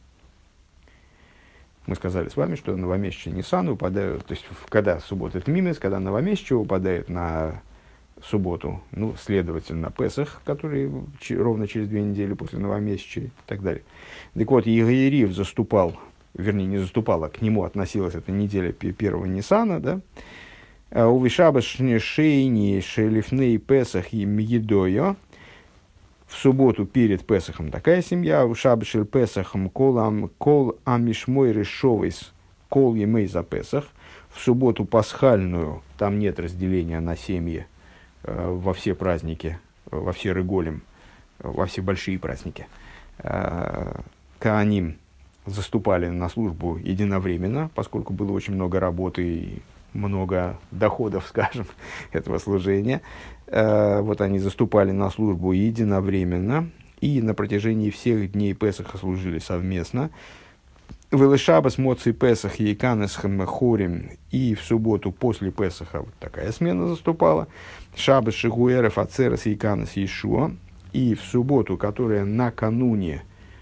Мы сказали с вами, что новомесячные Нисаны выпадают, то есть когда суббота Тмимис, когда новомесячие выпадает на субботу, ну, следовательно, на Песах, который ч- ровно через две недели после новомесячия и так далее. Так вот, егаерив заступал, вернее, не заступала, к нему относилась эта неделя первого Нисана, да, у Вишаба Шейни Шелифней Песах и Мьедойо, в субботу перед Песахом такая семья, у Шаба Шель Песахом Кол Амишмой Решовис Кол Емей за Песах, в субботу пасхальную, там нет разделения на семьи э, во все праздники, во все Реголим, во все большие праздники, э, Коаним заступали на службу единовременно, поскольку было очень много работы и много доходов, скажем, этого служения. Э, вот они заступали на службу единовременно и на протяжении всех дней Песаха служили совместно. Велешабас моци Песах Ейканес Хамехорим, и в субботу после Песаха вот такая смена заступала. Шабас Шигуэров Ацерес Ейканес Ешуа, и в субботу, которая накануне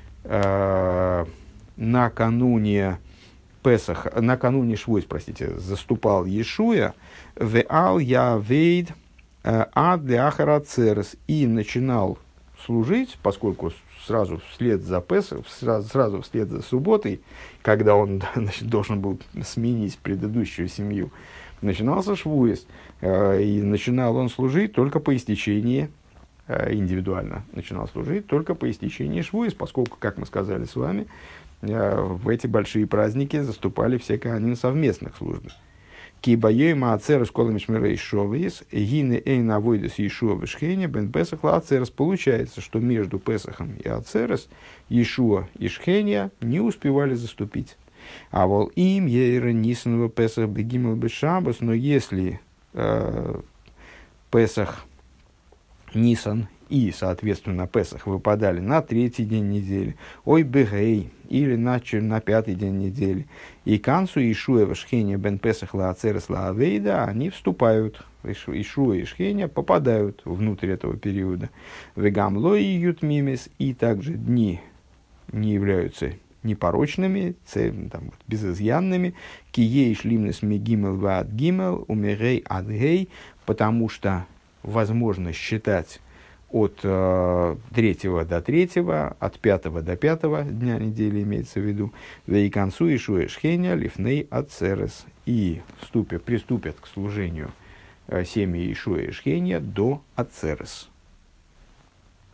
э, накануне Песах, накануне Швуйс, простите, заступал Ешуя, веал я вейд ад леахара церес, и начинал служить, поскольку сразу вслед за Песах, сразу, сразу вслед за субботой, когда он, значит, должен был сменить предыдущую семью, начинался Швуйс, и начинал он служить только по истечении, индивидуально начинал служить только по истечении Швуйс, поскольку, как мы сказали с вами, в эти большие праздники заступали все коаним совместных служб. Кибаей маацерес колами шмирей шовис, гины эйн авойдес Иешуа вешхене, бен Песах ла ацерес. Получается, что между Песахом и ацерес Иешуа и Шхения не успевали заступить. А вол им ейра нисанова Песах бегимел бешабас, но если э, Песах Нисан и, соответственно, Песах выпадали на третий день недели, ой бегей, или на, на пятый день недели, и канцу Иешуа Шхения бен Песах ла ацерес ла авейда, они вступают, Иешуа и Шхения попадают внутрь этого периода. Вегам лои ют мимес, и также дни не являются непорочными, там, безызъянными, кией шлимнес мегимел ваат гимел, умерей адгей, потому что возможно считать от э, третьего до третьего, от пятого до пятого дня недели имеется в виду, да и концу Иешуа Шхения лифней ацерес, и вступят, приступят к служению э, семьи Иешуа Шхения до ацерес.